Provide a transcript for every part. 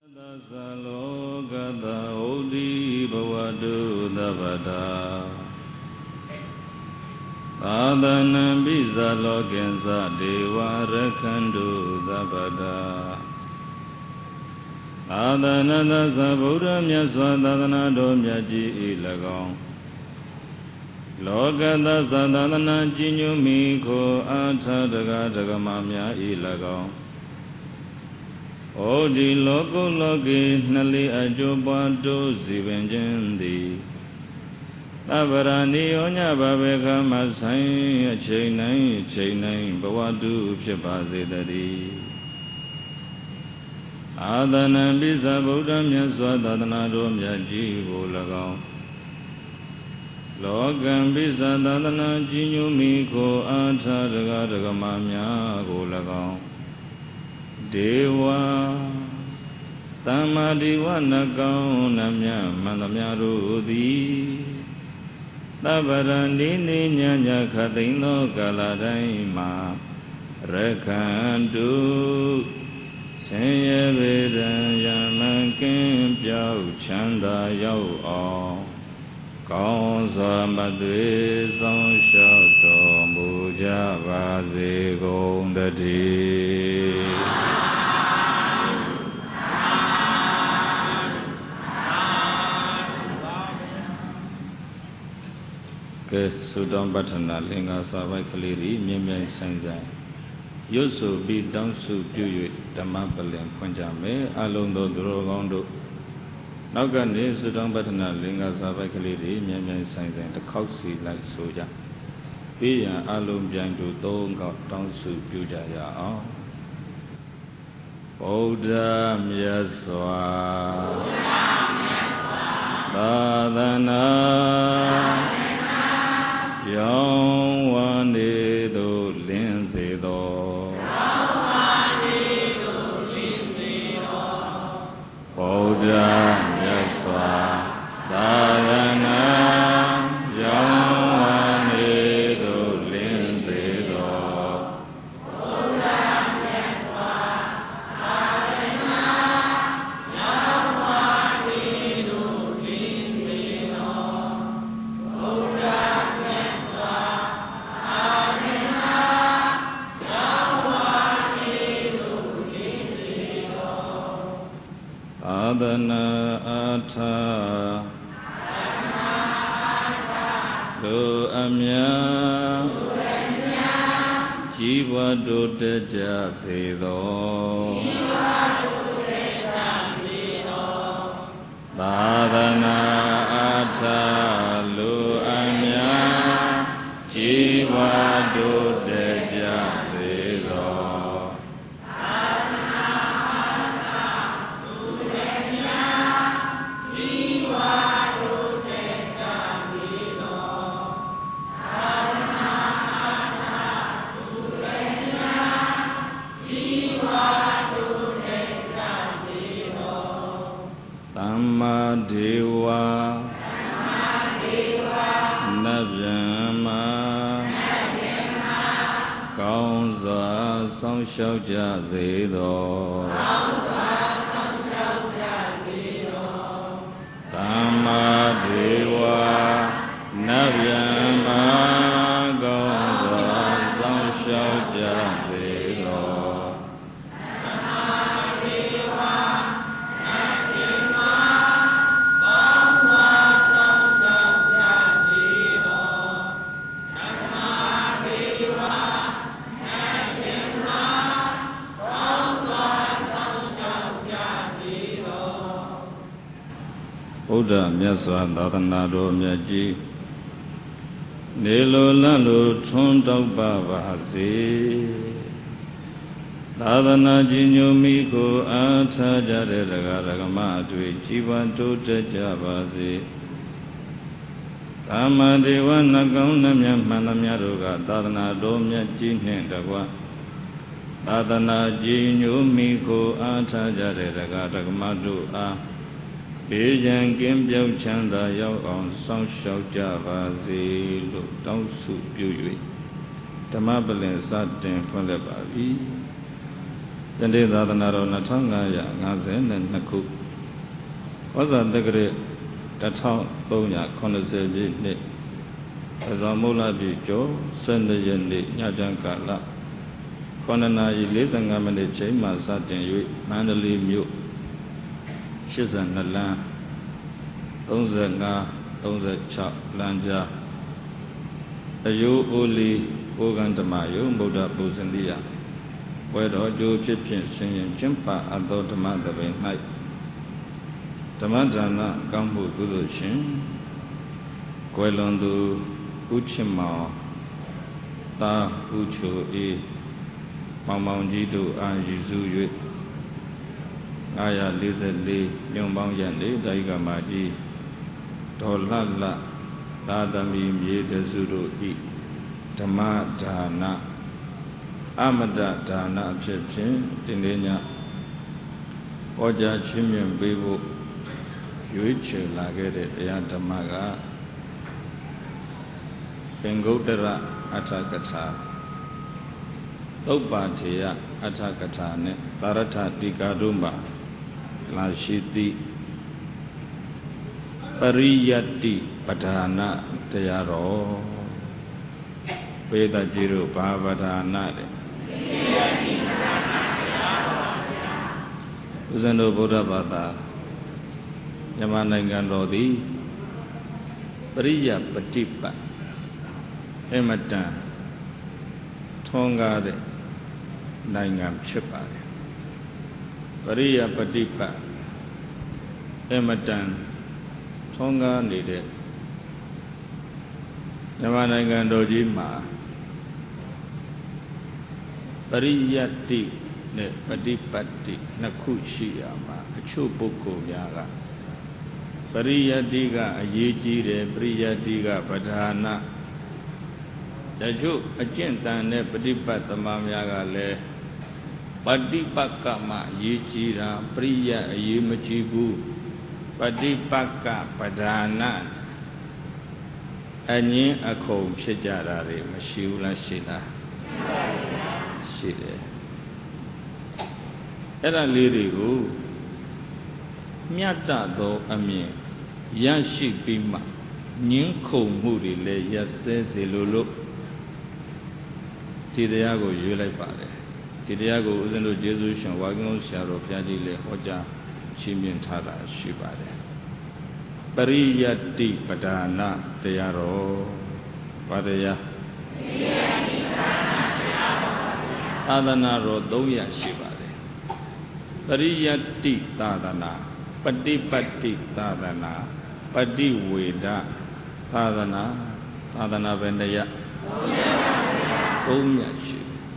Salogata Odi Bhavadu Davada Adhanam Bizalokensa Deva Rakhandu Davada Adhananda Sabuddha Myaswa Dadana Domyaji Ilagong Lokata Sadadana Jinyumiko Atha Daga Dagamamya Ilagong Odi Loko Loki Nali Ajubadu Sivenjandi Tabarani Onya Babeka Masai Chainai Bawadu Pshapazidari Adhanam Bisa Buddha Myaswa Dadana Domyaji Volagao Lokam Bisa Dadana Jinyumiko Atha Daga Dagamamya Volagao Dewa Tama Dewa Nakao Namya Mandamya Rudhi Tabara Nini Nyanya Khatino Kaladaima Rakhandu Senya Vedan Yamakin Pyau Chanda Yau O Kaunsa Madwe Song Shoto Muja Vazi Gondati Sudam Bhatana Linga Savai Kaliri Mimyan Sanjay Yosu Bi Dangsu Pyu Dhamapalin Punjame Alondo Drogondo Nagani Sudam Bhatana Linga Savai Kaliri Mimyan Sanjay The Kausi Like Soja Biya Alum Jandu Donga Dangsu Pyujaya Buddha Myaswa Dadana Yang Wani Do Linsi Do Buddha Myaswa Dharana Yang Wani Do Linsi Do Buddha Myaswa Dharana Yang Wani Do Linsi Do Buddha Adana Atha Do Amya Jiva Do Deja Sido Adana Atha Lo Amya Jiva Do Deja Sido Dewa Navyama Kaunza Song Shao Jia Zido Tama Dewa Navyama Kaunza Song Shao Jia Zido Buddha Myaswa Dadana Domyaji Nilo Lalo Chondok Bhavasi Dadana Jinyumiko Atha Jare Ragaragama Dwi Jiva Dutta Javasi Tama Deva Nakauna Myamana Ruga Dadana Domyaji Nendagwa Dadana Jinyumiko Atha Jare Ragaragama Dua Bejan Kim Pyau Chanda Yau On Song Shao Javasi Lu Dangsu Pyu Dhamapalin Satin Phunlepavi နေ့သာသနာတော်2552ခုဝဇ္ဇတက္ကရာ1380ပြည့်နှစ်အဇောမုလပြည့်ကျော်12ရက်နေ့ညချမ်းကာလ9:45 မိနစ်ချိန်မှစတင်၍မန္တလေးမြို့82လမ်း35 36လမ်းကြားအယိုးအိုလီကိုကံဓမ္မယုံဗုဒ္ဓပူဇင်တိယဝဲတော်ကျိုးဖြစ်ဖြင့်ဆင်ရင်ကျင့်ပါအပ်သောဓမ္မသဘင်၌ဓမ္မဒါနကောင်းမှုကုသိုလ်ရှင်ကွယ်လွန်သူဦးချစ်မောင်သာဦးချိုအေးမောင်မောင်ကြီးတို့အားရည်စူး၍944ညွန်ပေါင်းရနေဒါယကမာကြီးဒေါ်လှလှသာသမီမြေတစုတို့ဤဓမ္မဒါနအမတဒါနအဖြစ်ဖြင့်ဒီနေ့ညဟောကြားချင်းမြတ်ပေးဖို့ရွေးချယ်လာခဲ့တဲ့တရားဓမ္မကပင်ဂုတ္တရအဋ္ဌကထာသုပ္ပါထေယအဋ္ဌကထာနဲ့သာရထတိကာတို့မှာလာရှိသည့်ပရိယတ္တိပဌာနတရားတော်ဝေဒကြီးတို့ဘာပဌာနတဲ့ဦးဇင်းတို့ဗုဒ္ဓဘာသာမြန်မာနိုင်ငံတော်သည်ပရိယပฏิပတ်အမတန်ထွန်းကားတဲ့နိုင်ငံဖြစ်ပါတယ်ပရိယပฏิပတ်အမတန်ထွန်းကားနေတဲ့မြန်မာနိုင်ငံတော်ကြီးမှာပရိယတ္တိနဲ့ပฏิပတ်တိနှစ်ခုရှိရမှာအချို့ပုဂ္ဂိုလ်များကပရိယတ္တိကအရေးကြီးတယ်ပရိယတ္တိကပဓာနတချို့အကျင့်တန်တဲ့ပฏิပတ်သမားများကလည်းပฏิပတ်ကမှအရေးကြီးတာပရိယအရေးမကြီးဘူးပฏิပတ်ကပဓာနအငင်းအခုံဖြစ်ကြတာတွေမရှိဘူးလားရှိလားရှိတယ်အဲ့ဒါလေးတွေကိုမြတ်သောအမြင်ရရှိပြီးမှငင်းခုံမှုတွေလည်းရက်စဲစေလို့ဒီတရားကိုရွေးလိုက်ပါတယ်ဒီတရားကိုဦးဇင်းတို့ကျေးဇူးရှင်ဝါကင်းအောင်ဆရာတော်ဘုရားကြီးလည်းဟောကြားရှင်းပြထားတာရှိပါတယ်ပရိယတ္တိပဌာနတရားတော်ဘာတရားပရိယတ္တိပဌာနတရားတော်သာသနာတော်300ရှိပါတယ်ပရိယတ္တိသာသနာပฏิပတ်တိသာသနာပฏิဝေဒသာသနာသာသနာပဲတရား300ရှိ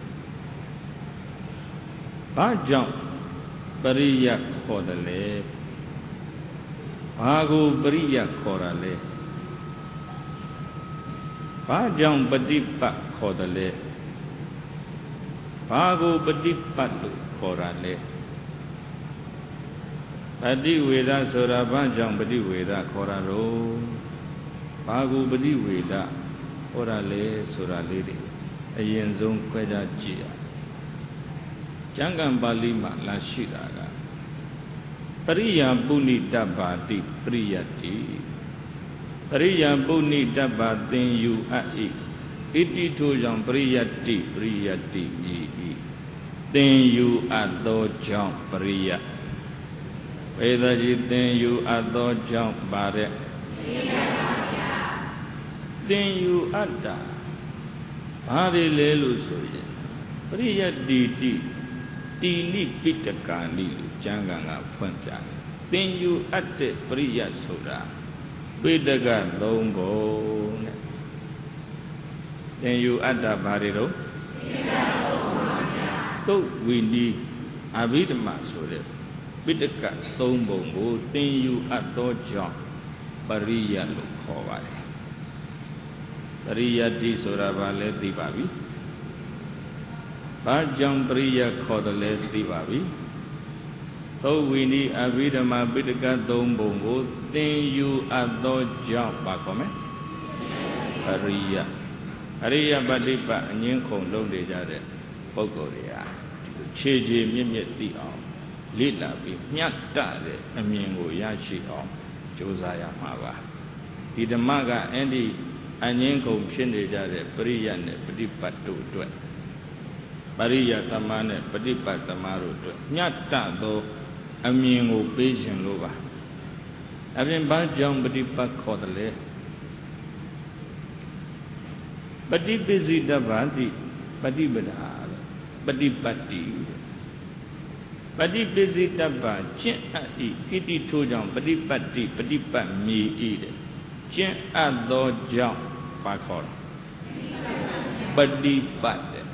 ဘာကြောင့်ပရိယခေါ်တယ်လဲဘာကိုပရိယခေါ်တာလဲဘာကြောင့်ပฏิပတ်ခေါ်တယ်လဲဘာကိုပฏิပတ်လို့ခေါ်တာလဲပฏิဝေဒဆိုတာဘာကြောင့်ပฏิဝေဒခေါ်တာတော့ဘာကိုပฏิဝေဒခေါ်တာလဲဆိုတာလေးတွေအရင်ဆုံးခွဲခြားကြည့်ရကျမ်းဂန်ပါဠိမှာလာရှိတာကပရိယပုဏိတ္တပါတိပရိယတ္တိပရိယပုဏိတ္တပါသင်ယူအပ်၏ဣတိထိုကြောင့်ပရိယတ္တိပရိယတ္တိမြည်၏သင်ယူအပ်သောကြောင့်ပရိယဝေဒကြီးသင်ယူအပ်သောကြောင့်ပါတဲ့သင်ယူအပ်တာဘာတွေလဲလို့ဆိုရင်ပရိယတ္တိတိနိပိတကာနိလို့ကျမ်းဂန်ကဖွင့်ပြတယ်သင်ယူအပ်တဲ့ပရိယတ်ဆိုတာပိတက3ပုံတဲ့သင်ယူအပ်တာဘာတွေတော့သုတ်ဝိနီးအဘိဓမ္မာဆိုတဲ့ပိတက3ပုံကိုသင်ယူအပ်သောကြောင့်ပရိယတ်လို့ခေါ်ပါတယ်ပရိယတ္တိဆိုတာဘာလဲသိပါပြီဘာကြောင့်ပရိယခေါ်တယ်လဲသိပါပြီသုတ်ဝိနီးအဘိဓမ္မာပိဋက3ပုံကိုသင်ယူအပ်သောကြောင့်ပါခေါ်မယ်ပရိယအရိယပฏิပတ်အငင်းခုံလုံးနေကြတဲ့ပုဂ္ဂိုလ်တွေဟာခြေခြေမြင့်မြင့်သိအောင်လေ့လာပြီးမျှတတဲ့အမြင်ကိုရရှိအောင်ကြိုးစားရမှာပါဒီဓမ္မကအဲ့ဒီအငင်းကုန်ဖြစ်နေကြတဲ့ပရိယတ်နဲ့ပฏิပတ်တို့အတွက်ပရိယတ်သမားနဲ့ပฏิပတ်သမားတို့အတွက်မျှတသောအမြင်ကိုပေးခြင်းလို့ပါအပြင်ဘာကြောင့်ပฏิပတ်ခေါ်တယ်လဲပฏิပစ္စည်းတပ္ပတိပฏิပဒါပฏิပတ်တိပฏิပစ္စည်းတပ္ပကျင့်အပ်ဤဣတိထိုးကြောင့်ပฏิပတ်တိပฏิပတ်မြည်ဤတဲ့ကျင့်အပ်သောကြောင့်ပါခေါ်တယ်ပฏิပတ်တဲ့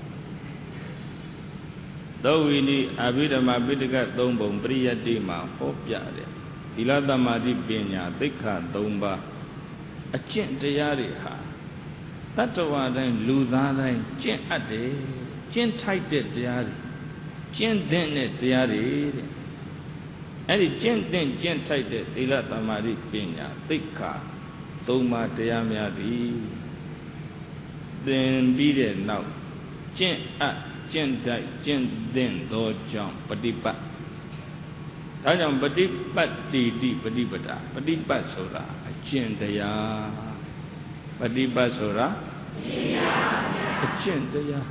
သောဝိနိအဘိဓမ္မာပိဋက၃ပုံပရိယတ္တိမှာဟောပြတဲ့သီလသမာဓိပညာသိက္ခာ၃ပါးအကျင့်တရားတွေဟာတတ္တဝါတိုင်းလူသားတိုင်းကျင့်အပ်တယ်ကျင့်ထိုက်တဲ့တရားတွေကျင့်တဲ့တရားတွေတဲ့အဲ့ဒီကျင့်တဲ့ကျင့်ထိုက်တဲ့သီလသမာဓိပညာသိက္ခာ၃ပါးတရားများသည်သင်ပြီးတဲ့နောက်ကျင့်အပ်ကျင့်တိုက်ကျင့်သင်သောကြောင့်ပฏิပတ်ဒါကြောင့်ပฏิပတ်တိတိပฏิပဒါပฏิပတ်ဆိုတာအကျင့်တရားပฏิပတ်ဆိုတာအကျင့်တရား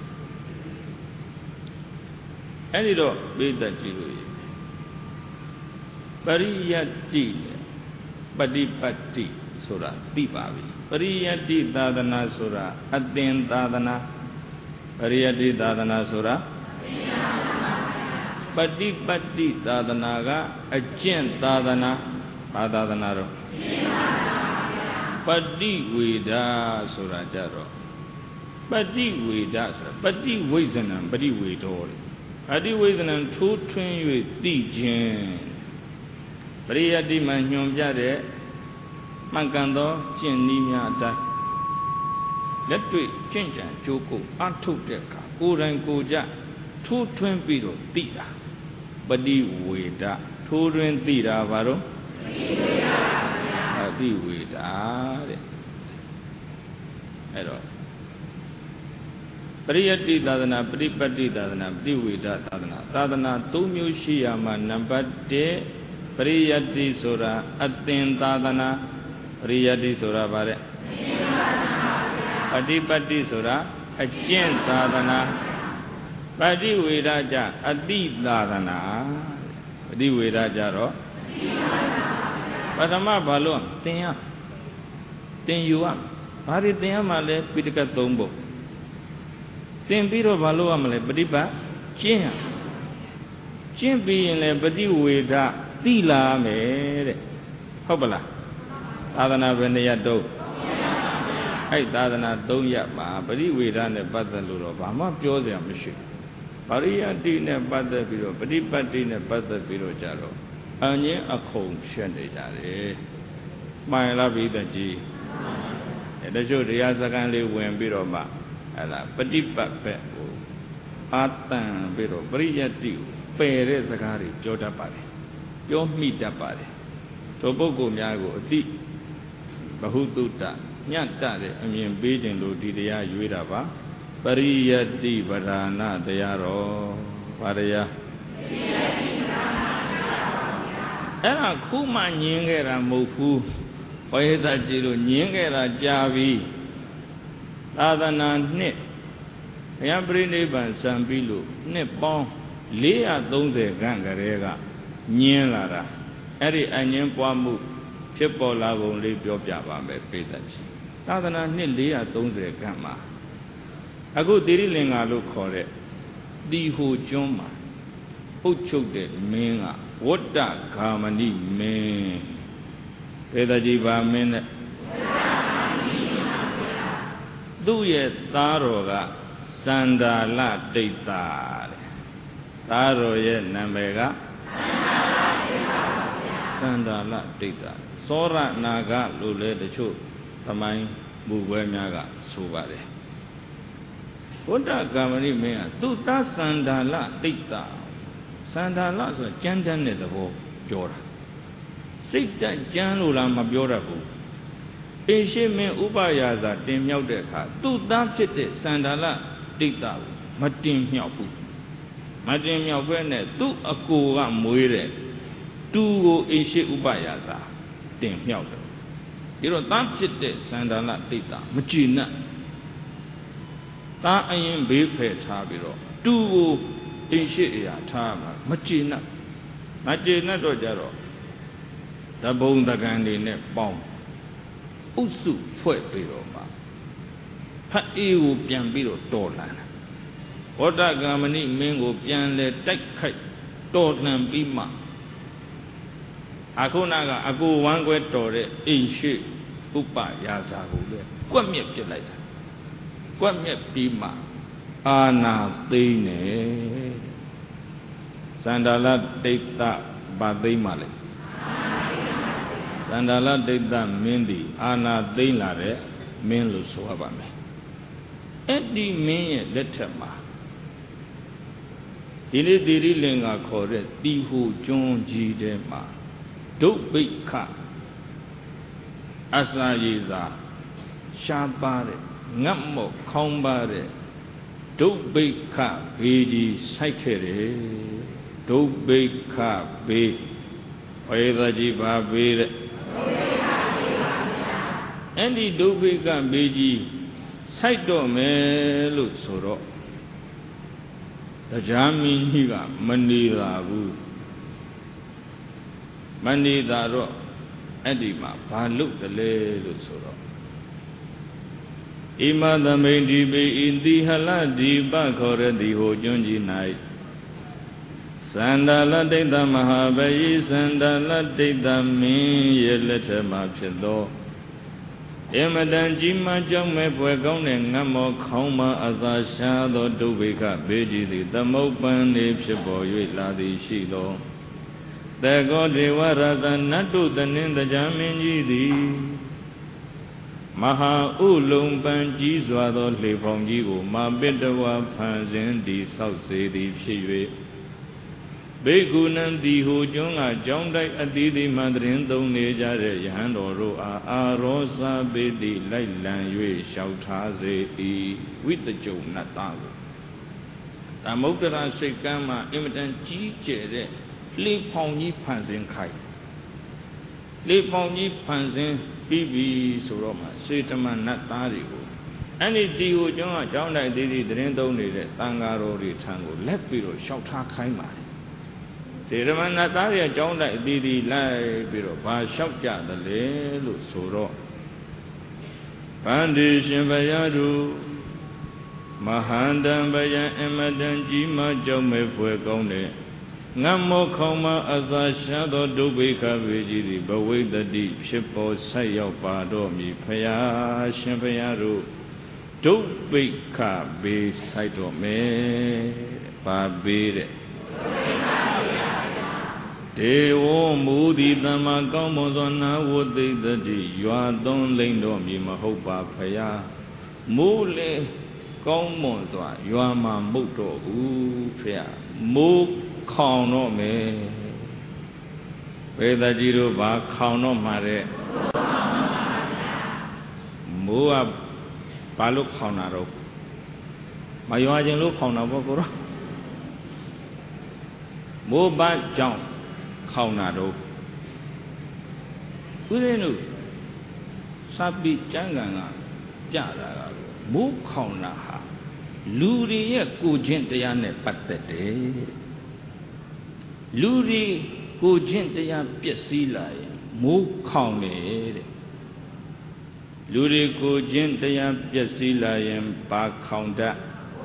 အဲ့ဒီတော့ပိဋကကြည့်လို့ပရိယတ္တိပฏิပတ်တိဆိုတာသိပါပြီပရိယတ္တိသာသနာဆိုတာအသင်သာသနာပရိယတ္တိသာသနာဆိုတာပฏิပတ်တိသာသနာကအကျင့်သာသနာဘာသာသနာတော့ပฏิဝေဒဆိုတာကြတော့ပฏิဝေဒဆိုတာပฏิဝိဇ္ဇနံပฏิဝေဒောလေပฏิဝိဇ္ဇနံထိုးထွင်း၍သိခြင်းပရိယတ္တိမှာညွန်ပြတဲ့မှန်ကန်သောကျင့်နည်းများအတိုင်းလက်တွေ့ကျင့်ကြံကြိုးကိုအထုတ်တဲ့အခါကိုယ်တိုင်ကိုယ်ကြထိုးထွင်းပြီးတော့သိတာပฏิဝေဒထိုးထွင်းသိတာဘာလို့ပฏิဝေဒတဲ့အဲ့တော့ပရိယတ္တိသာသနာပฏิပတ်တိသာသနာပฏิဝေဒသာသနာသာသနာ၃မျိုးရှိရမှာနံပါတ်1ပရိယတ္တိဆိုတာအသင်သာသနာပရိယတ္တိဆိုတာဗါတဲ့ပฏิပတ်တိဆိုတာအကျင့်သာသနာပฏิဝေဒကြအတိသာသနာပฏิဝေဒကြတော့ပထမဘာလို့သင်ယူရဘာတွေသင်ရမှာလဲပိဋက၃ပုံသင်ပြီးတော့ဘာလို့ရမလဲပฏิပတ်ကျင့်ပြီးရင်လည်းပฏิဝေဒသိလာမယ်တဲ့ဟုတ်ပလားသာသနာဘယ်နှရတော့အဲ့သာသနာ၃ရပ်မှာပฏิဝေဒနဲ့ပတ်သက်လို့တော့ဘာမှပြောစရာမရှိပရိယတ္တိနဲ့ပတ်သက်ပြီးတော့ပฏิပတ်တိနဲ့ပတ်သက်ပြီးတော့ကြတော့အငင်းအခုံဖြစ်နေကြတယ်မှန်လားပိဋကကြီးတချို့တရားစကားလေးဝင်ပြီးတော့မှအဲ့ဒါပฏิပတ်ပဲကိုအာတန်ပြီးတော့ပရိယတ္တိကိုပယ်တဲ့စကားတွေပြောတတ်ပါတယ်ပြောမိတတ်ပါတယ်တို့ပုဂ္ဂိုလ်များကိုအတိဘဟုတုတ္တညတ်တတဲ့အမြင်ပေးခြင်းလို့ဒီတရားရွေးတာပါပရိယတ္တိပဓာနတရားတော်ဘာတရားအဲ့ဒါခုမှညင်းခဲ့တာမဟုတ်ဘူးဘဝေသကြည်လို့ညင်းခဲ့တာကြာပြီသာသနာနှစ်ဘုရားပြိဋိဘံစံပြီးလို့နှစ်ပေါင်း430ခန့်ကလေးကညင်းလာတာအဲ့ဒီအငင်းပွားမှုဖြစ်ပေါ်လာပုံလေးပြောပြပါမယ်ပိဋကကြီးသာသနာနှစ်430ခန့်မှာအခုသီရိလင်္ကာလို့ခေါ်တဲ့တီဟိုကျွန်းမှာအုပ်ချုပ်တဲ့မင်းကဝတ္တဂါမဏိမင်းပိဋကကြီးပါမင်းနဲ့သူ့ရဲ့သားတော်ကစန္ဒာလတိတ်တာတဲ့သားတော်ရဲ့နာမည်ကစန္ဒာလတိတ်တာသောရနာဂလို့လည်းတချို့သမိုင်းမူပွဲများကဆိုပါတယ်ဝတ္တဂါမဏိမင်းကသူ့သားစန္ဒာလတိတ်တာစန္ဒာလဆိုတာကြမ်းတမ်းတဲ့သဘောပြောတာစိတ်တက်ကြမ်းလို့လားမပြောတတ်ဘူးအင်းရှိမင်းဥပယာဇာတင်မြောက်တဲ့အခါသူ့သားဖြစ်တဲ့စန္ဒာလတိတ်တာကိုမတင်မြောက်ဘူးမတင်မြောက်ဘဲနဲ့သူ့အကိုကမွေးတဲ့တူကိုအိရှိဥပယာစာတင်မြောက်တယ်ဒီတော့သားဖြစ်တဲ့စန္ဒာလဒိဋ္ဌမကြည်နပ်သားအရင်ဘေးဖယ်ထားပြီးတော့တူကိုအိရှိအရာထားမှာမကြည်နပ်တော့ကြတော့တဘုံတကန်တွေနဲ့ပေါင်းဥစုဖွဲ့ပြီးတော့မှဖတ်အေးကိုပြန်ပြီးတော့တော်လှန်တယ်ဝတ္တကမဏိမင်းကိုပြန်လဲတိုက်ခိုက်တော်လှန်ပြီးမှအခုနာကအကိုဝမ်းကွဲတော်တဲ့အိရှိဥပယာစာကိုလေကွက်မြက်ပြစ်လိုက်တာကွက်မြက်ပြီးမှအာနာသိမ့်နေစန္ဒာလဒိဋ္ဌဗာသိမ့်မှလေစန္ဒာလဒိဋ္ဌမင်းသည်အာနာသိမ့်လာတဲ့မင်းလို့ဆိုရပါမယ်အဲ့ဒီမင်းရဲ့လက်ထက်မှာဒီနေ့တိရိလင်္ကာခေါ်တဲ့တီဟုကျွန်းကြီးထဲမှာဒုဗိခအစာရည်စာရှားပါတဲ့ငတ်မော့ခေါင်းပါတဲ့ဒုဗိခဘေးကြီးစိုက်ခဲ့တယ်ဒုဗိခဘေးဝေဒကြီးပါဘေးတဲ့အဲ့ဒီဒုဗိခဘေးကြီးစိုက်တော့မယ်လို့ဆိုတော့တရားမင်းကြီးကမနေတာဘူးမနေတာတော့အဲ့ဒီမှာဘာလုပ်တယ်လဲလို့ဆိုတော့ဣမသမိန်ဒီပေဣတိဟလဒီပခေါ်ရသည်ဟိုကျွန်းကြီး၌စန္ဒာလဒိဋ္ဌမဟာဗယေစန္ဒာလဒိဋ္ဌမင်းရဲ့လက်ထက်မှာဖြစ်သောအမတန်ကြီးမားကြောင်းမဲ့ဖွယ်ကောင်းတဲ့ငတ်မောခေါင်းမအသာရှားသောဒုဗိခဘေးကြီးသည်သမုပ္ပန်နေဖြစ်ပေါ်၍လာသည်ရှိသောတေကောဒေဝရသနတ်တုတနင်းတရားမင်းကြီးသည်မဟာဥလုံပန်ကြီးစွာသောလှေဖောင်ကြီးကိုမာပိတဝါဖန်ဆင်းသည်ဆောက်စေသည်ဖြစ်၍ဘေကုဏံတိဟူကျွန်းကကြောင်းတိုက်အသီးသီးမှတရင်သုံးနေကြတဲ့ယဟန်တော်တို့အားအာရောစာပေတိလိုက်လံ၍လျှောက်ထားစေ၏ဝိတကြုံနတ်သားကိုသမုဒ္ဒရာစိတ်ကမ်းမှာအင်မတန်ကြီးကျယ်တဲ့လေဖောင်ကြီးဖန်ဆင်းခိုင်းလေဖောင်ကြီးဖန်ဆင်းပြီးပြီဆိုတော့မှစေတမနတ်သားတွေကိုအဲ့ဒီတီကိုကျွန်းကကြောင်းတိုက်သေးသေးတရင်သုံးနေတဲ့တန်ဃာတော်တွေထံကိုလက်ပြီးတော့လျှောက်ထားခိုင်းပါတယ်စေတမနတ်သားရဲ့ကြောင်းတိုက်သေးသေးလိုက်ပြီးတော့ဘာလျှောက်ကြသလဲလို့ဆိုတော့ဗန္ဒီရှင်ဘုရားတို့မဟာန္တံဘယံအမတန်ကြီးမားကြောင်းမဲ့ဖွယ်ကောင်းတဲ့ငတ်မောခေါမအသာရှားသောဒုဗိခဘေးကြီးသည်ဘဝိတ္တိဖြစ်ပေါ်ဆက်ရောက်ပါတော့မည်ဖယားရှင်ဖယားတို့ဒုဗိခဘေးဆိုင်တော်မယ်ပါဘေးတဲ့ဒေဝမူသည်တမ္မာကောင်းမွန်သောနာဝသိတ္တိရွာသွန်းလိမ့်တော်မည်မဟုတ်ပါဖယားမူလေကောင်းမွန်စွာရွာမှာမုတ်တော်ဘူးဖယားမိုးခေါင်တော့မယ်ဝေဒကြီးတို့ဘာခေါင်တော့မှာတဲ့မိုးကဘာလို့ခေါင်တာတော့မရွာခြင်းလို့ခေါင်တာပေါ့ကိုရောမိုးပတ်ကြောင့်ခေါင်တာတော့ဦးဇင်းတို့စပိကျမ်းဂန်ကပြတာကမိုးခေါင်တာဟာလူတွေရဲ့ကိုယ်ချင်းတရားနဲ့ပတ်သက်တယ်လူတွေကိုချင်းတရားပျက်စီးလာရင်မိုးခေါင်တယ်တဲ့လူတွေကိုချင်းတရားပျက်စီးလာရင်ဘာခေါင်တတ်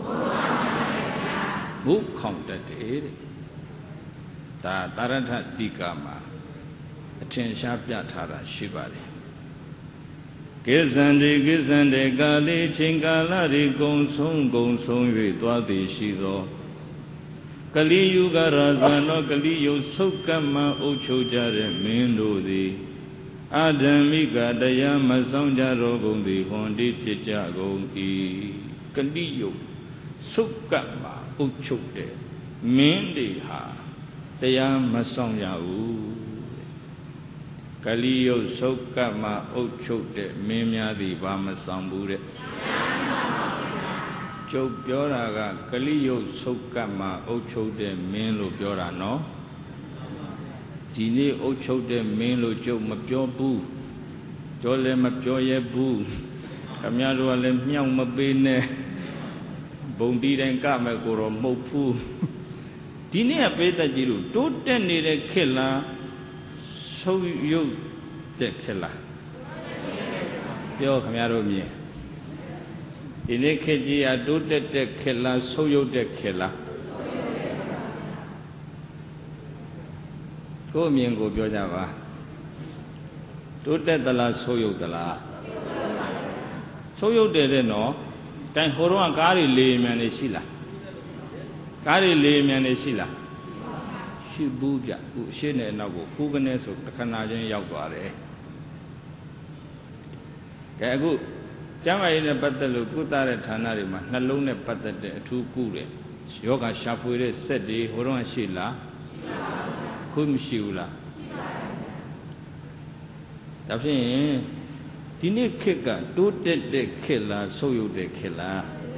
မိုးခေါင်တတ်တယ်တဲ့ဒါတာရထတိကာမှာအထင်ရှားပြထားတာရှိပါတယ်ကိစ္ဆန္တေကာလေချိန်ကာလတွေကုံဆုံး၍သွားသည်ရှိသောကလိယုဂရာဇာနောကလိယုဆုတ်ကမှအုပ်ချုပ်ကြတဲ့မင်းတို့သည်အာဓမ္မိကတရားမဆောင်ကြတော့ကုန်သည်ဟွန်တိဖြစ်ကြကုန်၏ကလိယုဆုတ်ကမှအုပ်ချုပ်တဲ့မင်းတွေဟာတရားမဆောင်ကြဘူးကလိယုဆုတ်ကမှအုပ်ချုပ်တဲ့မင်းများသည်ဘာမဆောင်ဘူးတဲ့ကျကျုပ်ပြောတာကကလိယုတ်ဆုတ်ကပ်မှာအုပ်ချုပ်တဲ့မင်းလို့ပြောတာနော်ဒီနေ့အုပ်ချုပ်တဲ့မင်းလို့ကျုပ်မပြောဘူးပြောလည်းမပြောရဲဘူးခင်ဗျားတို့ကလည်းမြောက်မပေးနဲ့ဘုံတီးတိုင်းကမဲ့ကိုတော့မဟုတ်ဘူးဒီနေ့ကပိဿကြီးတို့တိုးတက်နေတဲ့ခေတ်လားဆုတ်ယုတ်တဲ့ခေတ်လားပြောခင်ဗျားတို့မြင်ဒီနေ့ခေတ်ကြီးကတိုးတက်တဲ့ခေတ်လားဆုတ်ယုတ်တဲ့ခေတ်လားကိုယ်အမြင်ကိုပြောကြပါတိုးတက်သလားဆုတ်ယုတ်သလားဆုတ်ယုတ်တယ်တဲ့နော်တိုင်ဟိုတော့ကားတွေလေမြန်နေရှိလားကားတွေလေမြန်နေရှိလားရှိဘူးကြခုရှင်းတဲ့အနောက်ကိုခုကနေဆိုတခဏချင်းရောက်သွားတယ်ကဲအခုကျမ်းမာရေးနဲ့ပတ်သက်လို့ကုသတဲ့ဌာနတွေမှာနှလုံးနဲ့ပတ်သက်တဲ့အထူးကုတဲ့ယောဂရှာဖွေတဲ့စက်တွေဟိုတော့ရှိလားခုမရှိဘူးလားဒါဖြင့်ဒီနေ့ခေတ်ကတိုးတက်တဲ့ခေတ်လားဆုတ်ယုတ်တဲ့ခေတ်လား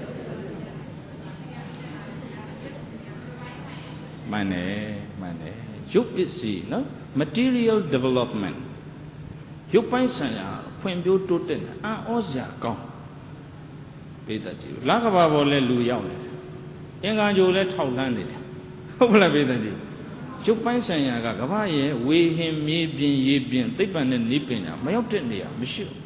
မှန်တယ်ရုပ်ပစ္စည်းနော် material development ရုပ်ပိုင်းဆိုင်ရာဖွံ့ဖြိုးတိုးတက်အံ့ဩစရာကောင်းပိဿကြီးလကဘာပေါ်လဲလူရောက်နေတယ်အင်္ဂါကြိုလဲထောက်လှမ်းနေတယ်ဟုတ်ပါလားပိဿကြီးရုပ်ပိုင်းဆိုင်ရာကကဘာရဲ့ဝေဟင်မြေပြင်ရေပြင်သိပ္ပံနဲ့နိဗ္ဗာန်မရောက်တဲ့နေရာမရှိဘူး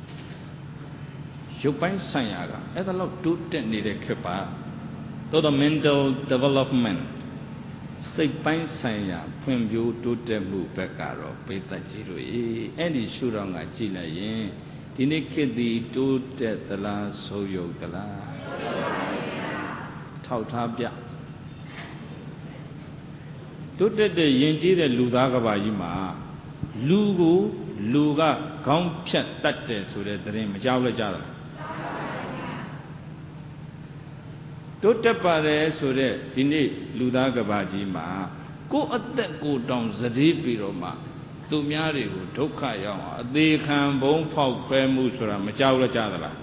ရုပ်ပိုင်းဆိုင်ရာကအဲ့ဒါလောက်တိုးတက်နေတဲ့ခေတ်ပါသို့တော့ mental development စိတ်ပိုင်းဆိုင်ရာဖွံ့ဖြိုးတိုးတက်မှုဘက်ကတော့ပိဿကြီးတို့အဲ့ဒီရှုထောင့်ကကြည့်လိုက်ရင်ဒီနေ့ခေတ်ဒီတိုးတက်သလားဆုတ်ယုတ်သလားထောက်ထားပြတိုးတက်တဲ့ယဉ်ကျေးတဲ့လူသားကဘာကြီးမှာလူကိုလူကခေါင်းဖြတ်တတ်တယ်ဆိုတဲ့သတင်းမကြောက်လက်ကြတာတိုးတက်ပါတယ်ဆိုတဲ့ဒီနေ့လူသားကဘာကြီးမှာကိုယ်အသက်ကိုတောင်စတိပြီးတော့မှသူများတွေကိုဒုက္ခရောက်အောင်အသေးခံဘုံဖောက်ခွဲမှုဆိုတာမကြောက်လက်ကြသလား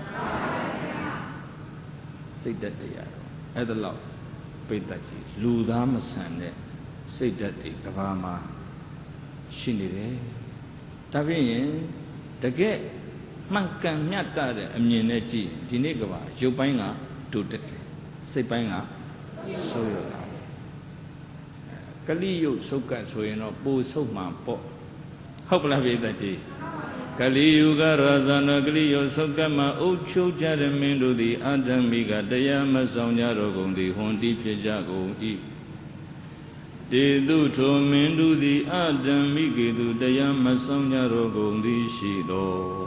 စိတ်တက်တရားတော့အဲ့ဒါလောက်ပိဿကြီးလူသားမဆန်တဲ့စိတ်ဓာတ်တွေကဘာမှာရှိနေတယ်ဒါဖြင့်တကယ်မှန်ကန်မြတ်တဲ့အမြင်နဲ့ကြည့်ဒီနေ့ကဘာရုပ်ပိုင်းကတိုးတက်တယ်စိတ်ပိုင်းကဆုတ်ရတာကလိယုတ်ဆုတ်ကတ်ဆိုရင်တော့ပိုဆုတ်မှပေါ့ဟုတ်ပလားပိဿကြီးကလိယုကရာဇနာကလိယုတ်ဆုတ်ကတ်မှာအုပ်ချုပ်ကြတဲ့မင်းတို့သည်အတ္တမိကတရားမဆောင်ကြတော့ကုန်သည်ဟွန်တိဖြစ်ကြကုန်၏တေတုထိုမင်းတို့သည်အတ္တမိကေတုတရားမဆောင်ကြတော့ကုန်သည်ရှိတော်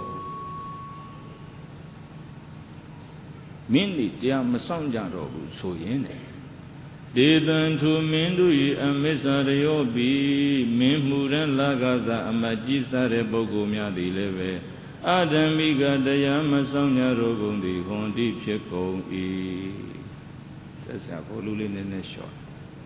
မင်းဒီတရားမဆောင်ကြတော့ဘူးဆိုရင်ဒေသံသူမင်းတို့၏အမစ္ဆရယောပိမင်းမှုရန်လာကစားအမကြီးစားတဲ့ပုဂ္ဂိုလ်များသည်လည်းပဲအဓမ္မိကတရားမဆောင်ကြတော့ကုန်သည်ဟွန်တိဖြစ်ကုန်၏ဆက်ဆက်ဘိုလ်လူလေးနည်းနည်းလျှော့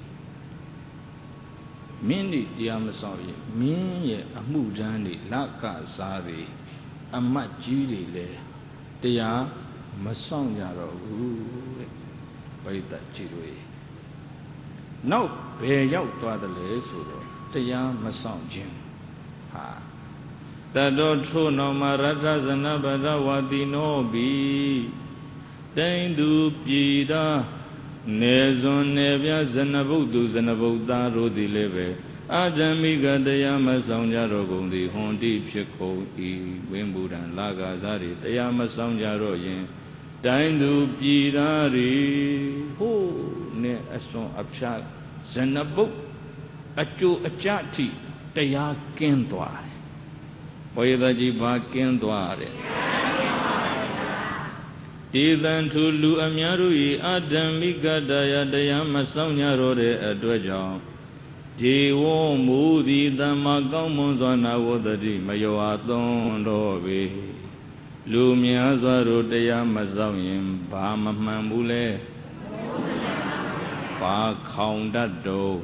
မင်းဒီတရားမဆောင်ရင်မင်းရဲ့အမှုတန်းတွေလကစားတွေအမတ်ကြီးတွေလည်းတရားမဆောင်ကြတော့ဘူးတဲ့ပရိသတ်ကြီးတို့နောက်ဘယ်ရောက်သွားတယ်လဲဆိုတော့တရားမဆောင်ခြင်းဟာတတောထို့နောက်မှာရတ္ထဇနဗဒဝတိနောပိတိန်သူပြည်သားနေဇွန်နေပြဇနဗုဒ္ဓဇနဗုဒ္ဓတို့သည်လည်းပဲအဓမ္မိကတရားမဆောင်ကြတော့ကုန်သည်ဟွန်တိဖြစ်ကုန်၏ဝိမ္ဗုဒ္ဓံလာကစားတွေတရားမဆောင်ကြတော့ရင်တိုင်းသူပြည်သားတွေဟိုးနဲ့အစွန်အဖျားဇနဗုဒ္ဓအကျိုးအကြထိတရားကင်းသွားတယ်။ဘုရားကြီးဘာကင်းသွားတယ်။ဒေသံသူလူအများတို့၏အဓမ္မိကတရားမဆောင်ကြတော့တဲ့အတွက်ကြောင့်ဒေဝမူသည်သမ္မာကောင်းမွန်စွာနာဝတ္တိမယောအားသွန်တော်ပေလူများစွာတို့တရားမဆောင်ရင်ဘာမမှန်ဘူးလဲဘာခေါင်တတ်တော့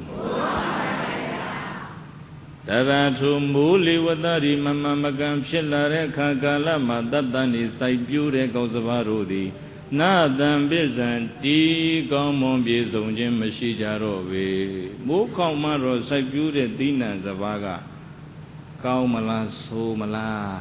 တရထုမိုးလေဝတ္တိမမမကံဖြစ်လာတဲ့အခါကာလမှာတတ္တန်ဤစိုက်ပြိုးတဲ့ကောက်စပါးတို့သည် Na than bisan di gong mon bi song jin mashi ja ro we. Mo kaung ma ro sai pyu de tinan saba ga kaung ma la so ma la.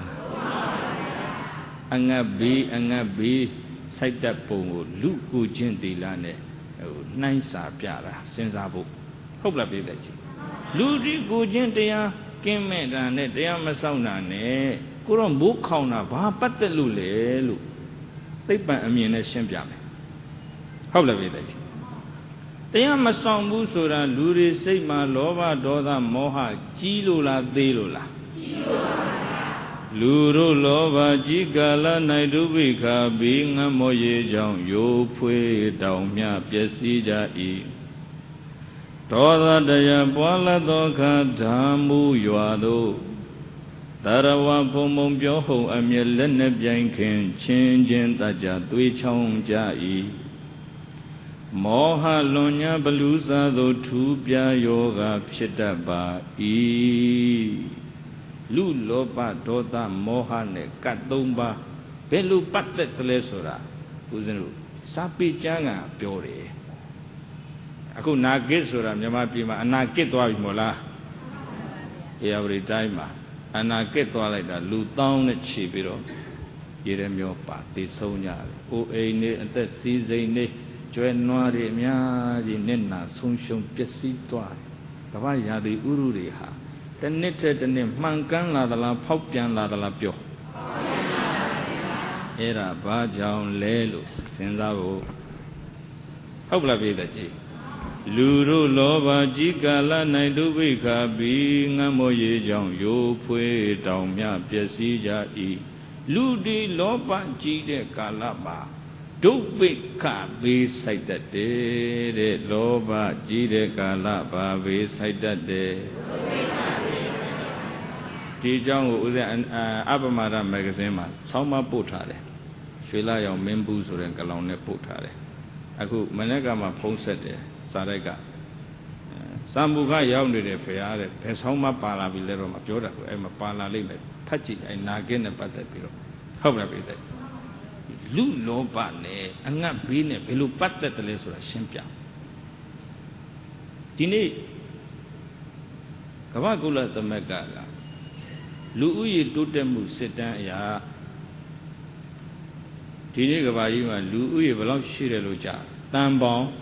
Angat bi sai tat pong ko lu ko jin ti la ne nai sa pya ra sin sa bu.ဟုတ်လားပြည့်တဲ့ကြီးလူဒီကိုချင်းတရားကင်းမဲ့တာနဲ့တရားမဆောင်တာနဲ့ကိုတော့မိုးခေါင်တာဘာပတ်သက်လို့လဲလို့သိပ္ပံအမြင်နဲ့ရှင်းပြမယ်ဟုတ်လားပြည့်တဲ့ကြီးတရားမဆောင်ဘူးဆိုတာလူတွေစိတ်မှာလောဘဒေါသမောဟကြီးလို့လားသေးလို့လားကြီးလို့ပါလူတို့လောဘကြီးကာလ၌ဒုဗိခာဘီငတ်မောရေကြောင့်ယိုဖွေးတောင်မြပျက်စီးကြ၏ဒေါသတရားပွားလက်သောခါဓာမူရွာတို့တရဝဖုံဖုံပြောဟုံအမြဲလက်နဲ့ပြိုင်ခင်ချင်းချင်းတကြသွေးချောင်းကြ၏မောဟလွန်ညာဘလူစာသို့ထူးပြယောဂဖြစ်တတ်ပါ၏လူလောဘဒေါသမောဟနဲ့ကတ်သုံးပါးဘယ်လိုပတ်သက်တယ်လဲဆိုတာဦးဇင်းတို့စာပေကျမ်းကပြောတယ်အခုနာဂစ်ဆိုတာမြန်မာပြည်မှာအနာဂစ်သွားပြီမို့လားအေရဝတီတိုင်းမှာအနာဂစ်သွားလိုက်တာလူတောင်းနဲ့ခြေပြီးတော့ရေရဲမျောပါသိဆုံးကြတယ်။အိုအိမ်နေအသက်စီးစိမ်နေကျွဲနွားတွေအများကြီးနဲ့နာဆုံးရှုံးပျက်စီးသွားတယ်။ကမ္ဘာရာသီဥရုတွေဟာတစ်နှစ်ထက်တစ်နှစ်မှန်ကန်လာသလားဖောက်ပြန်လာသလားပြော။အဲ့ဒါဘာကြောင့်လဲလို့စဉ်းစားဖို့ဟုတ်ပလားပြည့်တဲ့ကြီးလူတို့လောဘကြီးကာလ၌ဒုဗိခာဘီငတ်မောရေကြောင့်ယိုဖွေးတောင်မြပျက်စီးကြ၏လူဒီလောဘကြီးတဲ့ကာလမှာဒုဗိခာဘီစိုက်တတ်တယ်တဲ့လောဘကြီးတဲ့ကာလဘာဘီစိုက်တတ်တယ်ဒီအကြောင်းကိုဦးဇင်းအပမာဒမဂ္ဂဇင်းမှာဆောင်းမပို့ထားတယ်ရွှေလာရောင်မင်းဘူးဆိုတဲ့ကလောင်နဲ့ပို့ထားတယ်အခုမနေ့ကမှဖုံးဆက်တယ်စာရိုက်ကစံမူခရောက်နေတဲ့ဖရာတဲ့ဘယ်ဆောင်မှပါလာပြီလဲတော့မပြောတတ်ဘူးအဲ့မှာပါလာလိမ့်မယ်ဖတ်ကြည့်အဲ့နာဂစ်နဲ့ပတ်သက်ပြီးတော့ဟုတ်လားပြည့်တဲ့လူလောဘနဲ့အငတ်ဘေးနဲ့ဘယ်လိုပတ်သက်တယ်လဲဆိုတာရှင်းပြဒီနေ့ကမ္ဘာကုလသမဂ္ဂကလူဦးရေတိုးတက်မှုစစ်တမ်းအရာဒီနေ့ကမ္ဘာကြီးမှာလူဦးရေဘယ်လောက်ရှိတယ်လို့ကြားတန်ပေါင်း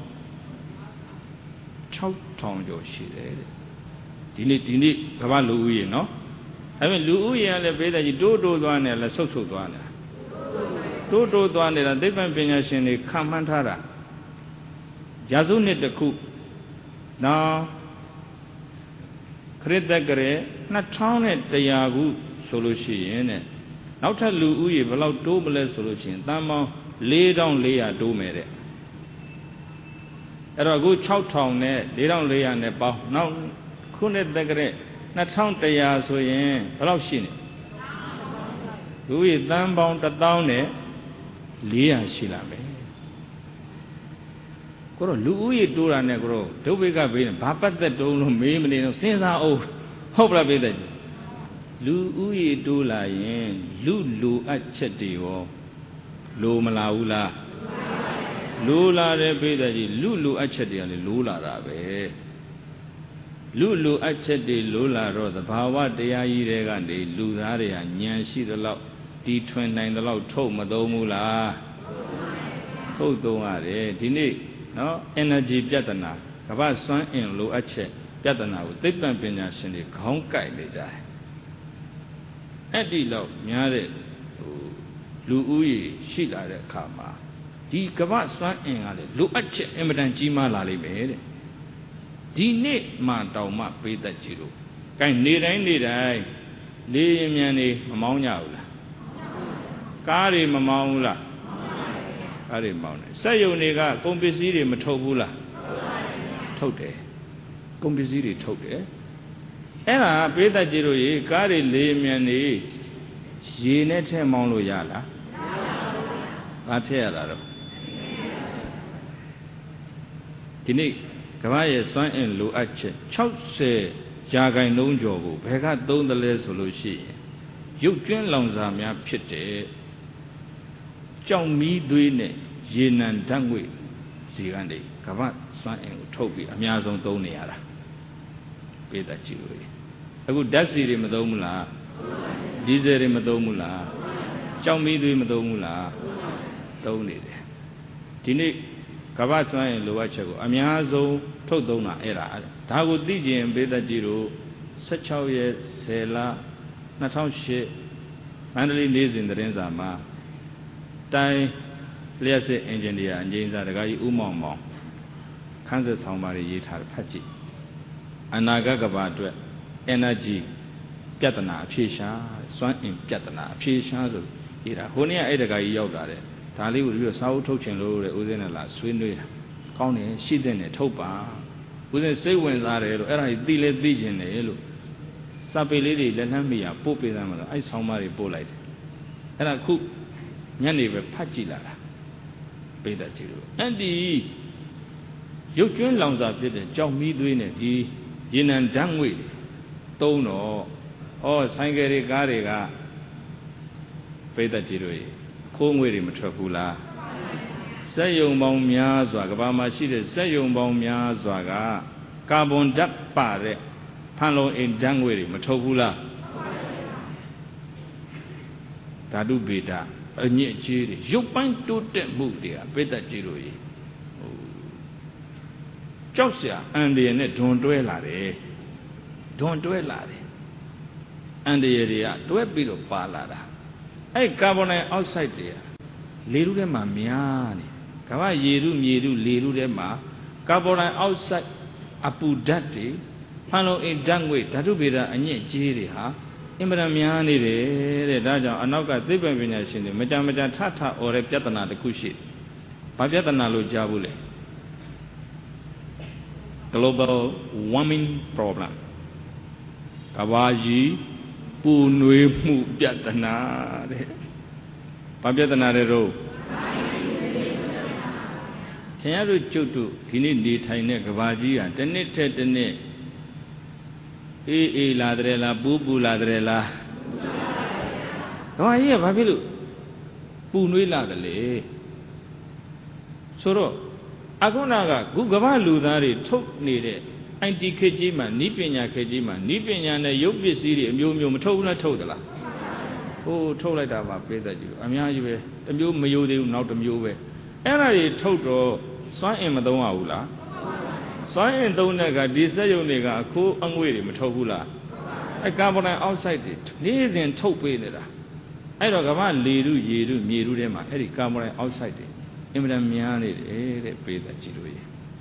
6000ကျော်ရှိတယ်တဲ့ဒီနေ့ကမ္ဘာလူဦးရေနော်ဒါပေမဲ့လူဦးရေကလည်းပေးတဲ့ကြီးတိုးသွားနေလားဆုတ်သွားနေတာတိုးသွားနေတာသိပ္ပံပညာရှင်တွေခံမှန်းထားတာရာစုနှစ်တစ်ခုနော်ခရစ်တက္ကရာ2100ခုဆိုလို့ရှိရင်တဲ့နောက်ထပ်လူဦးရေဘယ်လောက်တိုးမလဲဆိုလို့ရှိရင်တန်ပေါင်း4400တိုးမယ်တဲ့အဲ့တော့အခု6000နဲ့4400နဲ့ပေါင်းနောက်ခုနှစ်တက္ကရာ2100ဆိုရင်ဘယ်လောက်ရှိနေလူကြီးတန်ပေါင်း1000နဲ့400ရှိလာမယ်ကိုတော့လူဦးရေတိုးတာနဲ့ကိုတော့ဒုဗိကဘေးနဲ့ဘာပတ်သက်တုံးလို့မေးမနေတော့စဉ်းစားအောင်ဟုတ်ပါလားပြည့်တဲ့လူဦးရေတိုးလာရင်လူလိုအပ်ချက်တွေရောလိုမလာဘူးလားလိုလာတဲ့ပိဋကကြီးလူလိုအပ်ချက်တွေကလည်းလိုလာတာပဲလူလိုအပ်ချက်တွေလိုလာတော့သဘာဝတရားကြီးတွေကနေလူသားတွေကဉာဏ်ရှိသလောက်တီထွင်နိုင်သလောက်ထုတ်မသုံးဘူးလားထုတ်သုံးရတယ်ဒီနေ့နော် energy ပြဿနာကမ္ဘာစွမ်းအင်လိုအပ်ချက်ပြဿနာကိုသိပ္ပံပညာရှင်တွေခေါင်းကိုက်နေကြတယ်အဲ့ဒီလောက်များတဲ့လူဦးရေရှိလာတဲ့အခါမှာဒီကမ္ဘာစွမ်းအင်ကလည်းလိုအပ်ချက်အင်မတန်ကြီးမားလာလိမ့်မယ်တဲ့ဒီနေ့မှတောင်မှပေးတတ်ကြည့်လို့ကဲနေတိုင်းလေရင်မြန်နေမမောင်းကြဘူးလားကားတွေမမောင်းဘူးလားကားတွေမောင်းတယ်စက်ယုံတွေကကုန်ပစ္စည်းတွေမထုတ်ဘူးလားထုတ်တယ်ကုန်ပစ္စည်းတွေထုတ်တယ်အဲ့ဒါပေးတတ်ကြည့်လို့ရေကားတွေလေရင်မြန်နေရေနဲ့ထဲမောင်းလို့ရလားဘာထည့်ရတာတော့ဒီနေ့ကမ္ဘာရဲ့စွမ်းအင်လိုအပ်ချက်60ရာခိုင်နှုန်းကျော်ကိုဘယ်ကသုံးတယ်လဲဆိုလို့ရှိရင်ရုပ်ကျွန်းလောင်စာများဖြစ်တဲ့ကြောင်မီးသွေးနဲ့ရေနံဓာတ်ငွေ့စီကနေကမ္ဘာစွမ်းအင်ကိုထုတ်ပြီးအများဆုံးသုံးနေရတာပိဿကြည့်လို့အခုဓာတ်ဆီတွေမသုံးဘူးလားဒီဇယ်တွေမသုံးဘူးလားကြောက်မီးသွေးမသုံးဘူးလားသုံးနေတယ်ဒီနေ့ကမ္ဘာစွမ်းအင်လိုအပ်ချက်ကိုအများဆုံးထုတ်သုံးတာအဲ့ဒါဒါကိုသိကျင်ပိဿကြည့်လို့16ရက်10လ2008မန္တလေးနေ့စဉ်သတင်းစာမှာတိုင်းလျှက်စစ်အင်ဂျင်နီယာအငြိမ်းစားတကားကြီးဦးမောင်မောင်ခန်းစစ်ဆောင်ပါတွေရေးထားတယ်ဖတ်ကြည့်အနာဂတ်ကမ္ဘာအတွက် energy ပြဿနာအဖြေရှာစွမ်းအင်ပြဿနာအဖြေရှာဆိုရေးတာဟိုနေ့ကအဲ့တကားကြီးရောက်တာတဲ့ဒါလေးကိုပြီးတော့စာအုပ်ထုတ်ချင်လို့တဲ့ဦးစင်းနဲ့လာဆွေးနွေးတာကောင်းတယ်ရှိတဲ့နဲ့ထုတ်ပါဦးစင်းစိတ်ဝင်စားတယ်လို့အဲ့ဒါကြီးသိလဲသိကျင်တယ်လို့စာပေလေးတွေလက်နှမ်းမိရပို့ပေးသားမှာဆိုအဲ့ဆောင်းပါးတွေပို့လိုက်တယ်အဲ့ဒါခုညနေပဲဖတ်ကြည့်လာတာပိဿကြည့်လို့အဲ့ဒီရုပ်ကျွန်းလောင်စာဖြစ်တဲ့ကြောက်မီးသွေးနဲ့ဒီရေနံဓာတ်ငွေ့သုံးတော့ဆိုင်ကယ်တွေကားတွေကပိဿကြည့်လို့ခိုးငွေတွေမထွက်ဘူးလားစက်ယုံပေါင်းများစွာကမ္ဘာမှာရှိတဲ့စက်ယုံပေါင်းများစွာကကာဗွန်ဓာတ်ပါတဲ့ဖန်လုံအိမ်ဓာတ်ငွေတွေမထုတ်ဘူးလားဓာတုဗေဒအညစ်အကြေးတွေရုပ်ပိုင်းတိုးတက်မှုတွေကပိဿကြည့်လို့ကြောက်စရာအန္တရာယ်နဲ့ဒွန်တွဲလာတယ်အန္တရာယ်တွေကတွဲပြီးတော့ပါလာတာအဲ့ကာဗွန်ဒိုင်အောက်ဆိုက်တွေကလေထုထဲမှာများနေကမ္ဘာရေထုမြေထုလေထုထဲမှာကာဗွန်ဒိုင်အောက်ဆိုက်အပူဓာတ်တွေဖန်လုံအိမ်ဓာတ်ငွေ့ဓာတုဗေဒအညစ်အကြေးတွေဟာအင်မတန်များနေတယ်တဲ့ဒါကြောင့်အနောက်ကသိပ္ပံပညာရှင်တွေမကြမကြထထအော်တဲ့ပြဿနာတစ်ခုရှိတယ်။ဘာပြဿနာလို့ကြားဘူးလဲ Global warming problem ကမ္ဘာကြီးပူနွေးမှုပြဿနာတဲ့။ဘာပြဿနာတွေတော့ခင်ဗျားတို့ကျုပ်တို့ဒီနေ့နေထိုင်တဲ့ကမ္ဘာကြီးဟာတစ်နှစ်ထက်တစ်နှစ်အေးလာတယ်လားပူလာတယ်လားကမ္ဘာကြီးကဘာဖြစ်လို့ပူနွေးလာတယ်လေဆိုတော့အခုနကခုကမ္ဘာလူသားတွေထုတ်နေတဲ့ IT ခေတ်ကြီးမှာဤပညာခေတ်ကြီးမှာဤပညာနဲ့ရုပ်ပစ္စည်းတွေအမျိုးမျိုးမထုတ်ဘူးလားထုတ်သလားဟိုးထုတ်လိုက်တာပါပိဿကြည့်အများကြီးပဲတစ်မျိုးမယိုသေးဘူးနောက်တစ်မျိုးပဲအဲ့ဒါတွေထုတ်တော့စွမ်းအင်မသုံးရဘူးလားစွမ်းအင်သုံးတဲ့ကဒီစက်ရုံတွေကအခိုးအငွေ့တွေမထုတ်ဘူးလားအဲကာဗွန်ဒိုင်အောက်ဆိုက်တွေနေ့စဉ်ထုတ်ပေးနေတာအဲ့တော့ကမ္ဘာလေထုရေထုမြေထုထဲမှာအဲ့ဒီကာဗွန်ဒိုင်အောက်ဆိုက်တွေအင်မတန်များနေတယ်တဲ့ပိဿကြည့်လို့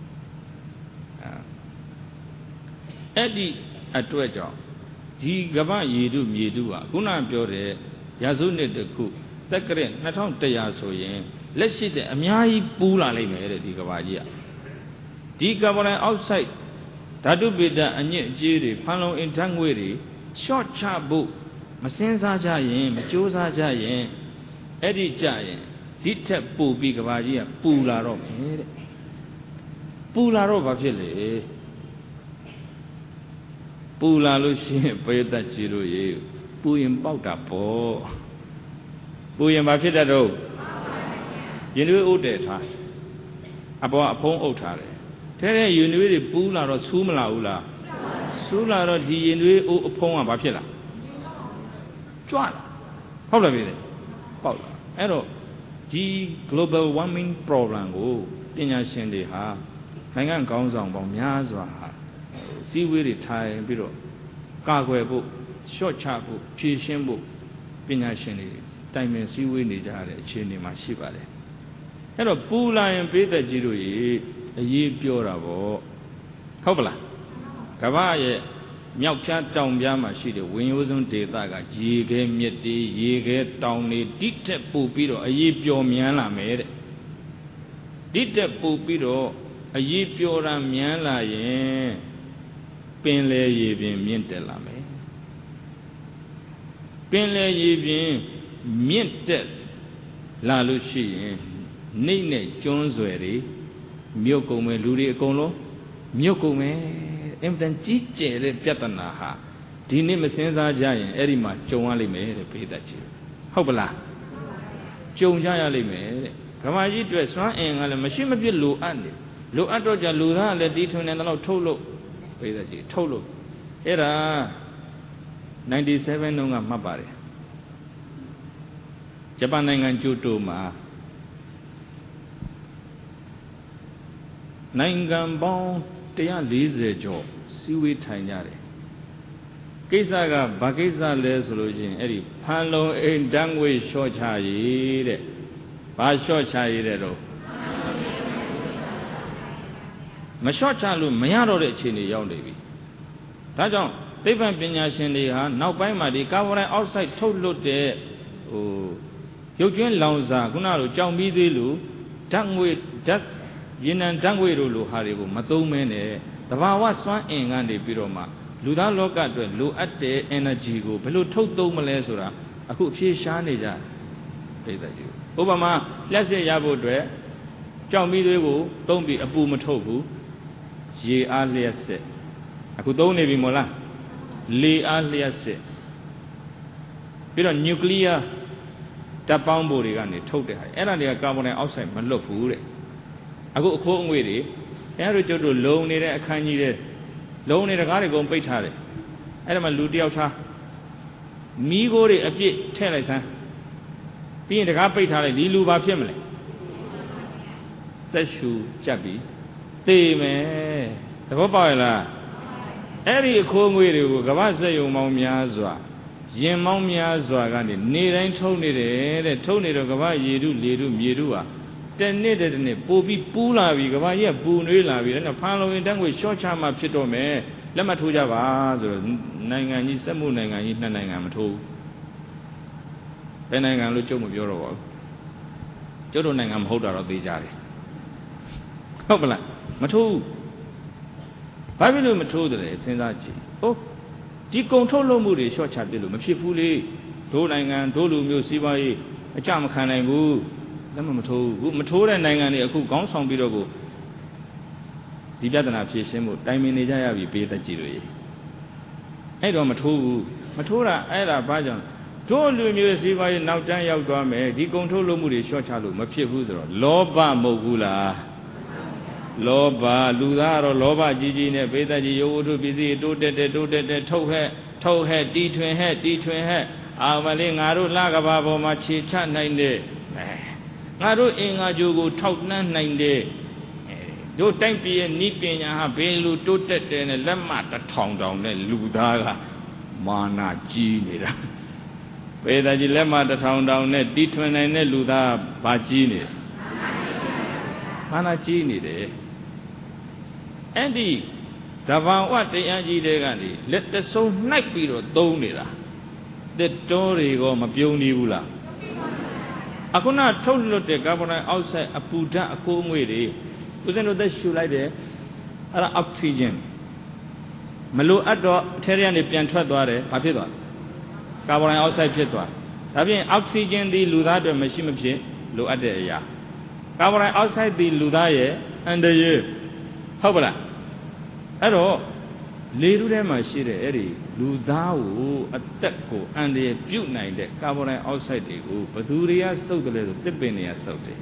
အဲ့ဒီအတွက်ကြောင့်ဒီကမ္ဘာရေထုမြေထုဟာခုနပြောတဲ့ရာစုနှစ်တစ်ခုသက္ကရာ2100ဆိုရင်လက်ရှိတဲ့အများကြီးပူလာလိမ့်မယ်တဲ့ဒီကမ္ဘာကြီးကဒီကာဗွန်ဒိုင်အောက်ဆိုက်ဓာတုဗေဒအညစ်အကြေးတွေဖန်လုံအိမ်ဓာတ်ငွေ့တွေရှော့ချဖို့မစင်စားကြရင်မကြိုးစားကြရင်အဲ့ဒီကြရင်ဒီထက်ပိုပြီးကမ္ဘာကြီးကပူလာတော့မယ်တဲ့ပူလာတော့ဘာဖြစ်လဲပူလာလို့ရှိရင်ပိဿကြည့်လို့ရေပူရင်ပေါက်တာပေါ့ပူရင်ဘာဖြစ်တတ်တော့ရင်တွေးဥတည်ထားအပေါ်အဖုံးအုပ်ထားတယ်ထဲထဲရင်တွေးတွေပူးလာတော့ဆူးမလာဘူးလားဆူးလာတော့ဒီရင်တွေးအိုးအဖုံးကဘာဖြစ်လာကြွလာဟုတ်လားပြည်တယ်ပေါက်လာအဲ့တော့ဒီ global warming problem ကိုပညာရှင်တွေဟာနိုင်ငံခေါင်းဆောင်ပေါင်းများစွာဟာစီးဝေးတွေထိုင်ပြီးတော့ကာကွယ်ဖို့ရှော့ချဖို့ဖြည့်ရှင်းဖို့ပညာရှင်တွေတိုင်ပင်စည်းဝေးနေကြတဲ့အခြေအနေမှာရှိပါတယ်အဲ့တော့ပူလာရင်ပိဿကြည့်လို့အရေးပြောတာပေါ့ဟုတ်ပလားကမ္ဘာရဲ့မြောက်ဖြားတောင်ပြားမှာရှိတဲ့ဝင်ရိုးစွန်းဒေသကရေခဲမြစ်တွေရေခဲတောင်တွေတိတက်ပူပြီးတော့အရေးပြောမြန်လာမယ်တဲ့တိတက်ပူပြီးတော့အရေးပြောတာမြန်လာရင်ပင်လယ်ရေပြင်မြင့်တက်လာမယ်ပင်လယ်ရေပြင်မြင့်တက်လာလို့ရှိရင်နှိမ့်နဲ့ကျွန်းဆွယ်တွေမြုပ်ကုန်မယ်လူတွေအကုန်လုံးမြုပ်ကုန်မယ်အင်တန်ကြီးကျယ်တဲ့ပြဿနာဟာဒီနေ့မစင်စားကြရင်အဲ့ဒီမှာကြုံရလိမ့်မယ်တဲ့ပိဿကြည့်ဟုတ်ပလားကြုံကြရလိမ့်မယ်တဲ့ကဘာကြီးအတွက်စွမ်းအင်ကလည်းမရှိမပြစ်လိုအပ်နေလိုအပ်တော့ကြလူသားလည်းတီးထွင်နေတယ်လို့ထုတ်လို့ပြိဿကြီးထုတ်လို့အဲ့ဒါ97တုန်းကမှတ်ပါတယ်ဂျပန်နိုင်ငံကျိုတိုမှာနိုင်ငံပေါင်း140ကျော်စီဝေးထိုင်ကြတယ်ကိစ္စကဘာကိစ္စလဲဆိုလို့ချင်းအဲ့ဒီဖန်လုံအိမ်တန်းငွေလျှော့ချရေးတဲ့ဘာလျှော့ချရေးတဲ့တော့မလျှော့ချလို့မရတော့တဲ့အခြေအနေရောက်နေပြီဒါကြောင့်သိပ္ပံပညာရှင်တွေဟာနောက်ပိုင်းမှာဒီကာဗွန်ဒိုင်အောက်ဆိုက်ထုတ်လွတ်တဲ့ရုပ်ကျွင်းလောင်စာခုနလိုကြောင်ပြီးသေးလို့ဓာတ်ငွေဓာတ်ရေနံဓာတ်ငွေတို့လိုဟာတွေကိုမသုံးမဲနဲ့တဘာဝစွမ်းအင်ကနေပြီးတော့မှလူသားလောကအတွက်လိုအပ်တဲ့ energy ကိုဘယ်လိုထုတ်သုံးမလဲဆိုတာအခုအဖြေရှားနေကြတယ်ပြိဿကြီးဥပမာလျှက်စစ်ရဖို့အတွက်ကြောင်ပြီးသေးကိုသုံးပြီးအပူမထုတ်ဘူးရေအားလျှက်စစ်အခုသုံးနေပြီမို့လားလေအားလျှက်စစ်ပြီးတော့ nuclear တပ်ပေါင်းဖို့တွေကနေထုတ်တဲ့ဟာအဲ့ဒါတွေကကာဗွန်ဒိုင်အောက်ဆိုက်မလွတ်ဘူးတဲ့အခုအခိုးအငွေ့တွေအဲ့တို့ကျုပ်တို့လုံနေတဲ့အခန်းကြီးတွေလုံနေတကားတွေကုန်ပိတ်ထားတယ်အဲ့ဒါမှလူတယောက်ထားမီးခိုးတွေအပြည့်ထည့်လိုက်စမ်းပြီးရင်တကားပိတ်ထားလိုက်ဒီလူဘာဖြစ်မလဲသက်ရှူကြက်ပြီးသေမယ်သဘောပေါက်ရလားအဲ့ဒီအခိုးအငွေ့တွေကိုကမ္ဘာစက်ယုံမောင်းများစွာရင်မောင်းများစွာကနေနေတိုင်းထုံနေတယ်တဲ့ထုံနေတော့ကမ္ဘာရေထုလေထုမြေထုဟာတနေ့တနေ့ပို့ပြီးပူးလာပြီကမ္ဘာကြီးကပူနွေးလာပြီအဲ့ဒါဖန်လုံရင်တန်းကိုရှော့ချမှဖြစ်တော့မယ်လက်မှတ်ထိုးကြပါဆိုတော့နိုင်ငံကြီးစက်မှုနိုင်ငံကြီးနှစ်နိုင်ငံမထိုးဘယ်နိုင်ငံလို့ကျုပ်မပြောတော့ပါဘူးကျုပ်တို့နိုင်ငံမဟုတ်တာတော့သိကြတယ်ဟုတ်ပလားမထိုးဘာဖြစ်လို့မထိုးတယ်လဲစဉ်းစားကြည့်ဟုတ်ဒီကုံထုတ်လုပ်မှုတွေရှော့ချပြလို့မဖြစ်ဘူးလေတို့နိုင်ငံတို့လူမျိုးစီးပွားရေးအကြမခံနိုင်ဘူးလက်မထိုးဘူးမထိုးတဲ့နိုင်ငံတွေအခုခေါင်းဆောင်ပြီးတော့ကိုဒီပြဿနာဖြေရှင်းဖို့တိုင်ပင်နေကြရပြီပေးသက်ကြည့်လို့အဲ့တော့မထိုးဘူးမထိုးတာအဲ့ဒါဘာကြောင့်တို့လူမျိုးစီးပွားရေးနောက်တန်းရောက်သွားမယ်ဒီကုံထုတ်လုပ်မှုတွေရှော့ချလို့မဖြစ်ဘူးဆိုတော့လောဘမဟုတ်ဘူးလားလောဘလူသားကတော့လောဘကြီးကြီးနဲ့ပေးသက်ကြီးရုပ်ဝတ္ထုပစ္စည်းတိုးတက်တဲ့ထုတ်ဟဲ့တီထွင်ဟဲ့အာမလေးငါတို့လှကဘာပေါ်မှာခြေချနိုင်တဲ့ငါတို့အင်္ဂါကြိုးကိုထောက်နှမ်းနိုင်တဲ့တို့တိုက်ပြည်ရဲ့ဤပညာဟာဘယ်လိုတိုးတက်တယ်နဲ့လက်မ1000တောင်နဲ့လူသားကမာနကြီးနေတာပေသာကြီးလက်မ1000တောင်နဲ့တီထွင်နိုင်တဲ့လူသားဘာကြီးနေမာနကြီးနေတယ်အဲ့ဒီတဘာဝတရားကြီးတွေကနေလက်တဆုံးနှိုက်ပြီးတော့သုံးနေတာတက်တော်တွေကမပြုံးနေဘူးလားအခုနထုတ်လွတ်တဲ့ကာဗွန်ဒိုင်အောက်ဆိုက်အပူဓာတ်အခိုးအငွေ့တွေဦးဇင်းတို့သက်ရှူလိုက်တယ်အဲ့ဒါအောက်ဆီဂျင်မလိုအပ်တော့အထဲထဲကနေပြန်ထွက်သွားတယ်ဘာဖြစ်သွားလဲကာဗွန်ဒိုင်အောက်ဆိုက်ဖြစ်သွားဒါဖြင့်အောက်ဆီဂျင်ဒီလူသားအတွက်မရှိမဖြစ်လိုအပ်တဲ့အရာကာဗွန်ဒိုင်အောက်ဆိုက်ဒီလူသားရဲ့အန္တရာယ်ဟုတ်ပါလားအဲ့တော့လေထုထဲမှာရှိတဲ့အဲ့ဒီလူသားကိုအသက်ကိုအန္တရာယ်ပြုနိုင်တဲ့ကာဗွန်ဒိုင်အောက်ဆိုက်တွေကိုဘယ်သူတွေကစုပ်တယ်လဲဆိုတစ်ပင်တွေကစုပ်တယ်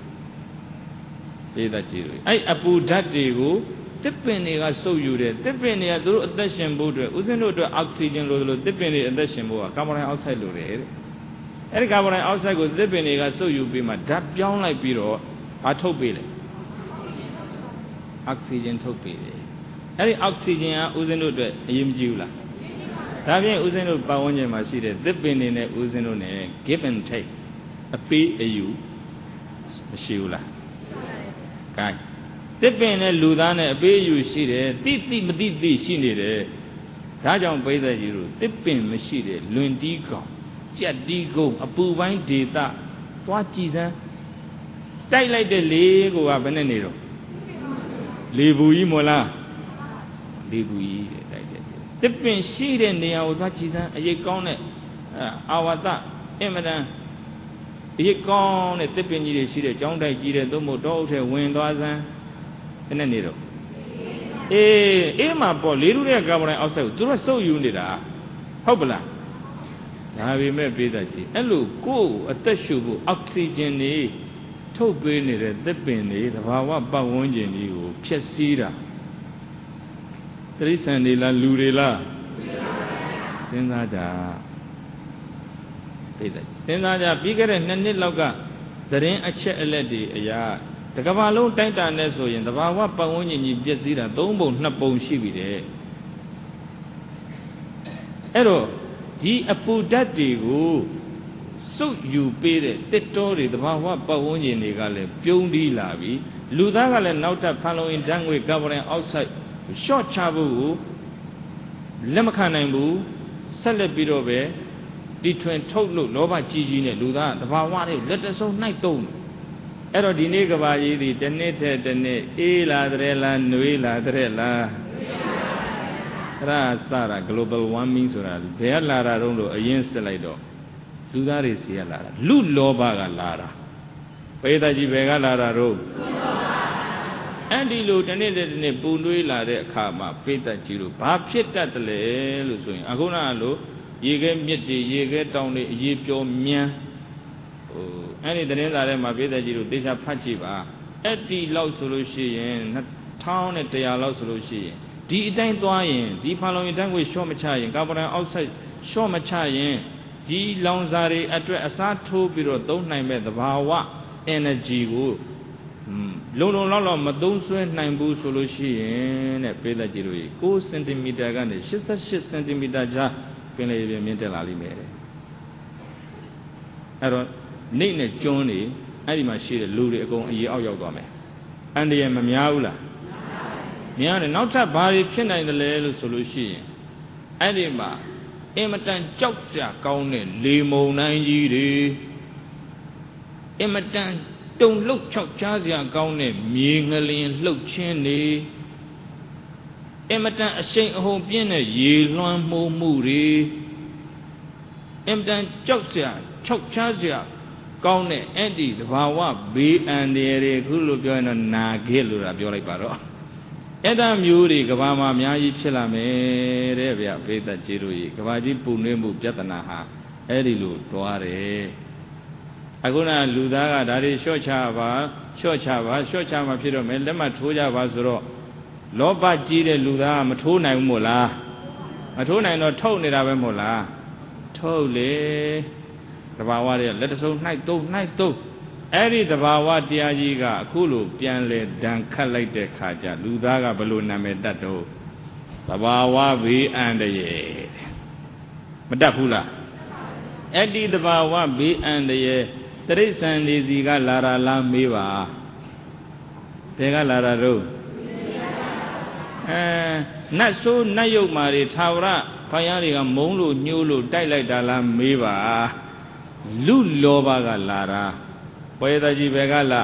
ပေးတတ်ကြည့်လို့အဲ့အပူဓာတ်တွေကိုတစ်ပင်တွေကစုပ်ယူတယ်တစ်ပင်တွေကသူတို့အသက်ရှင်ဖို့အတွက်ဥစဉ်တို့အတွက်အောက်ဆီဂျင်လိုလိုတစ်ပင်တွေအသက်ရှင်ဖို့ကကာဗွန်ဒိုင်အောက်ဆိုက်လိုတယ်တဲ့အဲ့ဒီကာဗွန်ဒိုင်အောက်ဆိုက်ကိုတစ်ပင်တွေကစုပ်ယူပြီးမှဓာတ်ပြောင်းလိုက်ပြီးတော့ဘာထုတ်ပေးလဲအောက်ဆီဂျင်ထုတ်ပေးတယ်အဲ့ဒီအောက်ဆီဂျင်ကဥစဉ်တို့အတွက်အရေးမကြီးဘူးလားဒါဖြင့်ဥစဉ်တို့ပတ်ဝန်းကျင်မှာရှိတဲ့သစ်ပင်တွေနဲ့ဥစဉ်တို့နဲ့ give and take အပေးအယူမရှိဘူးလားကဲသစ်ပင်နဲ့လူသားနဲ့အပေးအယူရှိတယ်တိမတိရှိနေတယ်ဒါကြောင့်ပိဿကြီးတို့သစ်ပင်မရှိတဲ့လွင်တီးကောင်ကြက်တီးကုန်းအပူပိုင်းဒေသသွားကြည်စမ်းတိုက်လိုက်တဲ့လေကိုကဘယ်နဲ့နေတော့လေဘူးကြီးမို့လားလေဘူးကြီးတဲ့တိုက်တဲ့တစ်ပင်ရှိတဲ့နေရာကိုသွားကြည်စမ်းအရိပ်ကောင်းတဲ့အာဝတ္တအင်မတန်အရိပ်ကောင်းတဲ့တစ်ပင်ကြီးတွေရှိတဲ့ကျောင်းတိုက်ကြီးတဲ့သို့မဟုတ်တောအုပ်ထဲဝင်သွားစမ်းဘယ်နဲ့နေတော့အေးမှာပေါ့လေထုတဲ့ကာဗွန်ဒိုင်အောက်ဆိုက်ကိုသူတို့စုပ်ယူနေတာဟုတ်ပလားဒါပေမဲ့ပေးတတ်ကြည့်အဲ့လိုကိုယ်အသက်ရှူဖို့အောက်ဆီဂျင်တွေထုတ်ပေးနေတဲ့သစ်ပင်တွေသဘာဝပတ်ဝန်းကျင်ကြီးကိုဖျက်ဆီးတာတိရစ္ဆာန်တွေလားလူတွေလားစဉ်းစားကြပြည့်တယ်စဉ်းစားကြပြီးခဲ့တဲ့2 နှစ်လောက်ကသတင်းအချက်အလက်တွေအရာတကဘာလုံးတိုက်တာနဲ့ဆိုရင်သဘာဝပတ်ဝန်းကျင်ကြီးပျက်စီးတာ3 ပုံ 2 ပုံရှိပြီတဲ့အဲ့တော့ဒီအပူဓာတ်တွေကိုစုပ်ယူပေးတဲ့တစ်တောတွေသဘာဝပတ်ဝန်းကျင်တွေကလည်းပြုံးတီးလာပြီလူသားကလည်းနောက်ထပ်ဖန်လုံအိမ်ဓာတ်ငွေကာဗွန်ဒိုင်အောက်ဆိုက်ရှော့ချဖို့ကိုလက်မခံနိုင်ဘူးဆက်လက်ပြီးတော့ပဲတီထွင်ထုတ်လို့လောဘကြီးကြီးနဲ့လူသားသဘာဝတွေလက်တဆုံးနှိုက်သုံးအဲ့တော့ဒီနေ့ကဘာကြီးဒီတစ်နှစ်ထက်တစ်နှစ်အေးလာတဲ့လားနှွေးလာတဲ့လားအဲ့ဒါစတာ global warming ဆိုတာဘယ်ကလာတာတုံးလို့အရင်စစ်လိုက်တော့လူသားတွေစီကလာတာလူလောဘကလာတာပေသကြီးဘယ်ကလာတာတော့အဲ့ဒီလိုတစ်နေ့တစ်နေ့ပူနွေးလာတဲ့အခါမှာပေသကြီးတို့ဘာဖြစ်တတ်တယ်လဲလို့ဆိုရင်အခုနကလို့ရေခဲမြစ်တွေရေခဲတောင်တွေအရေးပြောမြန်းအဲ့ဒီသတင်းစာထဲမှာပေသကြီးတို့သေချာဖတ်ကြည့်ပါအဲ့ဒီလောက်ဆိုလို့ရှိရင်2100လောက်ဆိုလို့ရှိရင်ဒီအတိုင်းသွားရင်ဒီဖန်လုံအိမ်ဓာတ်ငွေရှော့မချရင်ကာဗွန်ဒိုင်အောက်ဆိုက်ရှော့မချရင်ဒီလောင်စာတွေအတွက်အစားထိုးပြီးတော့သုံးနိုင်မဲ့သဘာဝ energy ကိုလုံလောက်မသုံးစွဲနိုင်ဘူးဆိုလို့ရှိရင်တဲ့ပေးသက်ကြည့်လို့6 cm ကနေ88 cm ကြားပင်လေပြင်မြင့်တက်လာလိမ့်မယ်တဲ့အဲ့တော့နေနဲ့ကျွန်းနေအဲ့ဒီမှာရှိတဲ့လူတွေအကုန်အရေအောက်ရောက်သွားမယ်အန္တရာယ်မများဘူးလားများတယ်နောက်ထပ်ဘာတွေဖြစ်နိုင်တယ်လဲလို့ဆိုလို့ရှိရင်အဲ့ဒီမှာအင်မတန်ကြောက်စရာကောင်းတဲ့လေမုန်တိုင်းကြီးတွေအင်မတန်တုန်လှုပ်ချောက်ချားစရာကောင်းတဲ့မြေငလျင်လှုပ်ခြင်းတွေအင်မတန်အရှိန်အဟုန်ပြင်းတဲ့ရေလွှမ်းမိုးမှုတွေအင်မတန်ကြောက်စရာချောက်ချားစရာကောင်းတဲ့အဲ့ဒီသဘာဝဘေးအန္တရာယ်တွေခုလိုပြောရင်တော့နာခဲ့လို့တာပြောလိုက်ပါတော့အဲ့ဒါမျိုးတွေကဘာမှအများကြီးဖြစ်လာမယ်တဲ့ဗျဘေးသက်ကြီးတို့ကြီးကဘာကြီးပူနွေးမှုပြဿနာဟာအဲ့ဒီလိုတွားတယ်အခုနလူသားကဒါတွေလျှော့ချမှဖြစ်တော့မယ်လက်မှတ်ထိုးကြပါဆိုတော့လောဘကြီးတဲ့လူသားကမထိုးနိုင်ဘူးမို့လားမထိုးနိုင်တော့ထုတ်နေတာပဲမို့လားထုတ်လေတဘာဝတွေကလက်တဆုံးနှိုက်သုံးအဲ့ဒီတဘာဝတရားကြီးကအခုလိုပြန်လဲဒဏ်ခတ်လိုက်တဲ့ခါကျလူသားကဘလို့နာမည်တတ်တော့တဘာဝဘေးအန္တရာယ်မတတ်ဘူးလားအဲ့ဒီတဘာဝဘေးအန္တရာယ်တိရစ္ဆာန်တွေစီကလာတာလားမေးပါဘယ်ကလာတာတော့နတ်ဆိုးနတ်ယုတ်မာတွေသာဝရဘုရားတွေကမုန်းလို့ညှိုးလို့တိုက်လိုက်တာလားမေးပါလူလောဘကလာတာပွဲသားကြီးဘယ်ကလာ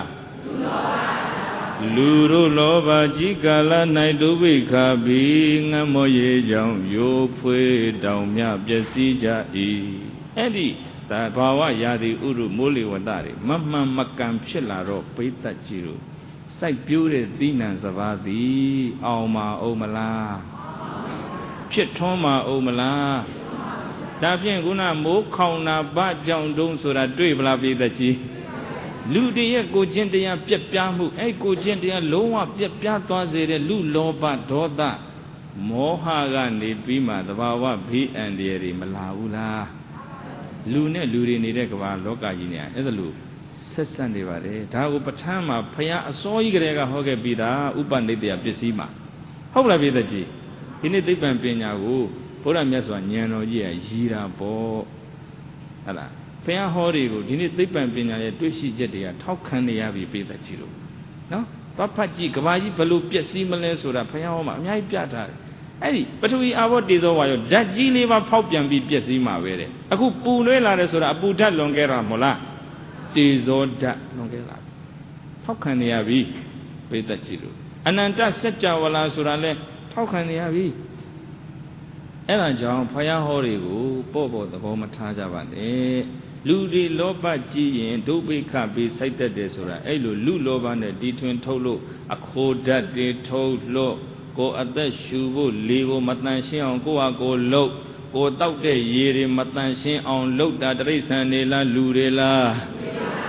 လူတို့လောဘကြီးကာလ၌ဒုဗိခာဘီငတ်မောရေကြောင့်ရိုးဖွေးတောင်မြပျက်စီးကြ၏အဲ့ဒီသဘာဝရာသီဥတုမိုးလေဝသတွေမမှန်မကန်ဖြစ်လာတော့ပိဋကကြီးတို့စိုက်ပျိုးတဲ့သီးနှံစပါးသည်အောင်မအောင်မလားဖြစ်ထွန်းမအောင်မလားဒါဖြင့်ခုနမိုးခေါင်နာဗကြောင့်တုံးဆိုတာတွေ့ပလားပိဋကကြီးလူတည်းရဲ့ကိုချင်းတရားပြက်ပြားမှုအဲ့ကိုချင်းတရားလုံးဝပြက်ပြားသွားစေတဲ့လူလောဘဒေါသမောဟကနေပြီးမှသဘာဝဘေးအန္တရာယ်တွေမလာဘူးလားလူနဲ့လူတွေနေတဲ့ကမ္ဘာလောကကြီးเนี่ยအဲ့ဒါလို့ဆက်ဆက်နေပါတယ်ဒါကိုပဋ္ဌာန်းမှာဘုရားအစောကြီးကတည်းကဟောခဲ့ပြီးသားဥပနိဒေယပစ္စည်းမှာဟုတ်လားပြည့်သက်ကြီးဒီနေ့သိပ္ပံပညာကိုဘုရားမြတ်စွာဉာဏ်တော်ကြီးကရည်တာပေါ့ဟုတ်လားဘုရားဟောတွေကိုဒီနေ့သိပ္ပံပညာရဲ့တွေ့ရှိချက်တွေကထောက်ခံနေရပြီပြည့်သက်ကြီးလို့နော်သွားဖတ်ကြည့်ကဘာကြီးဘလို့ပျက်စီးမလဲဆိုတာဘုရားဟောမှာအများကြီးပြထားတယ်အဲ့ဒီပထဝီအာဘောတေဇောဝါယောဓာတ်ကြီးလေးပါဖောက်ပြန်ပြီးပျက်စီးမှာပဲတဲ့အခုပူနွေးလာတယ်ဆိုတာအပူဓာတ်လွန်ခဲ့တာမဟုတ်လားတေဇောဓာတ်လွန်ခဲ့တာထောက်ခံနေရပြီပြည့်သက်ကြီးလို့အနန္တစัจ java လာဆိုတာလဲထောက်ခံနေရပြီအဲ့ဒါကြောင့်ဘုရားဟောတွေကိုပေါ့သဘောမထားကြပါနဲ့လူတွေလောဘကြီးရင်ဒုဗိခပေးစိုက်တတ်တယ်ဆိုတာအဲ့လိုလူလောဘနဲ့တီထွင်ထုတ်လို့အခိုဓာတ်တွေထုတ်လို့ကိုအသက်ရှူဖို့လေကိုမတန်ရှင်းအောင်ကိုဟာကိုလှုပ်ကိုတောက်တဲ့ရေတွေမတန်ရှင်းအောင်လှုပ်တာတိရစ္ဆာန်တွေလားလူတွေလား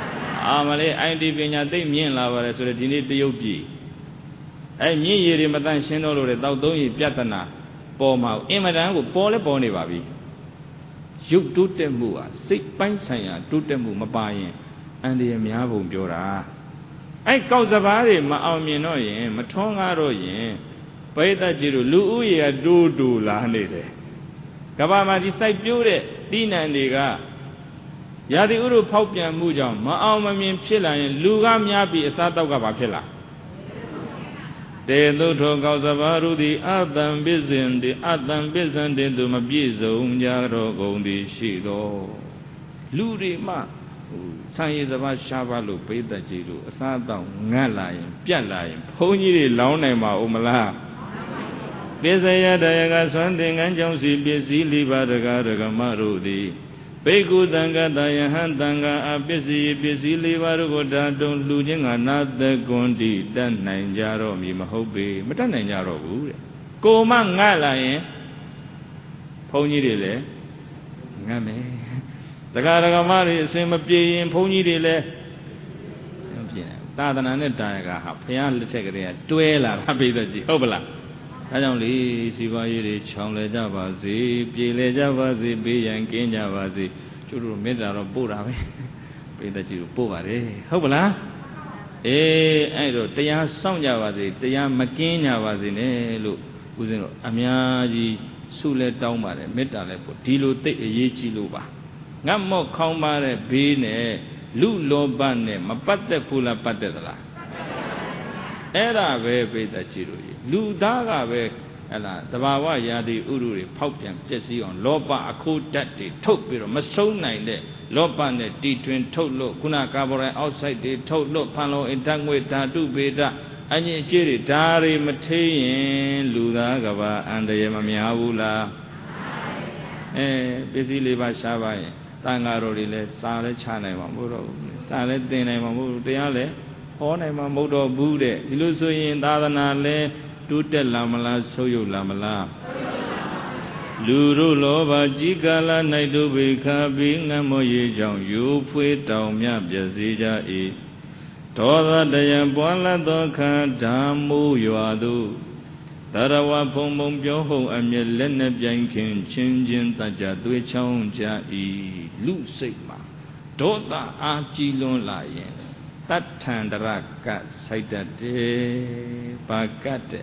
Amale, I depend they mean lava, so that you need the yogi. I mean, you Matan Shinolo without doing Piatana, Poma, Imadan, Pole Pony Babi. You do them mua, sick pine saya, do them mumabai, and the Miabu Jora. I cause a body, Maaminoye, Matonga Roye, Paita Jiru, Luya do la nede. Kabama decide beauty, Dina and Liga. Yadi Uru Popia Mujam, Maamamin Pilla, and Lugam Yabi, a Satoga Pilla. They do talk about the Adam Bizin, the Adam Bizin, the Dumabizo, Yaro, Gondi, Shido. Luri Ma, Sayes about Shavalu, Peta Jiru, Sata, Nalai, Pialai, Pony, Launema, Umala. Bezaya Dayaga, Sanding, and Jonesy, busy, Libadaga, Marudi. Pegu Danga, Dayahan Danga, busy, Livarugoda, don't losing another Gondi, Dan Nanjaro, Mimahobe, Matanajaro. Koma Nala, Pony Dele, Name. The Garagamari, same of Jay and Pony Dele. Tadanana Daga, Pian Letegria, Duela, Happy the Hobla. I don't leave Sivairi, Chomle Javazi, Pile Javazi, B and King Javazi, Churu Meda of Buddha, pay that you Povare, Hobla. I wrote Taya Song Javazi, Taya Makin Javazi, look, who's in Amiaji, Sule Daumare, Metale, Tilo Te Yichi Luba. Nammo Kaumare, Bine, Lu Lobane, Mapate Pula Patela. Era ve the Chiru. Ludaga ve, Ella, the Bawa Yadi Uri, Paupian, Jesse on Lopa, a cool daddy, Topiro, Masona in there, Lopa and the D twin Tolo, Kuna Cabora outside the Tolo, Palo, and Tangwe, Tadu Beta, Anya Jiri, Dari, Matein, Ludagava, and the Yamamiavula. Busy Liva Shavai, Tangarorile, Sale Chana Mamuro, Sale Dene Mamu, Deale, Honema Modo Bude, Iluso in Dadanale. Tutte lamala soyo lamala Luru loba jigala naidu bika binga moye jang yu pwe tao mya byasija e Toda daya bwala doka dhamu yuadu Tarawa pong pyo hong amye lenne byan kin chin jin taja dwe chong ja e Lu sik ma Toda a chi lon la yin Tat thandara ka saita de Bagate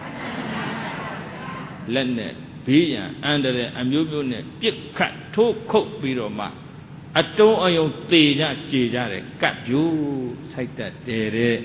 Lennet, Bian, under the Amubunet, Pip cut, two coat biroma. A toe on your teja, Jare, cut you, sight that dere.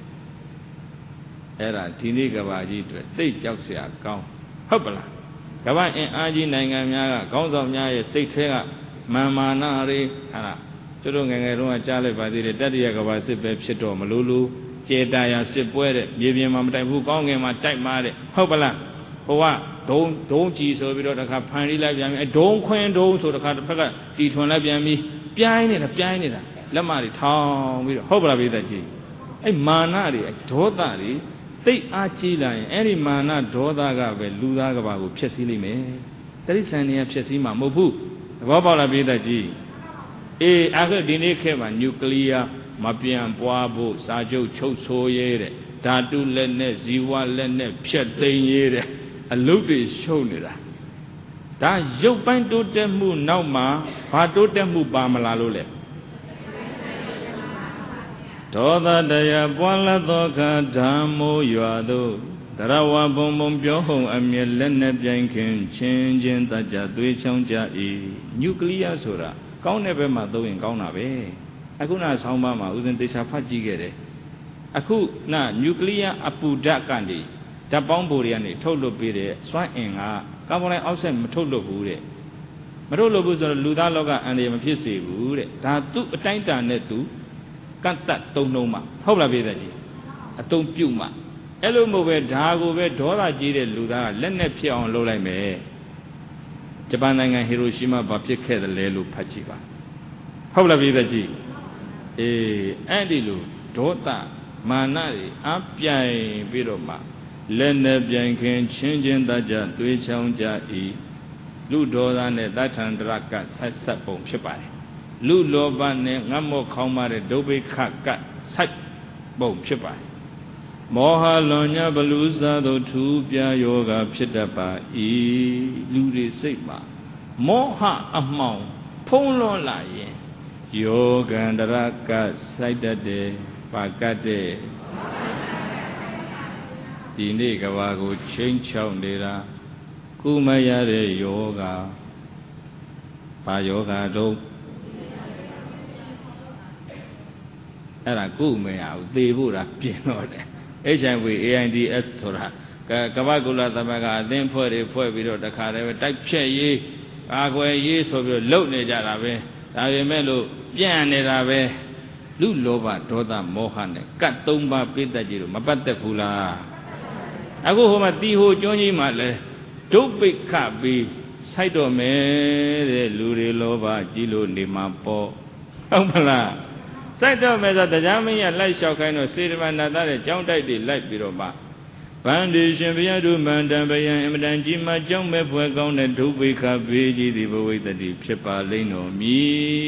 Era Tinigavaji to a day Jousia, Gao. Hopla. Gavan and Aji Nangamia, Gons of Nya, State Fair, Mamma Nari, Anna. Churung and Roma Charlie by the Daddy Agavasi, Pepsito, Malulu, Jedaya, Sipwere, Vivian Mamtabu, Gong and my type Mari, Hopla. Don't cheese over the Capani Labiami, don't quain don't so the Catapaga, Titun Labiami, Pianita, Lamari town with Hobla with that. A manari, a totari, they are chila, any mana, Dodaga, Ludaga, Chesili me. That is any of Chesima Mobu, Wabala with that. A Agadine came a nuclear, Mapian, Boabo, Sajo, Choso Yere, Tatu Lene, Ziwa Lene, Piet Yere. A look is shown it. That you find to them who now ma, but to them who Bamalale. Toda daya Bola Doka, Damo, you are though. Tarawa Bombom Yoho, and Melene Biankin, changing the Jadui Chonja e. Nuclear Sura, Kaunebe Mado in Kaunabe. Akuna Saumama, who's in the Shapaji Gere. Aku na nuclear Apu Dakandi. The Bomboriani told the Bede, Swang, Carbon outside Matolo Bude. Matolo was a Ludaloga and the Mafisi Bude. That took a time netu, can't that Tonoma, Hobla Bedaji, a Tom Puma. Elomove, Dago, Dora Jide Luda, Lenne Pia on Lola Me. Japan and Hiroshima, Bapike, the Lelu Pachiva. Hobla Bedaji, Andilu, Dota, Manari, Apia, Biroma. Lenne Biankin, changing the jet, which on ja e. Ludoran, that and Raka, has sat bomb Shapai. လူလောဘနဲ့ငတ်မောခေါင်းပါတဲ့ဒုဗ္ဗိခကစိုက်ပုံဖြစ်ပါတယ်မောဟလွန်ညဘလူစားသောထူပြယောဂဖြစ်တတ်ပါ၏လူတွေစိတ်မှာမောဟအမှောင်ဖုံးလွှမ်းလာရင်ယောဂန္တရကစိုက်တတ်တယ်ပါကတ်တဲ့ဒီနေ့ကဘာကိုချင်းချောက်နေတာကုမရတဲ့ယောဂဘာယောဂတော့အဲ့ဒါကုမရဘူးသေဖို့တာပြင်တော့တယ် HIV AIDS ဆိုတာကမ္ဘာကုလသမဂ္ဂအသင်းဖွဲ့တွေဖွဲ့ပြီးတော့တခါတည်းပဲတိုက်ဖြတ်ရေးကာကွယ်ရေးဆိုပြီးလှုပ်နေကြတာပဲဒါပေမဲ့လို့ပြန့်နေတာပဲလူလောဘဒေါသမောဟနဲ့ကတ်၃ပါးပိဋကကြီးတို့မပတ်သက်ဘူးလားအခုဟိုမှာတီဟိုကျွန်းကြီးမှာလဲဒုပိခပြီးစိုက်တော့မယ်တဲ့လူတွေလောဘကြီးလို့နေမှာပေါ့ဟုတ်မလားစိုက်တော့မယ်ဆိုတရားမင်းရလိုက်လျှောက်ခိုင်းတော့စေတမနာသားတဲ့ကြောင်းတိုက်တွေလိုက်ပြီးတော့မှဗန္ဒီရှင်ဘုရားတို့မန္တန်ဗျံအမတန်ကြီးမှကြောင်းမဲ့ဖွယ်ကောင်းတဲ့ဒုပိခဘေးကြီးသည်ဘဝိတ္တိဖြစ်ပါလိမ့်တော်မူ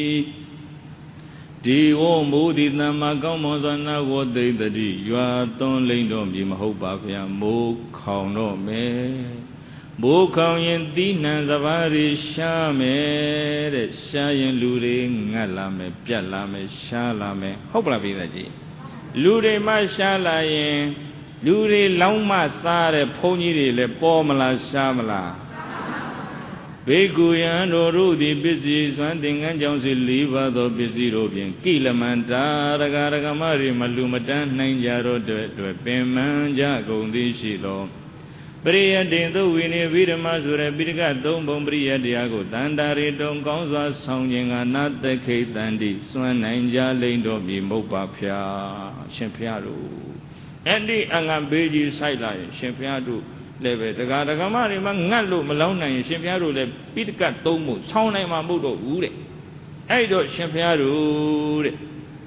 ဒီဝမိုးဒီသမ္မာကောင်းမွန်စွာနာဝသိတ္တိရွာသွန်းလိမ့်တော်မူမဟုတ်ပါဗျာမိုးခေါင်တော့မယ်မိုးခေါင်ရင်သီးနှံစပါးတွေရှားမယ်တဲ့ရှားရင်လူတွေငတ်လာမယ်ပြတ်လာမယ်ရှားလာမယ်ဟုတ်ပါလားပြည်သက်ကြီးလူတွေမှရှားလာရင်လူတွေလောင်းမစားတဲ့ဘုန်းကြီးတွေလည်းပေါ်မလားရှားမလားဘေကုယံတို့သည်ပစ္စည်းစွမ်းသင်္ကန်းကြောင့်စီ၄ပါးသောပစ္စည်းတို့ဖြင့်ကိလမန္တာရဂရဂမတွေမလူမတန်းနိုင်ကြတော့တဲ့အတွက်ပင်မန်းကြကုန်သည်ရှိသောပရိယတေသုဝိနေဝိဓမဆိုတဲ့ပိဋကသုံးပုံပရိယတရားကိုတန်တာရီတုံကောင်းစွာဆောင်ခြင်းကနာတခိတန္တိစွမ်းနိုင်ကြလိမ့်တော်မူမဟုတ်ပါဖျားရှင်ဖျားတို့အဲ့ဒီအငံဘေးကြီးဆိုင်လာရင်ရှင်ဖျားတို့လည်းပဲတရားဓမ္မတွေမှာငတ်လို့မလောင်းနိုင်ရင်ရှင်ဘုရားတို့လည်းပိဋကတ်သုံးဖို့ဆောင်းနိုင်မှာမဟုတ်တော့ဘူးတဲ့အဲ့တော့ရှင်ဘုရားတို့တဲ့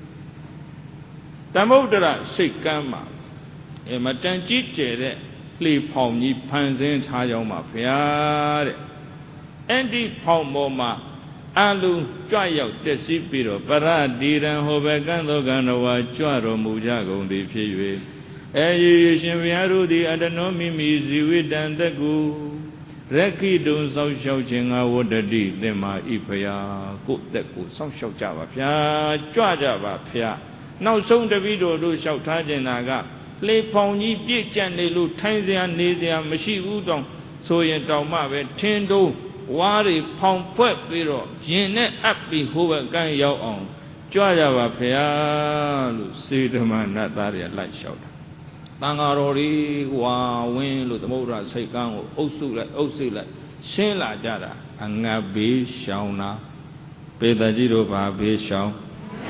သမုဒ္ဒရာစိတ်ကမ်းမှာမတန်ကြီးကျယ်တဲ့လှေဖောင်ကြီးဖန်ဆင်းထားကြောင်းပါဘုရားတဲ့အဲ့ဒီဖောင်ပေါ်မှာအလုံးကြွရောက်တက်စီးပြီးတော့ပရဒီရန်ဟောဘကံသောကံတော်ဝါကြွတော်မူကြကုန်သည်ဖြစ်၍အေယေရှင်ဘုရားတို့သည်အတနောမိမိဇီဝိတံတကုရခိတုံစောင့်ရှောက်ခြင်းငါဝတ္တတိသင်္မာဤဖရာကိုယ့်တက်ကိုစောင့်ရှောက်ကြပါဗျာကြွကြပါဗျာနောက်ဆုံးတပည့်တော်တို့လျှောက်ထားခြင်းနာကလေဖောင်ကြီးပြည့်ကျက်နေလို့ထိုင်စရာနေစရာမရှိဘူးတောင်ဆိုရင်တောင်မှပဲထင်းတုံးဝါးတွေဖောင်ဖွဲ့ပြီးတော့ရင်နဲ့အပ်ပြီးဟိုဘက်ကန်းရောက်အောင်ကြွကြပါဗျာလို့စေတမနတ်သားတွေလိုက်လျှောက်တာတန်ဃာတော်တွေဝါဝင်းလို့သမုဒ္ဒရာစိတ်ကန်းကိုအုပ်စုလိုက်ရှင်းလာကြတာအငတ်ဘေးရှောင်တာပေတကြီးတို့ဘာဘေးရှောင်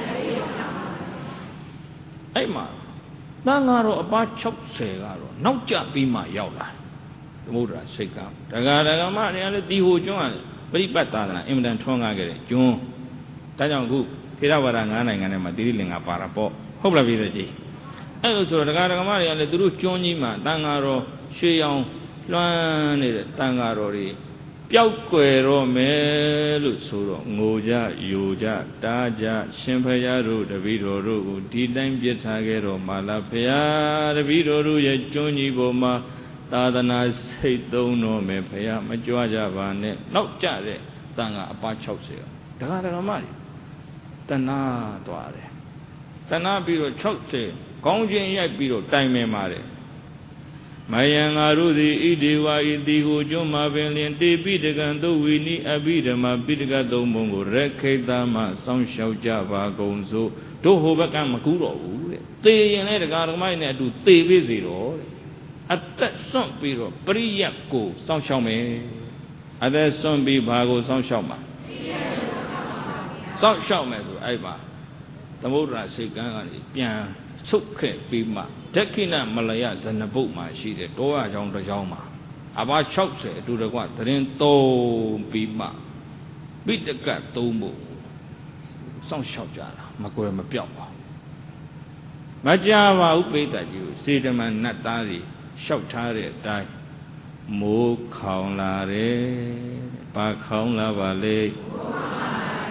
အဲ့မှာတန်ဃာတော်အပါ60ကတော့နောက်ကျပြီးမှရောက်လာသမုဒ္ဒရာစိတ်ကန်းတရားဓမ္မတွေကလည်းတီဟိုကျွန်းကပရိပတ်သာသနာအင်မတန်ထွန်းကားခဲ့တဲ့ကျွန်းဒါကြောင့်ခုခေရဝါဒ9နိုင်ငံထဲမှာတိရိလင်္ကာပါတာပေါ့ဟုတ်လားပြည်သက်ကြီးအဲ့လိုဆိုတော့တရားဓမ္မတွေကလည်းသူတို့ကျွန်းကြီးမှာတန်ဃာတော်ရွှေရောင်လွှမ်းနေတဲ့တန်ဃာတော်တွေပျောက်ကွယ်တော့မယ်လို့ဆိုတော့ငိုကြယိုကြတားကြရှင်ဖရာတို့တပည့်တော်တို့ကိုဒီတိုင်းပြစ်ထားခဲ့တော့မာလာဖရာတပည့်တော်တို့ရဲ့ကျွန်းကြီးပေါ်မှာသာသနာစိတ်သုံးတော်မယ်ဖရာမကြွကြပါနဲ့နောက်ကြတဲ့တန်ဃာအပါ60တရားဓမ္မတွေတဏှာသွားတယ်တဏှာပြီးတော့60ကောင်းခြင်းရိုက်ပြီးတော့တိုင်ပင်ပါတယ်မယံငါတို့သည်ဣဒေဝဤတိကိုကျွန်းမှာပင်လင်တေပိတကံသုဝီနိအဘိဓမ္မာပိဋကသုံးပုံကိုရခိတမှစောင့်ရှောက်ကြပါကုန်စို့တို့ဟိုဘက်ကမကူးတော့ဘူးတဲ့သေရင်လည်းတရားဓမ္မနဲ့အတူသေပေးစေတော့တဲ့အသက်စွန့်ပြီးတော့ပရိယတ်ကိုစောင့်ရှောက်မယ်အသက်စွန့်ပြီးဘာကိုစောင့်ရှောက်မှာစောင့်ရှောက်မယ်ဆိုအဲ့ပါသမုဒ္ဒရာစိတ်ကန်းကနေပြန်ချုပ်ခဲ့ပြီးမှဒက္ခိဏမလယဇနပုတ်မှာရှိတဲ့တောရချောင်းတစ်ချောင်းမှာအပါ60အတူတကွသတင်းသုံးပြီးမှပိဋကတ်သုံးဖို့စောင့်ရှောက်ကြတာမကွယ်မပြောက်ပါမကြပါဘူးပိဋကတ်ကြီးကိုစေတမန်နတ်သားတွေလျှောက်ထားတဲ့အတိုင်းမိုးခေါင်လာတယ်ဘာခေါင်လာပါလဲ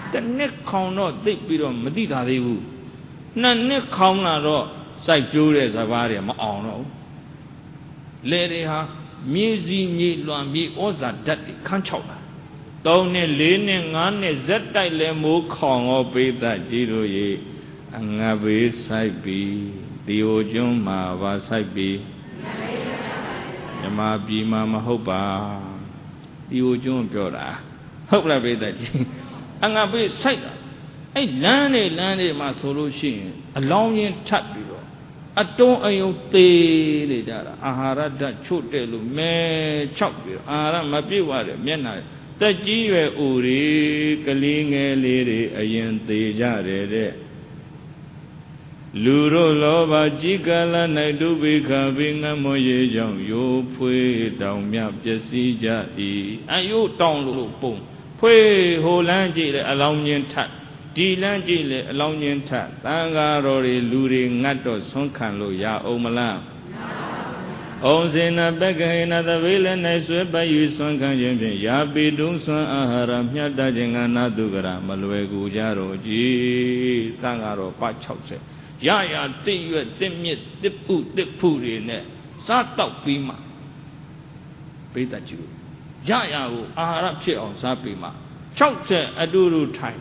The neck corner, they be on Medita, they would. None neck corner, side Julius Avaria, no. Lady ha, music, me, long, me, also that can't chop. Don't leaning on a Zeta Lemo Kong or Beta Giro ye, and Abbey side be, the Ojuma was side be. Yama be Mamma Hoba, the Ojum Pura. Hope la Beta G. And Abbey side. I landed my solution, a long in tap below. I don't ayuti dara. Ahara da chutelu me chapio. Ahara mapi wale mena. The jive uri kalinge liri ayente jare. Luro loba jikala naidu bika binga moye jang yo pui down miap jesi jati. Ayu down lu pung. Pui holanji le along in tap. Dilanji along in tap, Tanga Rory, Luri, Nato, Sonkanlo, Ya Omala. Ozena Begana, the villain, I swear by you, Sonkan Jimmy, Yabi Dunson, Aharam, Yadajanga, Nadugara, Malwegu, Jaro, G. Tangaro, Pachose. Yaya, Tiu, Dimit, Dipu, in there. Sata Pima. Beta Jew. Yaya, Aharap, on Sapima. Chokse, Aduru time.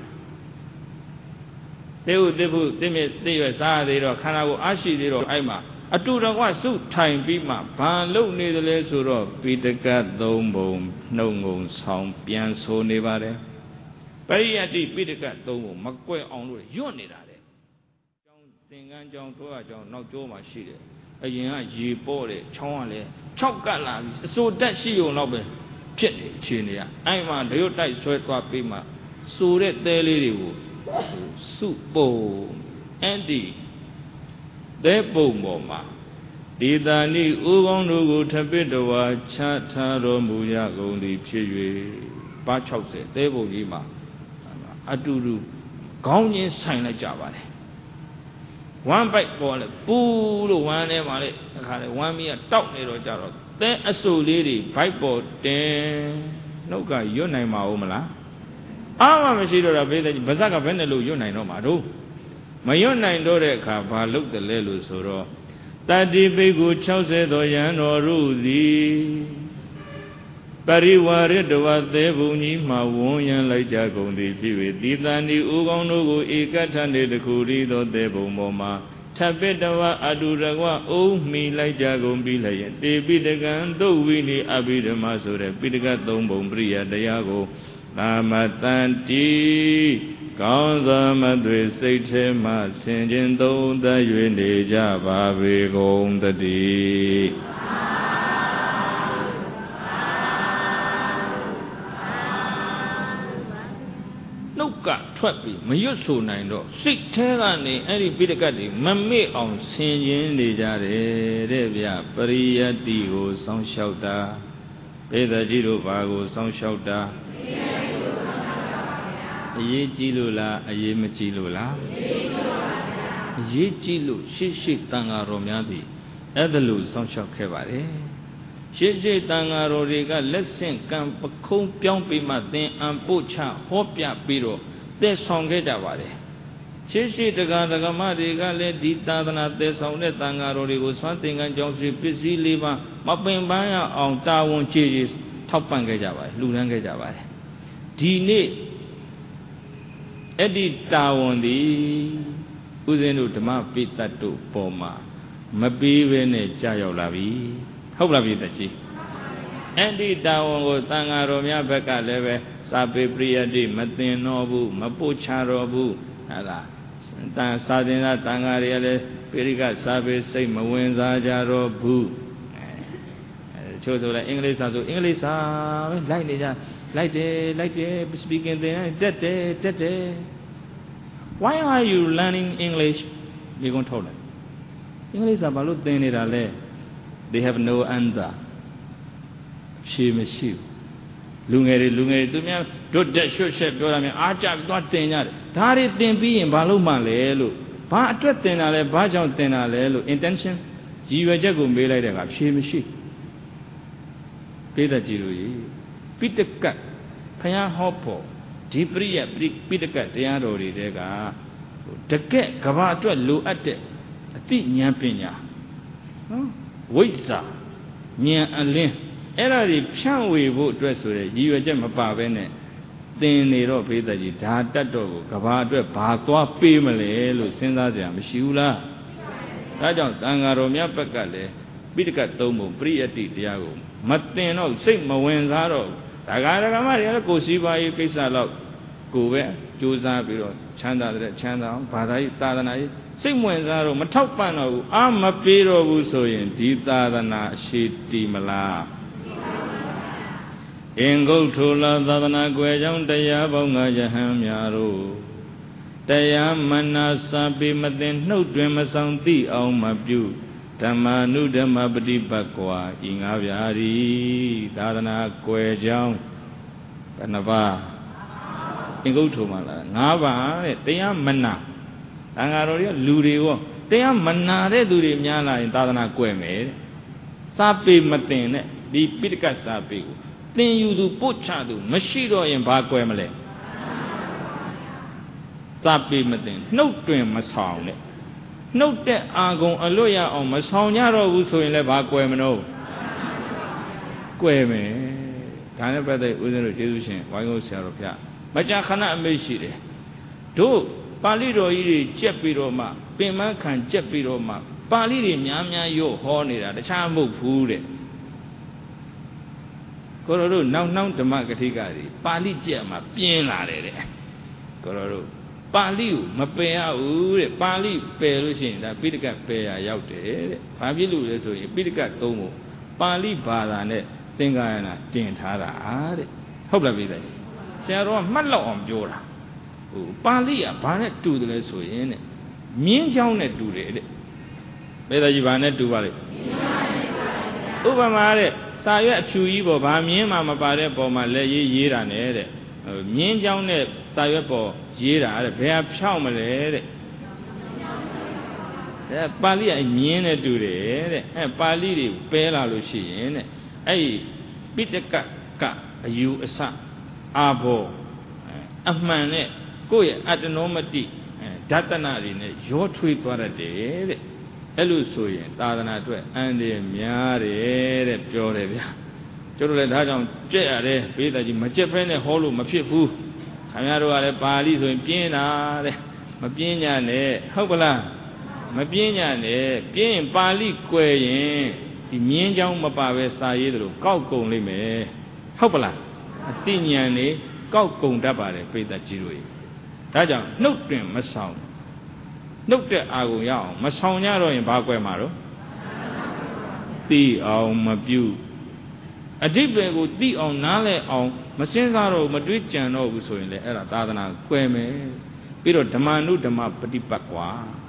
They would they were sad, Kanago, Ashi, Aima. A two was so time, Bima, Pan, low near the lesser, Peter Cat, Dombo, no moon, sound, Pian so nevare. Pariati, Peter Cat, Dombo, Macquay on you need at it. John, John, John, no Joe Machine. A young G. Bore, Chonle, Chokala, so that she will not be Chitty, Chinia. I'm on the Yotai sweat Pima, so that the lady. Supo Andy De Bomoma Didani Ugondu Tabidoa Chataro Muya Gondi Piri Bachose, Debo Lima Aduru Gong sign like Java. One bite ball, Boo, one emale, one me a top little jarro. Then a so lady, pipe board, then no guy, your name, Maomala. I'm a shooter of it, Bazaka Venelu, you know, Madu. My own nine daughter Kapa looked the Lelu Soro. Tadi Begu Chause Doyan or Rudy Pariware Dova Devuni, Mawoyan like Jagondi Piwi, Didani Ugonugu Ikatande the Kurido Devo Moma, Tabedawa Adurawa, oh me like Jagombi Layan, De Bidagan, though Winnie Abida Masura, Bidaga Dombo Bria Diago. Namatanti Kanza Madre Sechema Sinjendo da Yune Java Vigom the D. No got trappy, Mayusu Nando, Sick Terani, any Bidagati, Mammy on Sinjin de Jare, Revia, Paria Digo, Sound Shouta, Peda Giro Vago, Sound Shouta. Ye Gilula, a ye Machilula Ye Gilu, she Tanga Romiadi, Edalu, Sunshine Cavare. She Tanga Roriga, let's sing Camp Pacom Piompi Matin and Pocha, Hopia Biro, there's song Gedavare. She Tagada Gamadiga, let Ditana, there's on the Tanga Rorigo, something and Johnson, busy liver, Mapin Baya on Tawon Cheese, Topangajava, Lunangajava. Dine Eddie Tawondi Uzenu Tama Pita to Poma Mabi Vene Chayo Lavi. How lavi the chi? Eddie Tawon Tanga Romia Becca Leve, Sabe Priadi, Matin Nobu, Mapucha Robu, Ada Sadina Tanga Reale, Perica Sabe, say Mawenza Jaro Boo. Chose like English, also English, like speaking there, why are you learning English? You're going to tell them. English about they have no answer. She may shoot. Lungeri, to me, don't that should ship your Aja got dinner. Tari didn't be in Baluma Lelu. Patratina, Bajan Tena Lelu. Intention? Jiva Jagum be like a she may shoot. Peter Jiru. Peter Cut, Paya Hoppo, ဒီပရိယပိဋကတရားတော်တွေတဲကတကက်ကဘာအတွက်လိုအပ်တဲ့အသိဉာဏ်ပညာနော်ဝိဇ္ဇာဉာဏ်အလင်းအဲ့ဒါတွေဖြန့်ဝေဖို့အတွက်ဆိုရယ်ရည်ရွယ်ချက်မပါဘဲနဲ့သင်နေတော့ဘေးသက်ကြီးဒါတတ်တော့ကိုကဘာအတွက်ဘာသွားပေးမလဲလို့စဉ်းစားကြရမရှိဘူးလားဒါကြောင့်တန်ဃာတော်များဘက်ကလည်းပိဋကသုံးပုံပရိယတ္တိတရားကိုမသင်တော့စိတ်မဝင်စားတော့ဒါကရကမတွေလည်းကိုယ်စီးပွားရေးကိစ္စတော့ကိုယ်ပဲကြိုးစားပြီးတော့ချမ်းသာတဲ့ချမ်းသာအောင်ဘာသာရေးသာသနာရေးစိတ်ဝင်စားတော့မထောက်ပံ့တော့ဘူးအာမပေးတော့ဘူးဆိုရင်ဒီသာသနာအရှိတီမလားအင်္ဂုတ်ထိုလာသာသနာကွယ်ကြောင့်တရားပေါင်းငါယဟန်များတို့တရားမနာစာပေမသိနှုတ်တွင်မဆောင်သိအောင်မပြုဓမ္မာနုဓမ္မပฏิပတ်ကွာဤငါးပြားရီသာသနာကွယ်ကြောင်းဘယ်နှပါအင်္ဂုတ်ထိုမှာလား၅ပါးတဲ့တရားမနာသံဃာတော်တွေကလူတွေရောတရားမနာတဲ့သူတွေများလာရင်သာသနာကွယ်မယ်တဲ့စာပေမသိနဲ့ဒီပိဋကစာပေကိုသင်ယူသူပို့ချသူမရှိတော့ရင်ဘာကွယ်မလဲစာပေမသိနှုတ်တွင်မဆောင်နဲ့နှုတ်တဲ့အာဂုံအလွတ်ရအောင်မဆောင်ကြတော့ဘူးဆိုရင်လည်းဘာကွယ်မလို့ကွယ်မယ်ဒါနဲ့ပတ်သက်ဦးဇင်းတို့ကျေးဇူးရှင်ဝိုင်းကုန်းဆရာတော်ဖျားမကြာခဏအမိတ်ရှိတယ်တို့ပါဠိတော်ကြီးတွေကြက်ပြီးတော့မှပင်မခံကြက်ပြီးတော့မှပါဠိတွေများများရော့ဟောနေတာတခြားမဟုတ်ဘူးတဲ့ကိုရောတို့နောက်ဓမ္မကတိကတွေပါဠိကြက်မှာပြင်းလာတယ်တဲ့ကိုရောတို့ပါဠိကိုမပယ်ရဘူးတဲ့ပါဠိပယ်လို့ရှိရင်ဒါပိဋကပယ်ရရောက်တယ်တဲ့ဘာဖြစ်လို့လဲဆိုရင်ပိဋကသုံးဖို့ပါဠိဘာသာနဲ့သင်္ကာယနာတင်ထားတာတဲ့ဟုတ်လားပြည်တယ်ဆရာတော်ကမှတ်လောက်အောင်ပြောတာဟိုပါဠိကဘာနဲ့တူတယ်လဲဆိုရင်တဲ့မြင်းချောင်းနဲ့တူတယ်တဲ့ပြည်တယ်ကြီးဘာနဲ့တူပါလဲဥပမာတဲ့စာရွက်အဖြူကြီးပေါ်ဘာမြင်းမှမပါတဲ့ပေါ်မှာလက်ရေးတာနဲ့တဲ့မြင်းချောင်းနဲ့စာရွက်ပေါ်ရေးတာတဲ့ဘယ်ဟာဖြောက်မလဲတဲ့ပါဠိကမြင်းနဲ့တူတယ်တဲ့ပါဠိတွေပယ်လာလို့ရှိရင်တဲ့အဲ့ပိဋကအယူအဆအာဘောအမှန်နဲ့ကိုယ့်ရဲ့အတ္တနောမတိဓာတနာတွေနဲ့ရောထွေးသွားတတ်တယ်တဲ့အဲ့လိုဆိုရင်သာသနာအတွက်အန္တရာယ်များတယ်တဲ့ပြောတယ်ဗျာကျတို့လည်းဒါကြောင့်ကြက်ရတယ်ဘေးသားကြီးမကြက်ဖဲနဲ့ဟောလို့မဖြစ်ဘူးခင်ဗျားတို့ကလည်းပါဠိဆိုရင်ပြင်းတာတဲ့မပြင်းကြနဲ့ဟုတ်ပလားမပြင်းကြနဲ့ပြင်းရင်ပါဠိကွယ်ရင်ဒီမြင်းချောင်းမပါပဲစာရေးတယ်လို့ကောက်ကုန်လိမ့်မယ်ဟုတ်ပလားအသိဉာဏ်နေကောက်ကုန်တတ်ပါတယ်ပိဋကကြီးတို့ဒါကြောင့်နှုတ်တွင်မဆောင်နှုတ်တဲ့အာကိုရအောင်မဆောင်ကြတော့ရင်ဘာကွယ်မှာတော့သိအောင်မပြုအဓိပ္ပာယ်ကိုသိအောင်နားလည်အောင်မစင်းစားတော့မတွေးကြံတော့ဘူးဆိုရင်လည်းအဲ့ဒါသာသနာကွယ်မယ်ပြီးတော့ဓမ္မနုဓမ္မပฏิပတ်ကွာ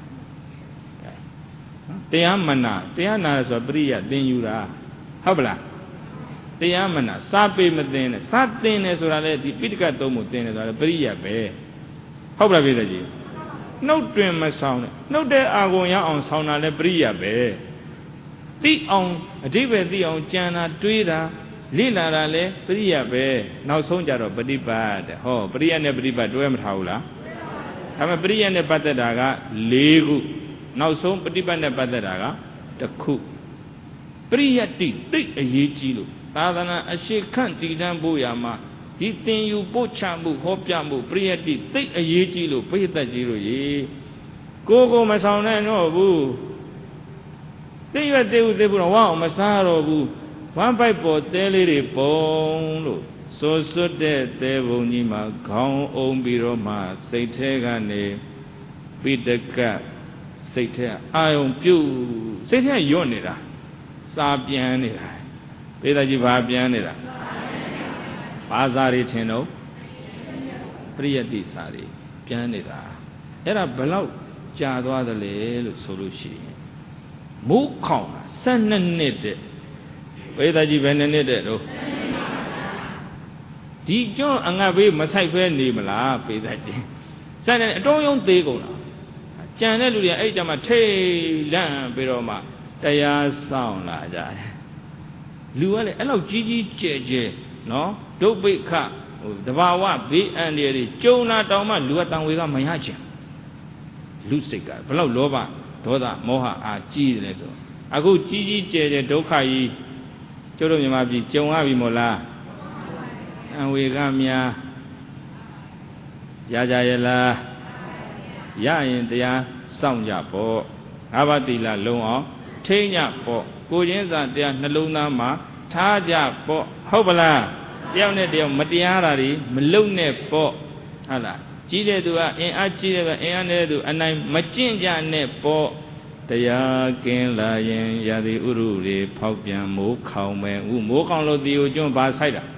တရားမနာတရားနာဆိုပရိယသင်ယူတာဟုတ်ပလားတရားမနာစာပေမသိနဲ့စာသင်တယ်ဆိုတာလေဒီပိဋကသုံးဖို့သင်တယ်ဆိုတာလေပရိယပဲဟုတ်ပလားပြည်သူကြီးနှုတ်တွင်မဆောင်နဲ့နှုတ်တဲ့အာဂုံရအောင်ဆောင်တာလဲပရိယပဲသိအောင်အဓိပ္ပာယ်သိအောင်ကြံတာတွေးတာလေ့လာတာလဲပရိယပဲနောက်ဆုံးကြတော့ပฏิပတ်တဲ့ဟောပရိယနဲ့ပฏิပတ်တွဲမထားဘူးလားဒါပေမဲ့ပရိယနဲ့ပတ်သက်တာက၄ခုနောက်ဆုံးပฏิပတ်နဲ့ပတ်သက်တာကတစ်ခုပရိယတ္တိသိအရေးကြီးလို့သာသနာအရှိခန့်တည်တံ့ဖို့ရမှာဒီသင်ယူပို့ချမှုဟောပြမှုပရိယတ္တိသိအရေးကြီးလို့ပိဋကကြီးတို့ရေကိုမဆောင်နိုင်တော့ဘူးသိရွက်သိဥသိဖို့တော့ဝအောင်မစားတော့ဘူးဝမ်းပိုက်ပေါ်သဲလေးတွေပုံလို့စိုးစွတ်တဲ့သဲပုံကြီးမှာခေါင်းအုံပြီးတော့မှစိတ်ထဲကနေပိဋကစိတ်ထဲအာယုံပြုတ်စိတ်ထဲညွတ်နေတာစာပြန်နေတာပိဋကကြီးဘာပြန်နေတာဘာစာတွေထင်တော့ပရိယတ္တိစာတွေပြန်နေတာအဲ့ဒါဘယ်လောက်ကြာသွားသလဲလို့ဆိုလို့ရှိရင်မိုးခေါင်12နှစ်တဲ့ပိဋကကြီးဘယ်နှစ်တဲ့တော့ဒီကျွန်းအငတ်ဘေးမဆိုင်ဖဲနေမလားပိဋကကြီးစတဲ့အတွုံးယုံသေးကုန်လားကြံတဲ့လူတွေအဲ့ကြမှာထိတ်လန့်ပြီးတော့မှတရားဆောင်လာကြတယ်လူကလည်းအဲ့လောက်ကြီးကြီးကျယ်ကျယ်နော်ဒုဗ္ဗိခတဘာဝဘေးအန္တရာယ်တွေကြုံလာတောင်မှလူကတန်ဝေကမရချင်လူစိတ်ကဘလောက်လောဘဒေါသမောဟအားကြီးတယ်ဆိုအခုကြီးကျယ်ဒုက္ခကြီးကျတို့မြန်မာပြည်ကြုံရပြီမို့လားတန်ဝေကများရကြရဲ့လားရရင်တရားစောင့်ကြပေါ့ငါးပါးသီလလုံးအောင်ထိန်းကြပေါ့ကိုချင်းစာတရားနှလုံးသားမှာထားကြပေါ့ဟုတ်ပလားတယောက်နဲ့တယောက်မတရားတာတွေမလုံနဲ့ပေါ့ဟုတ်လားကြီးတဲ့သူကအင်အားကြီးတယ်ပဲအင်အားနေတဲ့သူအနိုင်မကျင့်ကြနဲ့ပေါ့တရားကင်းလာရင်ရာသီဥတုတွေဖောက်ပြန်မိုးခေါင်မယ်ဥမိုးခေါင်လို့တီကိုကျွန်းဘာဆိုင်တာ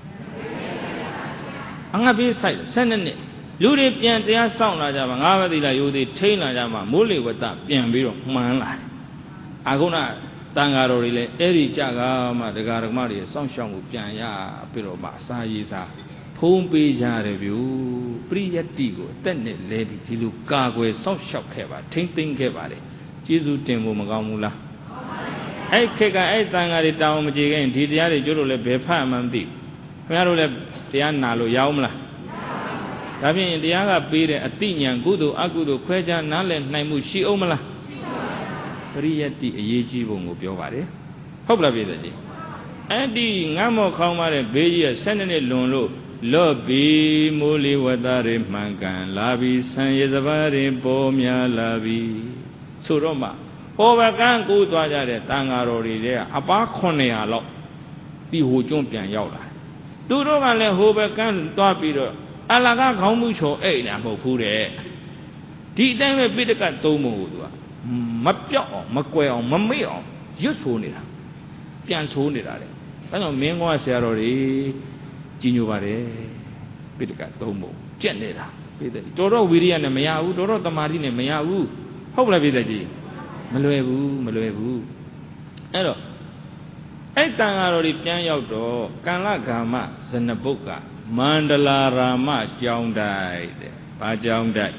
အငါပြေးဆိုင်12နှစ်လူတွေပြန်တရားစောင့်လာကြပါငါးပါးသီလရိုးသေးထိန်းလာကြမှာမိုးလေဝသပြန်ပြီးတော့မှန်းလာတယ်အခုနတန်ဃာတော်တွေလည်းအဲ့ဒီကြကားမှဒကာဒကမတွေစောင့်ရှောက်မှုပြန်ရပြီးတော့မှအစာရေးစားဖုံးပေးကြတယ်ဗျူပရိယတ္တိကိုအသက်နဲ့လဲပြီးဒီလိုကာကွယ်စောင့်ရှောက်ခဲ့ပါထိမ့်သိမ့်ခဲ့ပါတယ်ကျေးဇူးတင်ဖို့မကောင်းဘူးလားအဲ့ခေတ်ကအဲ့တန်ဃာတွေတောင်းမကြည့်ခင်ဒီတရားတွေကျတို့လည်းဘယ်ဖတ်မှမသိခင်ဗျားတို့လည်းတရားနာလို့ရအောင်မလားဒါဖြင့်တရားကပေးတဲ့အတိညာဏ်ကုသိုလ်အကုသိုလ်ခွဲခြားနားလည်နိုင်မှုရှိအောင်မလားပရိယတ္တိအရေးကြီးပုံကိုပြောပါတယ်ဟုတ်လားပြည်သက်ကြီးအဲ့ဒီငတ်မော့ခေါင်းပါတဲ့ဘေးကြီးက12နှစ်လွန်လို့လော့ဘီမိုးလေဝသတွေမှန်ကန်လာပြီးဆံရည်စပါးတွေပေါ်များလာပြီးဆိုတော့မှဟောဘကန်းကူသွားကြတဲ့တန်ဃာတော်တွေကအပား900လောက်ပြီးဟိုကျွန်းပြန်ရောက်လာသူတို့ကလည်းဟိုဘကန်းသွားပြီးတော့အလကားခေါင်းမှုချော်အဲ့ညာမဟုတ်ဘူးတဲ့ဒီအတိုင်းပဲပိဋကတ်သုံးပုံကိုသူကမပြောက်အောင်မကွယ်အောင်မမေ့အောင်ရွတ်ဆိုနေတာပြန်ဆိုနေတာတဲ့ဒါကြောင့်မင်းကွာဆရာတော်တွေကြီးညိုပါတယ်ပိဋကတ်သုံးပုံကြက်နေတာပိဋကတ်တော်တော်ဝိရိယနဲ့မရဘူးတော်တော်တမာတိနဲ့မရဘူးဟုတ်လားပိဋကတ်ကြီးမလွယ်ဘူးအဲ့တော့အဲ့တန်ဃာတော်တွေပြန်ရောက်တော့ကံလဂါမဇနပုတ်ကမန္တလာရာမကျောင်းတိုက်တဲ့ဘာကျောင်းတိုက်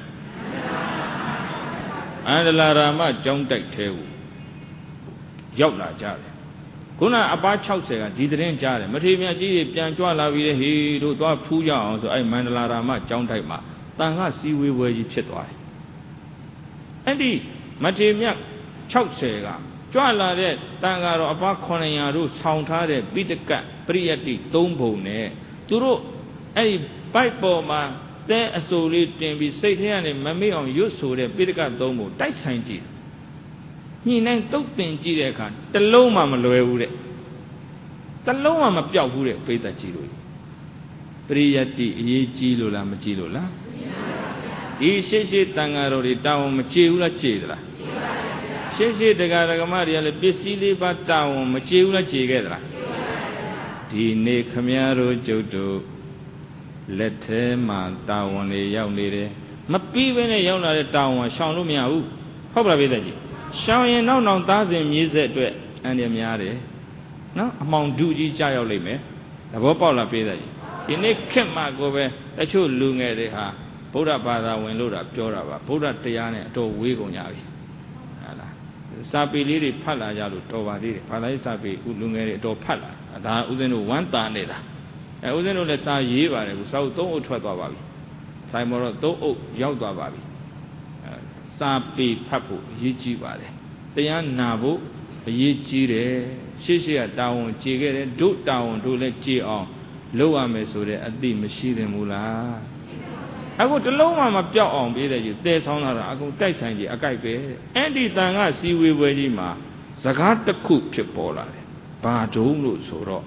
မန္တလာရာမကျောင်းတိုက်ထဲကိုရောက်လာကြတယ်ခုနအပား60ကဒီသတင်းကြားတယ်မထေမြတ်ကြီးတွေပြန်ကြွလာပြီးတဲ့ဟေးတို့သွားဖူးကြအောင်ဆိုအဲ့မန္တလာရာမကျောင်းတိုက်မှာတန်ခါစီဝေးဝဲကြီးဖြစ်သွားတယ်အဲ့ဒီမထေမြတ်60ကကြွလာတဲ့တန်ဃာတော်အပား900တို့ဆောင်းထားတဲ့ပိဋကတ်ပရိယတ္တိ3ပုံနဲ့သူတို့အဲ့ဒီဘိုက်ပေါ်မှာတဲအစိုးလေးတင်ပြီးစိတ်ထဲကနေမမေ့အောင်ရွတ်ဆိုတဲ့ပိဋကတ်3ပုံတိုက်ဆိုင်ကြည့်ညှိနှိုင်းတုတ်တင်ကြည့်တဲ့အခါတလုံးမှမလွယ်ဘူးတဲ့တလုံးမှမပြောက်ဘူးတဲ့ပိဋကတ်ကြည့်လို့ပရိယတ္တိအရေးကြီးလို့လားမကြီးလို့လားဒီရှေ့တန်ဃာတော်တွေတောင်းမကြည့်ဘူးလားကြည့်သလားရှေ့တရားဓမ္မတွေကလည်းပစ္စည်းလေးပါတောင်းမကြည့်ဘူးလားကြည့်ခဲ့သလားဒီနေ့ခမည်းတော်ကျုပ်တို့လက်ထဲမှာတာဝန်လေးရောက်နေတယ်မပြီးဘဲနဲ့ရောက်လာတဲ့တာဝန်ရှောင်လို့မရဘူးဟုတ်ပါလားပြည်သက်ကြီးရှောင်ရင်နောက်သားစဉ်မြေးဆက်အတွက်အန္တရာယ်များတယ်နော်အမောင်ဒုကြီးကြောက်ရောက်လိမ့်မယ်သဘောပေါက်လားပြည်သက်ကြီးဒီနေ့ခက်မှကိုပဲတချို့လူငယ်တွေဟာဗုဒ္ဓဘာသာဝင်လို့တာပြောတာပါဗုဒ္ဓတရားနဲ့အတော်ဝေးကုန်ကြပြီဟုတ်လားစာပေလေးတွေဖတ်လာကြလို့တော်ပါသေးတယ်ဘာသာရေးစာပေလူငယ်တွေအတော်ဖတ်လာဒါဥစဉ်တို့ဝမ်းတာနေတာဥစဉ်တို့လည်းစာရေးပါတယ်ခုစာအုပ်3အုပ်ထွက်သွားပါပြီဆိုင်မော်တော့3အုပ်ရောက်သွားပါပြီစာပေဖတ်ဖို့အရေးကြီးပါတယ်တရားနာဖို့အရေးကြီးတယ်ရှေ့ကတာဝန်ကြေခဲ့တယ်တို့တာဝန်တို့လည်းကြေအောင်လုပ်ရမယ်ဆိုတဲ့အသိမရှိသင့်ဘူးလားအခုတလုံးမှမပြောက်အောင်ပြေးတယ်ကြီးတဲဆောင်းလာတာအခုတိုက်ဆိုင်ကြီးအကြိုက်ပဲအဲ့ဒီတန်ကစီဝေပွဲကြီးမှာစကားတစ်ခုဖြစ်ပေါ်လာတယ်ဘာဒုံလို့ဆိုတော့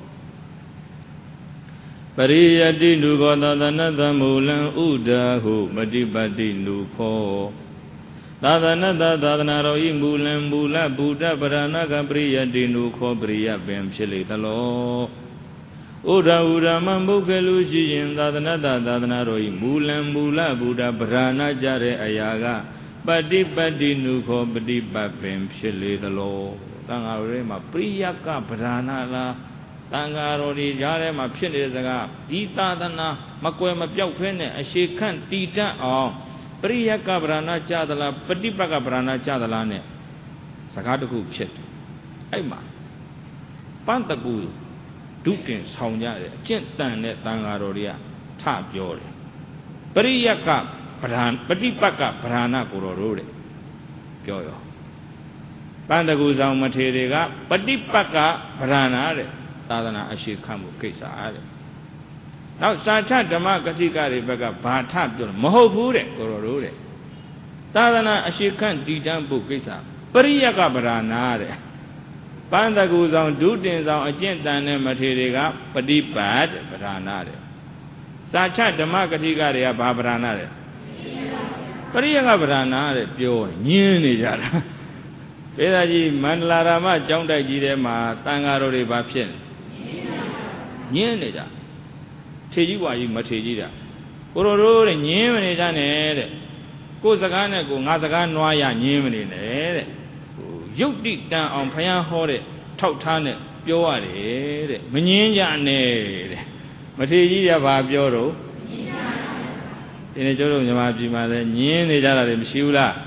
ပရိယတ္တိနုခောသသနသမူလံဥဒါဟုမတိပတ္တိနုခောသာသနတသာသနာတော်ဤမူလံမူလဗုဒ္ဓပရဏကပရိယတ္တိနုခောပရိယပင်ဖြစ်လေသလောဥဒ္ဓဥဒ္ဓမမုခလူရှိရင်သာသနတသာသနာတော်ဤမူလံမူလဗုဒ္ဓပရဏကြတဲ့အရာကပฏิပတ္တိနုခောပฏิပတ်ပင်ဖြစ်လေသလောတန်ဃာတော်တွေမှာပရိယကပရဏလားတန်ဃာတော်တွေကြားထဲမှာဖြစ်နေတဲ့စကားဒီသာသနာမကွယ်မပြောက်ဖဲနဲ့အရှိခန့်တည်တတ်အောင်ပရိယကပရဏကြသလားပฏิပတ်ကပရဏကြသလားနဲ့စကားတစ်ခုဖြစ်တယ်အဲ့မှာပန်းတကူဒုတင်ဆောင်ကြတယ်အကျင့်တန်တဲ့တန်ဃာတော်တွေကထပြောတယ်ပရိယကပဋ္ဌာန်ပฏิပတ်ကပဋ္ဌာနာကိုတော်တို့တဲ့ပြောရောပန္တကူဆောင်မထေရတွေကပฏิပတ်ကပဋ္ဌာနာတဲ့သာသနာအရှိခံမှုကိစ္စတဲ့နောက်စာချဓမ္မကတိကတွေဘက်ကဘာထပြောမဟုတ်ဘူးတဲ့ကိုတော်တို့တဲ့သာသနာအရှိခံတည်တံ့ဖို့ကိစ္စပရိယကပဋ္ဌာနာတဲ့ပန္တကူဆောင်ဒုတင်ဆောင်အကျင့်တန်တဲ့မထေရတွေကပฏิပတ်တဲ့ပဋ္ဌာနာတဲ့စာချဓမ္မကတိကတွေကဘာပဋ္ဌာနာတဲ့ပရိယကပဋ္ဌာနာတဲ့ပြောညင်းနေကြတာပေသာကြီးမန္တလာရာမကျောင်းတိုက်ကြီးထဲမှာတန်ဃာတော်တွေဘာဖြစ်ညင်းနေကြထေကြီးဝါကြီးမထေကြီးတာကိုတော်တို့တဲ့ညင်းမနေကြနဲ့တဲ့ကိုယ်စကားနဲ့ကိုငါစကားနွားရညင်းမနေနဲ့တဲ့ရုပ်တိတန်အောင်ဘုရားဟောတဲ့ထောက်ထားနဲ့ပြောရတယ်တဲ့မညင်းကြနဲ့တဲ့မထေကြီးကဘာပြောတော့ဒီနေ့ကျတို့မြမပြည်မှာလဲညင်းနေကြတာတွေမရှိဘူးလား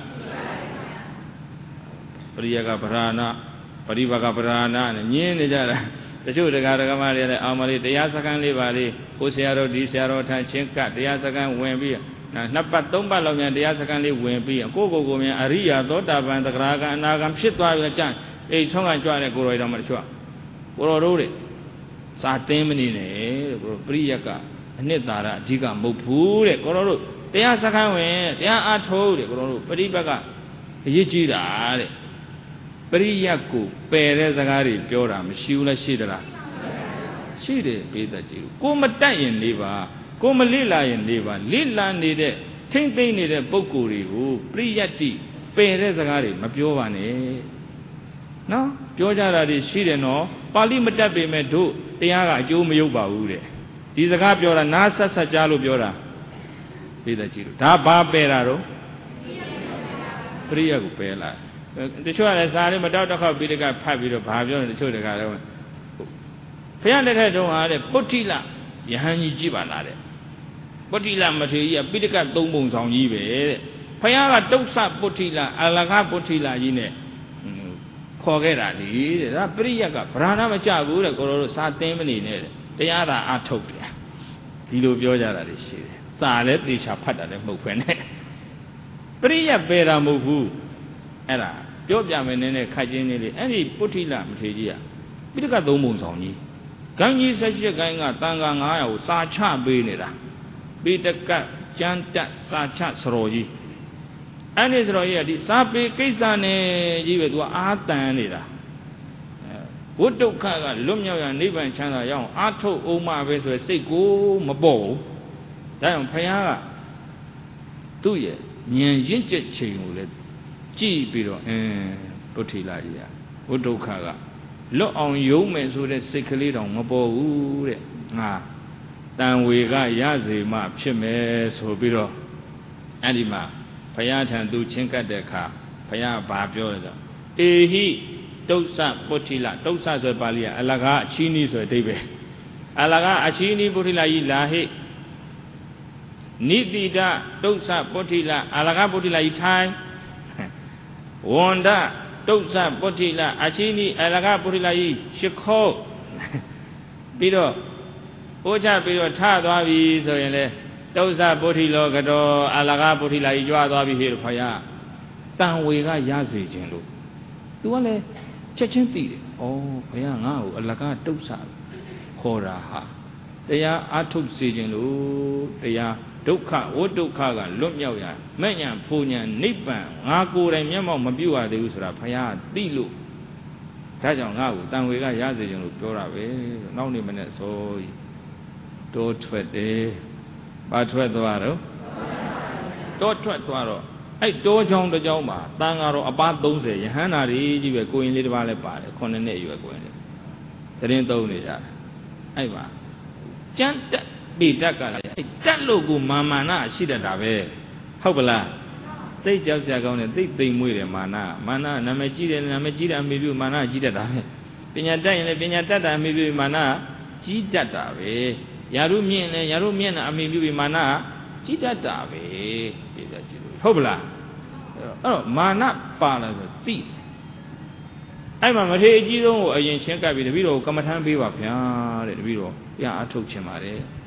ပရိယကပဋ္ဌာနာပရိဘကပဋ္ဌာနာနဲ့ညင်းနေကြတာတချို့တရားဓမ္မတွေလည်းအောင်မလေးတရားစခန်းလေးပါလေးကိုဆရာတော်ဒီဆရာတော်ထံချင်းကတရားစခန်းဝင်ပြီးနှစ်ပတ်သုံးပတ်လောက်မြန်တရားစခန်းလေးဝင်ပြီးကိုမြန်အရိယာသောတာပန်သဂရာကအနာဂံဖြစ်သွားပြီကြံအိမ်ဆုံးကကြွတဲ့ကိုတော်တော်မှတချို့ကိုတော်တို့တဲ့စာတင်းမနေနဲ့တဲ့ပရိယကအနှစ်သာရအဓိကမဟုတ်ဘူးတဲ့ကိုတော်တို့တရားစခန်းဝင်တရားအားထုတ်တဲ့ကိုတော်တို့ပရိပတ်ကအရေးကြီးတာတဲ့ပရိယကိုပယ်တဲ့စကားတွေပြောတာမရှိဘူးလားရှိသလားရှိတယ်ပေးတတ်ကြည့်ကိုမတတ်ရင်နေပါကိုမလိလာရင်နေပါလိလာနေတဲ့ထိမ့်သိမ့်နေတဲ့ပုဂ္ဂိုလ်တွေကိုပရိယတ္တိပယ်တဲ့စကားတွေမပြောပါနဲ့နော်ပြောကြတာတွေရှိတယ်နော်ပါဠိမတတ်ပေမဲ့တို့တရားကအကျိုးမရောက်ပါဘူးတဲ့ဒီစကားပြောတာနားဆက်ဆက်ကြားလို့ပြောတာပေးတတ်ကြည့်လို့ဒါဘာပယ်တာတော့ပရိယကိုပယ်လာတချို့ကလည်းစာလေးမတောက်တစ်ခေါက်ပြီးတကဖတ်ပြီးတော့ဘာပြောနေတချို့တကလည်းဘုရားလက်ထက်တုန်းကတဲ့ပုဋ္ဌိလယဟန်ကြီးကြည့်ပါလားတဲ့ပုဋ္ဌိလမထေရကြီးကပိဋကတ်သုံးပုံဆောင်ကြီးပဲတဲ့ဘုရားကတုတ်ဆပုဋ္ဌိလအလကားပုဋ္ဌိလကြီးနဲ့ခေါ်ခဲ့တာလေတဲ့ဒါပရိယကဗราဏမကြဘူးတဲ့ကိုတော်တို့စာသင်မနေနဲ့တဲ့တရားသာအထုတ်တယ်ဒီလိုပြောကြတာတွေရှိတယ်စာလည်းသေချာဖတ်တာလည်းမဟုတ်ခွင့်နဲ့ပရိယပယ်တာမဟုတ်ဘူးအဲ့ဒါပြောပြမယ်နည်းနည်းခက်ချင်းလေးအဲ့ဒီပုဋ္ဌိလမထေရကြီးကပိဋကတ်သုံးပုံဆောင်ကြီးဂန်ကြီး78ဂိုင်းကတန်ခါ900ကိုစာချပေးနေတာပိဋကတ်ကျမ်းတက်စာချစရောကြီးအဲ့ဒီစရောကြီးကဒီစာပေကိစ္စနဲ့ကြီးပဲသူကအာတန်နေတာဝိတုခကလွတ်မြောက်ရနိဗ္ဗာန်ချမ်းသာရအောင်အာထုတ်အောင်မပဲဆိုရယ်စိတ်ကိုမပေါ့ဘူးဒါကြောင့်ဘုရားကသူ့ရဲ့ဉာဏ်ရင့်ကျက်ချိန်ကိုလည်းကြည့်ပြီးတော့ပုဋ္ဌိလကြီးကဝိတုခကလွတ်အောင်ယုံမယ်ဆိုတဲ့စိတ်ကလေးတောင်မပေါ်ဘူးတဲ့ငါတန်ဝေကရစေမှဖြစ်မယ်ဆိုပြီးတော့အဲ့ဒီမှာဘုရားထံသူချင်းကပ်တဲ့အခါဘုရားဘာပြောလဲဆိုအေဟိတုတ်ဆပုဋ္ဌိလတုတ်ဆဆိုပါဠိကအလကားအချီးနီးဆိုတဲ့အဓိပ္ပာယ်အလကားအချီးနီးပုဋ္ဌိလကြီးလာဟိနိတိတတုတ်ဆပုဋ္ဌိလအလကားပုဋ္ဌိလကြီးထိုင်ဝန္ဒတုတ်ဆပုဋ္ဌိလအချီးနီးအလကားပုဋ္ဌိလကြီးရှ िख ောပြီးတော့ဟိုးချပြီးတော့ထသွားပြီဆိုရင်လေတုတ်ဆပုဋ္ဌိလောကတော်အလကားပုဋ္ဌိလကြီးကြွားသွားပြီဟေ့ခေါ်ရတန်ဝေကရစေခြင်းလို့သူကလည်းချက်ချင်းသိတယ်ဩဘုရားငါ့ကိုအလကားတုတ်ဆခေါ်တာဟာတရားအထုတ်စေခြင်းလို့တရားဒုက္ခဝိဒုက္ခကလွတ်မြောက်ရမဲ့ညာဖူညာနိဗ္ဗာန်ငါကိုယ်တိုင်မျက်မှောက်မပြုတ်ရသေးဘူးဆိုတာဘုရားသိလို့ဒါကြောင့်ငါ့ကိုတန်ဝေကရစေခြင်းလို့ပြောတာပဲနောက်နေ့မနေ့စောတိုးထွက်တယ်ဘာထွက်သွားတော့တိုးထွက်သွားတော့အဲ့တိုးချောင်းတစ်ချောင်းမှာတန်ဃာတော်အပါ30ယဟန္တာကြီးပဲကိုရင်လေးတစ်ပါးလည်းပါတယ်9နှစ်အရွယ်ကိုရင်လေးတရင်သုံးနေကြတယ်အဲ့မှာကျမ်းတက်ပိတတ်ကလည်းအဲ့တက်လို့ကိုမာနရှိတတ်တာပဲဟုတ်ပလားသိကြောက်စရာကောင်းတယ်သိသိမ်မွေးတယ်မာနနာမည်ကြီးတယ်နာမည်ကြီးတာအမိပြုမာနကြီးတတ်တာပဲပညာတတ်ရင်လည်းပညာတတ်တာအမိပြုမာနကြီးတတ်တာပဲယာရုမြင့်လည်းယာရုမြင့်တာအမိပြုမာနကြီးတတ်တာပဲဒီကကြည့်လို့ဟုတ်ပလားအဲ့တော့မာနပါလာဆိုသိအဲ့မှာမထေရအကြီးဆုံးကိုအရင်ချင်းကပ်ပြီးတပည့်တော်ကမ္မထမ်းပေးပါဗျာတဲ့တပည့်တော်တရားအထုတ်ချင်ပါတယ်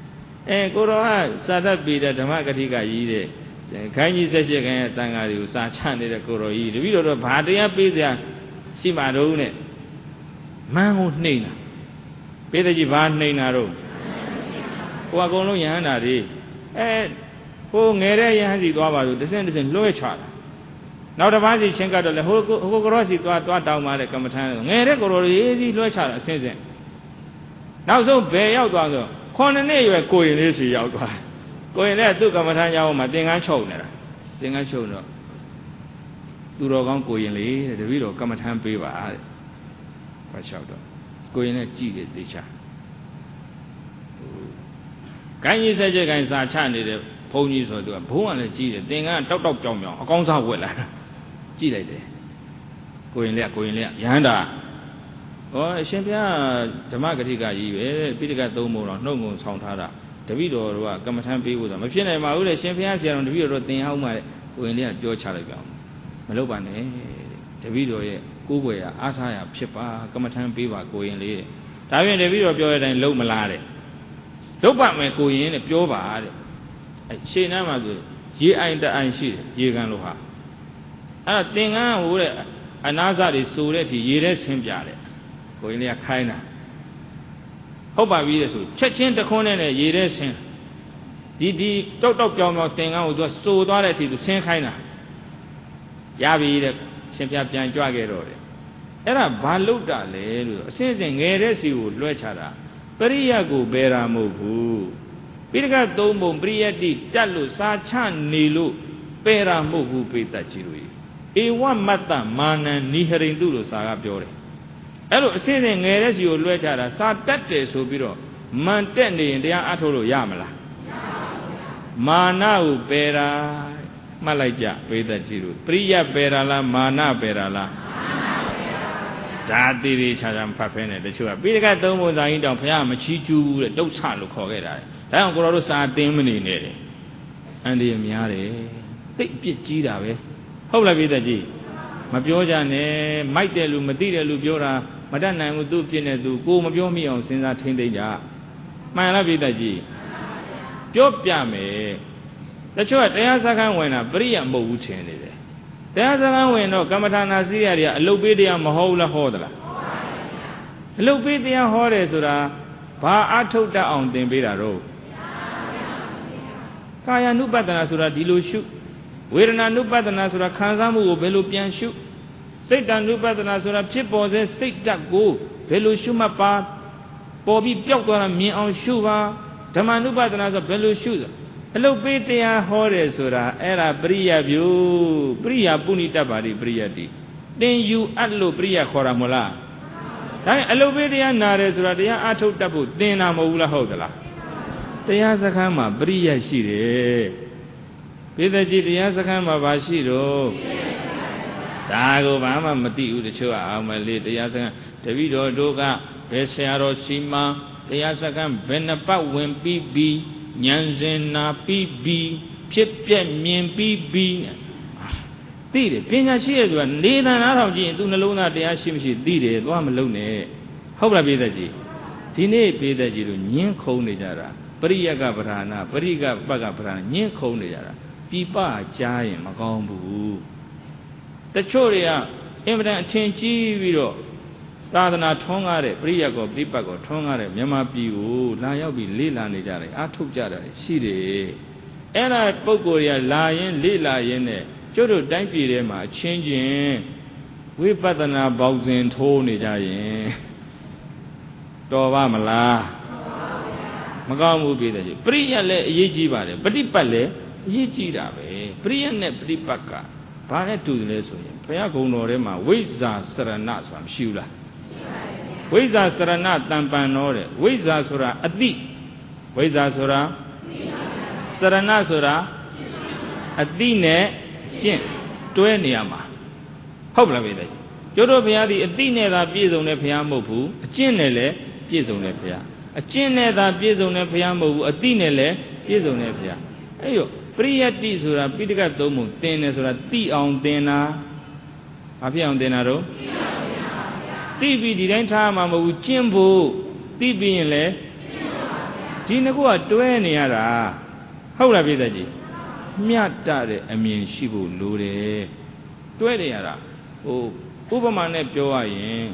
ကိုရောကစာတတ်ပြီးတဲ့ဓမ္မဂတိကကြီးတဲ့ခိုင်းကြီးဆက်ရှက်ခိုင်းတဲ့တန်ဃာတွေကိုစာချနေတဲ့ကိုရောကြီးတပည့်တော်ဘာတရားပေးစရာရှိမှတော့နဲ့မန်းကိုနှိမ့်တာပေးတဲ့ကြီးဘာနှိမ့်တာတော့ဟိုအကုန်လုံးယဟန္တာတွေဟိုငယ်တဲ့ယဟန်စီသွားပါဆိုတစင်းလွှဲချတာနောက်တစ်ပါးစီချင်းကတော့လေဟိုကိုရောစီသွားတောင်းပါတဲ့ကမ္မထမ်းငယ်တဲ့ကိုရောရေးစီလွှဲချတာအစင်းစင်းနောက်ဆုံးဘယ်ရောက်သွားဆို9နှစ်ရွယ်ကိုရင်လေးစီရောက်သွားကိုရင်လည်းသူ့ကမ္မထမ်းကြောင်းမှာသင်္ကန်းချုပ်နေတာသင်္ကန်းချုပ်တော့သူတော်ကောင်းကိုရင်လေးတဲ့တပည့်တော်ကမ္မထမ်းပေးပါတဲ့ဘာလျှောက်တော့ကိုရင်လည်းကြည်တယ်သိချာကိုင်းကြီးဆက်ချက်ကိုင်းစာချနေတဲ့ဘုန်းကြီးဆိုသူကဘုန်းကလည်းကြည်တယ်သင်္ကန်းတောက်ပြောင်အကောင်းစားဝက်လာကြည်လိုက်တယ်ကိုရင်လည်းယဟန္တာဟောအရှင်ဘုရားဓမ္မဂတိကကြီးပဲပိဋကသုံးပုံတော့နှုတ်ငုံဆောင်ထားတာတပည့်တော်တို့ကကမ္မထမ်းပေးဖို့ဆိုမဖြစ်နိုင်ပါဘူးလေရှင်ဘုရားဆရာတော်တပည့်တော်တို့သင်ဟောင်းမှတဲ့ကိုရင်လေးကပြောချလိုက်ပြောင်းမလုပ်ပါနဲ့တပည့်တော်ရဲ့ကိုးကွယ်ရာအားစားရာဖြစ်ပါကမ္မထမ်းပေးပါကိုရင်လေးတဲ့ဒါပြင်တပည့်တော်ပြောတဲ့အတိုင်းလုံးမလားတဲ့လုပ်ပါမယ်ကိုရင်တဲ့ပြောပါတဲ့ရှေ့နားမှာဆိုရေအိုင်တအိုင်ရှိတယ်ရေကန်လို့ဟာအဲ့ဒါသင်္ကန်းဟိုတဲ့အနာစတွေစိုးတဲ့အထိရေထဲဆင်းပြတယ်ကိုရင်လေးကခိုင်းတာဟုတ်ပါပြီတဲ့ဆိုချက်ချင်းတခွန်းနဲ့ရေထဲဆင်းဒီတောက်ပြောင်သင်္ကန်းကိုသူကစိုးသွားတဲ့အထိသူဆင်းခိုင်းတာရပြီတဲ့ရှင်ပြပြန်ကြွခဲ့တော့တယ်အဲ့ဒါဘာလို့တာလဲလို့အစင်းစင်ငယ်တဲ့စီကိုလွှဲချတာပရိယတ်ကိုဘယ်တာမဟုတ်ဘူးပိဋကသုံးပုံပရိယတ်တိတက်လို့စာချနေလို့ပယ်တာမဟုတ်ဘူးပိဋကကြီးတို့ဧဝမတ္တမာနံနိဟရိန်တုလို့စာကပြောတယ်အဲ့လိုအစင်းစင်ငယ်တဲ့စီကိုလွှဲချတာစာတက်တယ်ဆိုပြီးတော့မန်တက်နေရင်တရားအထုတ်လို့ရမလားမာနကိုပယ်တာမှတ်လိုက်ကြပိဋကကြီးတို့ပရိယတ်ပယ်တာလားမာနပယ်တာလားဒါတိတိချာချာဖတ်ဖဲနေတချို့ကပိဋကသုံးပုံစာကြီးတောင်ဘုရားမချီးကျူးဘူးတဲ့တုတ်ချလို့ခေါ်ခဲ့တာဒါကြောင့်ကိုတော်တို့စာတင်းမနေနဲ့တယ်အန္တရာယ်များတယ်သိအပြစ်ကြီးတာပဲဟုတ်လားပိဋကကြီးမပြောကြနဲ့မိုက်တယ်လူမသိတယ်လူပြောတာမတတ်နိုင်ဘူးသူ့ပြစ်နေသူကိုမပြောမိအောင်စဉ်းစားထိမ့်သိမ့်ကြမှန်လားပိဋကကြီးပြောပြမယ်တချို့ကတရားစခန်းဝင်တာပရိယတ်မဟုတ်ဘူးထင်နေတယ်တရားစခန်းဝင်တော့ကမ္မထာနာစည်းရတွေကအလုတ်ပေးတရားမဟုတ်လားဟောသလားအလုတ်ပေးတရားဟောတယ်ဆိုတာဘာအထုတ်တတ်အောင်သင်ပေးတာတော့ကာယ ानु ပတ္တနာဆိုတာဒီလိုရှုဝေဒနာ ानु ပတ္တနာဆိုတာခံစားမှုကိုဘယ်လိုပြန်ရှုစိတ်တ ानु ပတ္တနာဆိုတာဖြစ်ပေါ်စေစိတ်ဓာတ်ကိုဘယ်လိုရှုမှတ်ပါပေါ်ပြီးပျောက်သွားတာမြင်အောင်ရှုပါဓမ္မ ानु ပတ္တနာဆိုဘယ်လိုရှုအလုတ်ပေးတရားဟောတယ်ဆိုတာအဲ့ဒါပရိယတ်ပြုပရိယပုဏိတ္တပါတိပရိယတ်တိတင်ယူအပ်လို့ပရိယတ်ခေါ်တာမဟုတ်လားဒါရင်အလုတ်ပေးတရားနာတယ်ဆိုတာတရားအထုတ်တတ်ဖို့သင်တာမဟုတ်ဘူးလားဟုတ်သလားတရားစခန်းမှာပရိယတ်ရှိတယ်ပိဋကကြီးတရားစခန်းမှာဘာရှိတော့ဒါကိုဘာမှမသိဘူးတချို့ကအောင်မလေးတရားစခန်းတပည့်တော်တို့ကဘယ်ဆရာတော်ရှိမှတရားစခန်းဘယ်နှပတ်ဝင်ပြီးဉာဏ်စင်နာပြီးဖြစ်ပြက်မြင်ပြီးသိတယ်ပညာရှိရဲ့ဆိုတာနေသံနားထောင်ကြည့်ရင်သူနှလုံးသားတရားရှိမရှိသိတယ်သွားမလုံးနဲ့ဟုတ်လားပိဋကကြီးဒီနေ့ပိဋကကြီးတို့ညင်းခုံနေကြတာပရိယကပဓာနာပရိကပကပဓာနာညင်းခုံနေကြတာပြပကြားရင်မကောင်းဘူးတချို့တွေကအင်မတန်အထင်ကြီးပြီးတော့သာသနာထွန်းကားတဲ့ပရိယကောပြိပတ်ကောထွန်းကားတဲ့မြန်မာပြည်ကိုလာရောက်ပြီးလေ့လာနေကြတယ်အားထုတ်ကြတယ်ရှိတယ်အဲ့ဒါပုဂ္ဂိုလ်တွေကလာရင်လေ့လာရင်နဲ့ကျုပ်တို့တိုင်းပြည်ထဲမှာအချင်းချင်းဝိပဿနာပေါင်းစဉ်ထိုးနေကြရင်တော်ပါမလားမကောင်းဘူးပြည်တယ်ကြီးပရိယလည်းအရေးကြီးပါတယ်ပฏิပတ်လည်းအရေးကြီးတာပဲပရိယနဲ့ပฏิပတ်ကဘာနဲ့တူတယ်လဲဆိုရင်ဘုရားဂုဏ်တော်ထဲမှာဝိဇ္ဇာစရဏဆိုတာမရှိဘူးလားဝိဇ္ဇာစရဏတံပံတော်တဲ့ဝိဇ္ဇာဆိုတာအတိဝိဇ္ဇာဆိုတာစရဏဆိုတာအတိနဲ့ကျင့်တွဲနေရမှာဟုတ်ပါလားပြည်တယ်ကျို့တို့ဘုရားဒီအတိနဲ့သာပြည့်စုံတဲ့ဘုရားမဟုတ်ဘူးအကျင့်နဲ့လည်းပြည့်စုံတဲ့ဘုရားအကျင့်နဲ့သာပြည့်စုံတဲ့ဘုရားမဟုတ်ဘူးအတိနဲ့လည်းပြည့်စုံတဲ့ဘုရားအဲ့ရောပရိယတ္တိဆိုတာပိဋကသုံးပုံသင်တယ်ဆိုတာသိအောင်သင်တာဘာဖြစ်အောင်သင်တာတော့သိပြီးဒီတိုင်းထားမှာမဟုတ်ဘူးကျင့်ဖို့သိပြီးရင်လည်းဒီနှစ်ခုကတွဲနေရတာဟုတ်လားပြည့်တဲ့ကြီးမြတ်တဲ့အမြင်ရှိဖို့လိုတယ်တွဲနေရတာဥပမာနဲ့ပြောရရင်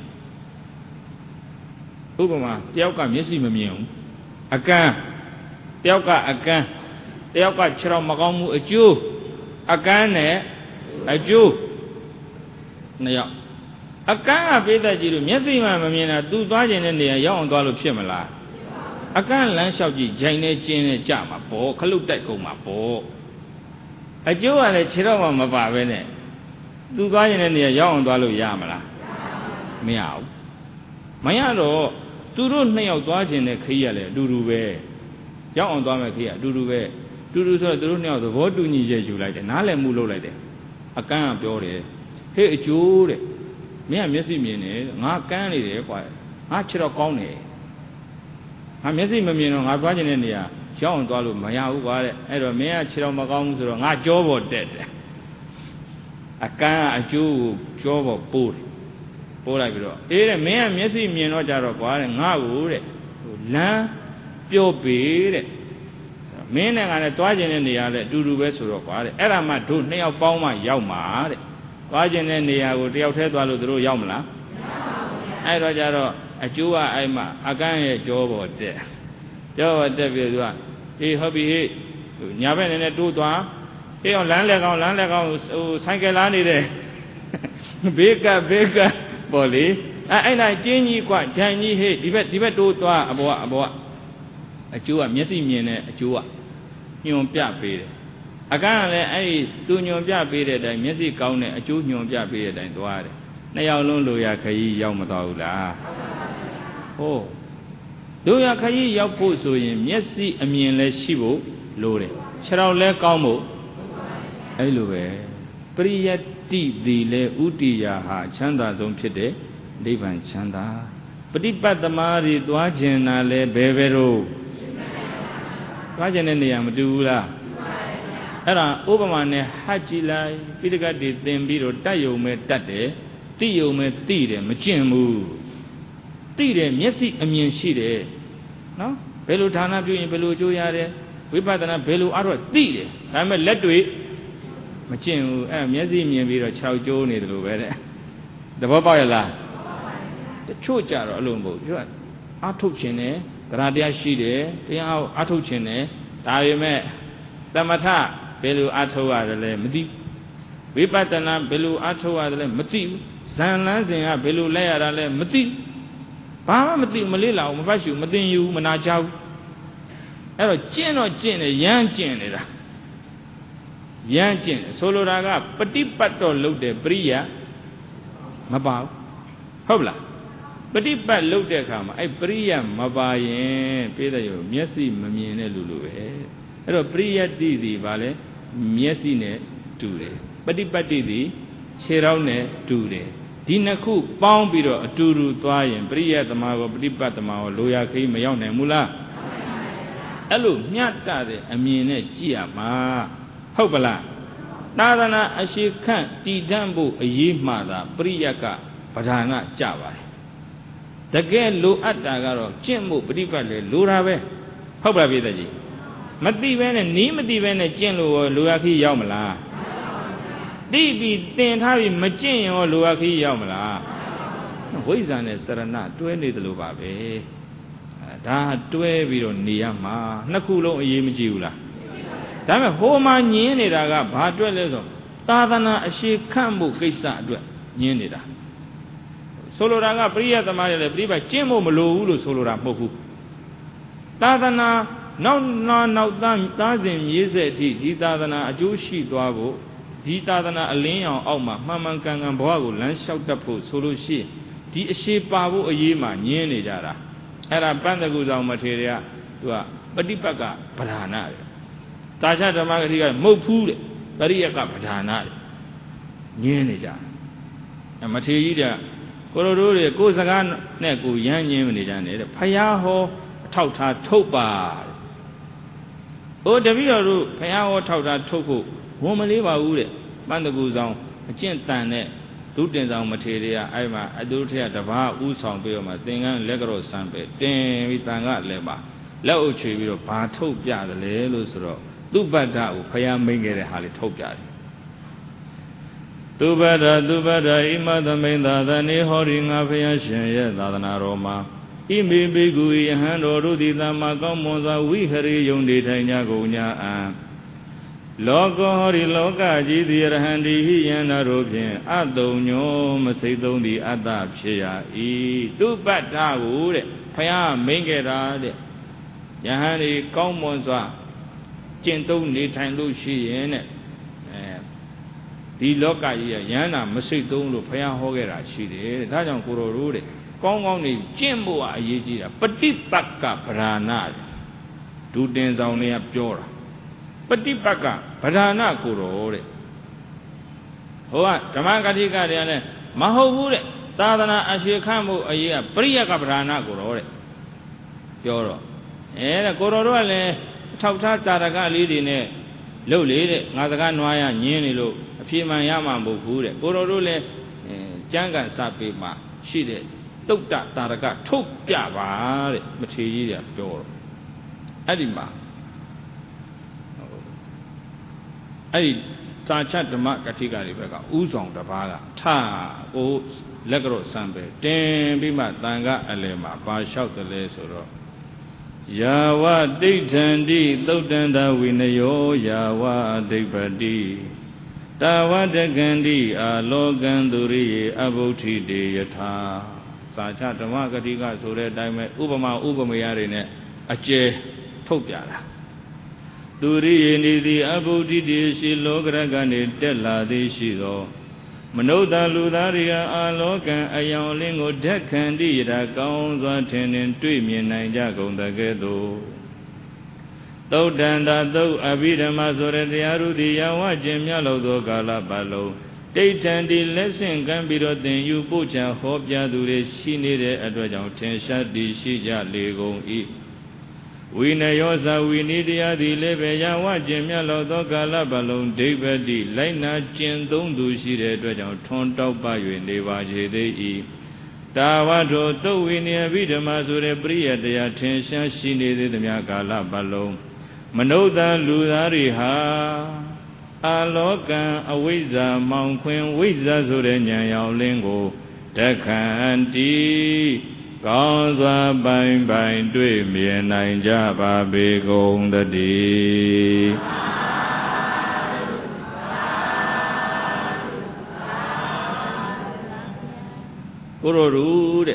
ဥပမာတယောက်ကမျက်စိမမြင်ဘူးအကန်းတယောက်ကအကန်းတယောက်ကခြေတော်မကောင်းမှုအကျိုးအကန်းနဲ့အကျိုးနှစ်ယောက်အကန်းကပြည့်တဲ့ကြီးလို့မျက်စိမှမမြင်တာသူသွားခြင်းတဲ့နေရာရောက်အောင်သွားလို့ဖြစ်မလားအကန်းလမ်းလျှောက်ကြည့်ဂျိုင်နဲ့ကျင်းနဲ့ကြမှာပေါ့ခလုတ်တိုက်ကုန်မှာပေါ့အကျိုးကလည်းခြေတော်မှမပါပဲနဲ့သူသွားခြင်းတဲ့နေရာရောက်အောင်သွားလို့ရမလားမရဘူးမရတော့သူတို့နှစ်ယောက်သွားခြင်းတဲ့ခရီးကလည်းအတူတူပဲရောက်အောင်သွားမယ်ခရီးကအတူတူပဲတူတူဆိုတော့သူတို့နှစ်ယောက်သဘောတူညီချက်ယူလိုက်တယ်နားလည်မှုလုပ်လိုက်တယ်အကန်းကပြောတယ်ဟေ့အကျိုးတဲ့မင်းကမျက်စိမြင်တယ်ငါကန်းနေတယ်ကွာငါခြေတော့ကောင်းတယ်ငါမျက်စိမမြင်တော့ငါသွားခြင်းတဲ့နေရာရောက်အောင်သွားလို့မရဘူးကွာတဲ့အဲ့တော့မင်းကခြေတော့မကောင်းဘူးဆိုတော့ငါကြောပေါ်တက်တယ်အကန်းကအကျိုးကိုကြောပေါ်ပိုးတယ်ပိုးလိုက်ပြီးတော့အေးတဲ့မင်းကမျက်စိမြင်တော့ကြတော့ကွာတဲ့ငါ့ကိုတဲ့လမ်းပြောပေတဲ့မင်းနဲ့ငါနဲ့တွားကျင်တဲ့နေရာလည်းအတူတူပဲဆိုတော့ကွာတဲ့အဲ့ဒါမှတို့နှစ်ယောက်ပေါင်းမှရောက်မှာတဲ့တွားကျင်တဲ့နေရာကိုတယောက်တည်းသွားလို့တို့ရောက်မလားအဲ့တော့ကြတော့အကျိုးကအဲ့မှအကန်းရဲ့ကြောပေါ်တက်ကြောပေါ်တက်ပြီးသူကအေးဟုတ်ပြီဟေ့ညာဘက်နဲ့တိုးသွားအေးအောင်လမ်းလက်ကောင်းဆိုင်ကယ်လာနေတယ်ဘေးကပေါ့လေအဲ့ဒါကျင်းကြီးกว่าဂျန်ကြီးဟေ့ဒီဘက်တိုးသွားအပေါ်အကျိုးကမျက်စိမြင်တဲ့အကျိုးကညွန်ပြပေးတယ်အကန်းကလည်းအဲ့ဒီသူညွန်ပြပေးတဲ့အတိုင်းမျက်စိကောင်းတဲ့အကျိုးညွန်ပြပေးတဲ့အတိုင်းသွားတယ်နှစ်ယောက်လုံးလိုရခရီးရောက်မသွားဘူးလားဟုတ်လိုရခရီးရောက်ဖို့ဆိုရင်မျက်စိအမြင်လည်းရှိဖို့လိုတယ်ခြေထောက်လည်းကောင်းဖို့အဲ့လိုပဲပရိယတ္တိသည်လည်းဥတ္တိယဟာချမ်းသာဆုံးဖြစ်တဲ့နိဗ္ဗာန်ချမ်းသာပฏิပတ်သမားတွေသွားခြင်းနာလဲဘယ်တော့သွားခြင်းတဲ့နေရာမတူဘူးလားအဲ့ဒါဥပမာနဲ့ဟတ်ကြည့်လိုက်ပိဋကတ်တွေသင်ပြီးတော့တတ်ယုံမဲ့တတ်တယ်သိယုံမဲ့သိတယ်မကျင့်ဘူးသိတယ်မျက်စိအမြင်ရှိတယ်နော်ဘယ်လိုဌာနပြုရင်ဘယ်လိုကြိုးရတယ်ဝိပဿနာဘယ်လိုအားတော့သိတယ်ဒါပေမဲ့လက်တွေ့မကျင့်ဘူးအဲ့မျက်စိမြင်ပြီးတော့6ကျိုးနေတယ်လို့ပဲတဲ့သဘောပေါက်ရလားတချို့ကြတော့အလုံးမဟုတ်သူကအာထုတ်ခြင်းနဲ့တရားတရားရှိတယ်တရားအာထုတ်ခြင်းနဲ့ဒါပေမဲ့သမထဘယ်လိုအာထုတ်ရတယ်လဲမသိဝိပဿနာဘယ်လိုအာထုတ်ရတယ်လဲမသိဘူးဇန်လန်းစဉ်ကဘယ်လိုလဲရတာလဲမသိဘာမှမသိမလေးလာဘူးမပတ်ရှုမသိယူမနာချဘူးအဲ့တော့ကျင့်တော့ကျင့်တယ်ရမ်းကျင့်နေတာရမ်းကျင့်ဆိုလိုတာကပฏิပတ်တော့လုပ်တယ်ပရိယမပါဘူးဟုတ်လားပฏิပတ်လုပ်တဲ့အခါမှာအဲ့ပရိယမပါရင်ပြေးတဲ့ရောမျက်စိမမြင်တဲ့လူလိုပဲအဲ့တော့ပရိယတ္တိသည်ဗာလဲမျက်စိနဲ့တူတယ်ပฏิပတ်တိသည်ခြေထောက်နဲ့တူတယ်ဒီနှစ်ခုပေါင်းပြီးတော့အတူတူသွားရင်ပရိယသမားကိုပฏิပတ်သမားကိုလိုရာခရီးမရောက်နိုင်ဘူးလားအဲ့လိုမျှတတဲ့အမြင်နဲ့ကြည့်ရမှာဟုတ်ပလားသာသနာအရှိခန့်တည်တံ့ဖို့အရေးမှသာပရိယကပဓာနကြပါတယ်တကယ်လိုအပ်တာကတော့ကျင့်ဖို့ပฏิပတ်လေလိုတာပဲဟုတ်ပါပြီတဲ့ကြီးမသိပဲနဲ့နီးမသိပဲနဲ့ကျင့်လို့လိုရာခီးရောက်မလားသိပြီးသင်ထားပြီးမကျင့်ရောလိုရာခီးရောက်မလားဝိဇ္ဇာနဲ့စရဏတွဲနေတယ်လို့ပါပဲဒါတွဲပြီးတော့နေရမှာနှစ်ခုလုံးအရေးမကြီးဘူးလားဒါပေမဲ့ဟိုမှာညင်းနေတာကဘာတွက်လဲဆိုသာသနာအရှိခန့်မှုကိစ္စအတွက်ညင်းနေတာဆိုလိုတာကပရိယသမားတွေလည်းပြိပကျင့်ဖို့မလိုဘူးလို့ဆိုလိုတာမဟုတ်ဘူးသာသနာနောက်သားစဉ်မြေးဆက်အထိဒီသာသနာအကျိုးရှိသွားဖို့ဒီသာသနာအလင်းရောင်အောက်မှာမှန်မှန်ကန်ကန်ဘဝကိုလမ်းလျှောက်တတ်ဖို့ဆိုလို့ရှိရင်ဒီအရှိပါဖို့အရေးမှာညင်းနေကြတာအဲ့ဒါပန်းတကူဆောင်မထေရကသူကပฏิပတ်ကပဓာနတဲ့တာချဓမ္မဂတိကမဟုတ်ဘူးတဲ့ပရိယကပဓာနတဲ့ညင်းနေကြမထေရကြီးတဲ့ကိုလိုတို့တွေကိုယ်စကားနဲ့ကိုရမ်းညင်းနေကြတယ်တဲ့ဖယားဟောအထောက်ထားထုတ်ပါတဲ့။အိုတပည့်တော်တို့ဖယားဟောထောက်ထားထုတ်ဖို့ဝန်မလေးပါဘူးတဲ့။ပန်းတကူဆောင်အကျင့်တန်တဲ့ဒုတင်ဆောင်မထေရကအဲ့မှာအတူထက်တပါးဥဆောင်ပြီးတော့မှသင်္ကန်းလက်ကြော့ဆန်းပဲတင်ပြီးတန်ကလည်းပါလက်အုပ်ချွေပြီးတော့ဘာထုတ်ပြတယ်လဲလို့ဆိုတော့သူပတ္တကိုဖယားမိန်ခဲ့တဲ့ဟာလေးထုတ်ပြတယ်သူပတ္တဣမသမိန်သာသနေဟောဒီငါဖယားရှင်ရဲ့သာသနာတော်မှာဣမိဘိက္ခုယဟန်တော်တို့သည်သမ္မာကောင်းမွန်စွာဝိဟရိယုံနေထိုင်ကြကုန်ညာအံလောကောဟောဒီလောကကြီးသည်ရဟန္တိဟိယန္တာတို့ဖြင့်အတုံညောမစိတ်သုံးသည်အတ္တဖြစ်ရ၏သူပတ္တကိုတဲ့ဖယားမိန်ခဲ့တာတဲ့ယဟန်ဒီကောင်းမွန်စွာကျင့်သုံးနေထိုင်လို့ရှိရင်တဲ့ဒီလောကကြီးကယန္တာမစိတ်သုံးလို့ဖယားဟောခဲ့တာရှိတယ်တဲ့ဒါကြောင့်ကိုတော်တို့တဲ့ကောင်းကောင်းနေကျင့်ဖို့အရေးကြီးတာပฏิပတ်ကဗราဏဒုတင်ဆောင်တွေကပြောတာပฏิပတ်ကဗราဏကိုတော်တဲ့ဟိုကဓမ္မဂတိကတွေကလည်းမဟုတ်ဘူးတဲ့သာသနာအရှိခတ်မှုအရေးကပရိယကဗราဏကိုတော်တဲ့ပြောတော့တဲ့ကိုတော်တို့ကလည်းထောက်ထားတာရကလေးတွေနဲ့လှုပ်လေတဲ့ငါစကားနွားရညင်းနေလို့အပြေမှန်ရမှာမဟုတ်ဘူးတဲ့ကိုတော်တို့လည်းကျမ်းဂန်စာပေမှာရှိတဲ့တုတ်တတာရကထုတ်ပြပါတဲ့မထေရကြီးကပြောတော့အဲ့ဒီမှာအဲ့ဒီသာချဓမ္မကတိကတွေဘက်ကဥဆောင်တစ်ပါးကထကိုလက်ကြော့စံပဲတင်ပြီးမှတန်ခအလယ်မှာပါလျှောက်တယ်လဲဆိုတော့ယာဝဒိဋ္ဌန္တိသုတ်တန္တဝိနယောယာဝဒိဗ္ဗတိတာဝတကန္တိအာလောကံသူရိယေအဘုဋ္ဌိတေယထာစာချဓမ္မဂတိကဆိုတဲ့အတိုင်းပဲဥပမာဥပမေယတွေနဲ့အကျယ်ထုတ်ပြတာသူရိယေနိတိအဘုဋ္ဌိတေရှိလောကရကနေတက်လာသည်ရှိသောမနုဿလူသားတွေကအာလောကံအယောင်လင်းကိုဓက္ခန္တိယထာကောင်းစွာထင်ထင်တွေ့မြင်နိုင်ကြကုန်တဲ့ကဲ့သို့သုတ်တန္တသုတ်အဘိဓမ္မာဆိုတဲ့တရားဥသည်ယဝကျင်မြတ်လို့သောကာလပတ်လုံးဒိဋ္ဌံတိလက်ဆင့်ကမ်းပြီးတော့သင်ယူပို့ချဟောပြသူတွေရှိနေတဲ့အတွက်ကြောင့်ထင်ရှားတည်ရှိကြလေကုန်၏ဝိနယောဇဝိနိတရားသည်လည်းပဲယဝကျင်မြတ်လို့သောကာလပတ်လုံးဒိဗ္ဗတိလိုက်နာကျင့်သုံးသူရှိတဲ့အတွက်ကြောင့်ထွန်းတောက်ပ၍နေပါစေသေး၏တာဝတောသုတ်ဝိနည်းအဘိဓမ္မာဆိုတဲ့ပရိယတရားထင်ရှားရှိနေသေးသမျှကာလပတ်လုံးမနုဿလူသားတွေဟာအာလောကံအဝိဇ္ဇာမောင်ခွင်ဝိဇ္ဇာဆိုတဲ့ဉာဏ်ရောင်လင်းကိုဓက္ခန္တိကောင်းစွာပိုင်ပိုင်တွေ့မြင်နိုင်ကြပါပေကုန်သတည်းကိုရိုရူ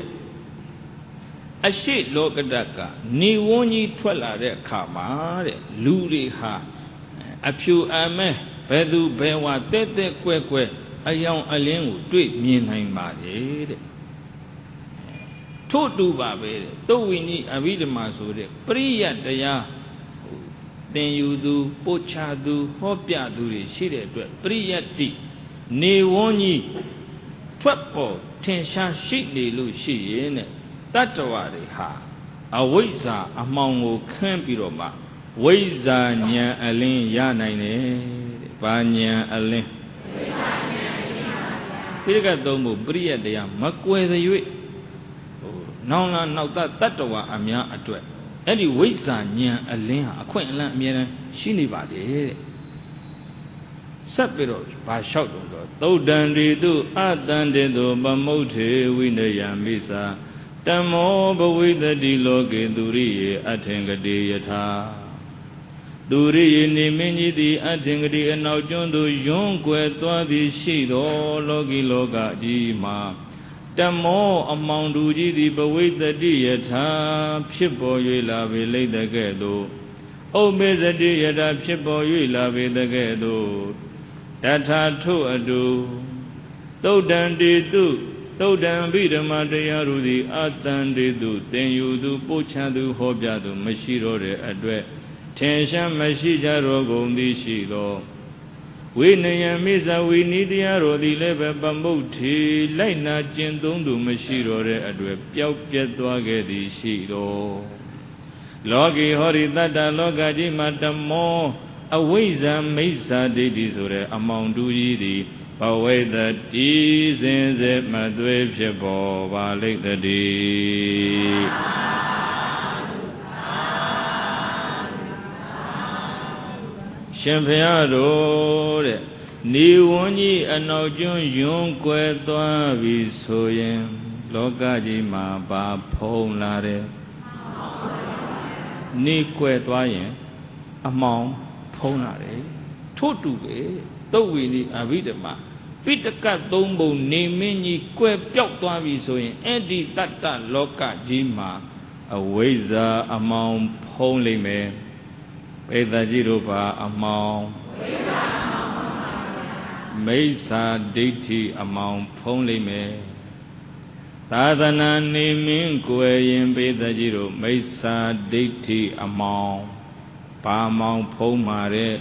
တဲ့အရှိလောကတကနေဝန်းကြီးထွက်လာတဲ့အခါမှာတဲ့လူတွေဟာအဖြူအမဲဘယ်သူဘယ်ဝါတဲတဲကွဲကွဲအယောင်အလင်းကိုတွေ့မြင်နိုင်ပါလေတဲ့ထို့တူပါပဲတဲ့သုတ်ဝိနည်းအဘိဓမ္မာဆိုတဲ့ပရိယတရားသင်ယူသူပို့ချသူဟောပြသူတွေရှိတဲ့အတွက်ပရိယတိနေဝန်းကြီးထွက်ပေါ်ထင်ရှားရှိနေလို့ရှိရင်တဲ့တတ္တဝါတွေဟာအဝိဇ္ဇာအမှောင်ကိုခင်းပြီးတော့မှဝိဇ္ဇာဉာဏ်အလင်းရနိုင်တယ်တဲ့။ဘာဉာဏ်အလင်းဝိဇ္ဇာဉာဏ်အလင်းပါဗျာ။ဒီကသုံးဖို့ပရိယတရားမကွယ်သရွေ့နောင်လာနောက်တတ္တဝါအများအတွက်အဲ့ဒီဝိဇ္ဇာဉာဏ်အလင်းဟာအခွင့်အလမ်းအမြဲတမ်းရှိနေပါလေတဲ့။ဆက်ပြီးတော့ဘာလျှောက်တော့သုတ်တံတိတုအတံတေတုပမုဋ္ဌေဝိနယမိစာတမောဘဝိတတိလောကေသူရိယေအထင်ကတိယထာသူရိယေနေမင်းကြီးသည်အထင်ကတိအနောက်ကျွန်းသို့ယွန်းကွယ်သွားသည်ရှိသောလောကီလောကကြီးမှာတမောအမောင်တူကြီးသည်ဘဝိတတိယထာဖြစ်ပေါ်၍လာပေလိမ့်တဲ့ကဲ့သို့ဥပ္ပေစတိယထာဖြစ်ပေါ်၍လာပေတဲ့ကဲ့သို့တထာထုအတုသုတ်တံတေတုသုတ်တံဘိဓမ္မာတရားတို့သည်အတံတေတုသင်ယူသူပို့ချသူဟောပြသူမရှိတော့တဲ့အတွက်ထင်ရှားမရှိကြတော့ကုန်သည်ရှိသောဝိနယမိဇဝိနိတရားတို့သည်လည်းပဲပမုဋ္ဌေလိုက်နာကျင့်သုံးသူမရှိတော့တဲ့အတွက်ပျောက်ပြတ်သွားခဲ့သည်ရှိသောလောကီဟောဒီတတ္တလောကကြီးမှာတမောအဝိဇ္ဇာမိစ္ဆာဒိဋ္ဌိဆိုတဲ့အမောင်တူကြီးသည်ဘဝိတတိစဉ်စေမသွေးဖြစ်ပေါ်ပါလိမ့်တည်းရှင်ဖျားတို့တဲ့နေဝန်းကြီးအနောက်ကျွန်းယွန်းကွယ်သွားပြီဆိုရင်လောကကြီးမှာဘာဖုံးလာတယ်နေကွယ်သွားရင်အမှောင်ဖုံးလာတယ်ထို့တူပဲသုတ်ဝီနိအဘိဓမ္မာပိတကသုံးပုံနေမင်းကြီးကွယ်ပြောက်သွားပြီဆိုရင်အဲ့ဒီတတ္တလောကကြီးမှာအဝိဇ္ဇာအမှောင်ဖုံးလိမ့်မယ်ပိဿကြီးတို့ပါအမှောင်မိစ္ဆာဒိဋ္ဌိအမှောင်ဖုံးလိမ့်မယ်သာသနာနေမင်းကွယ်ရင်ပိဿကြီးတို့မိစ္ဆာဒိဋ္ဌိအမှောင်ဘာမှောင်ဖုံးမှာတဲ့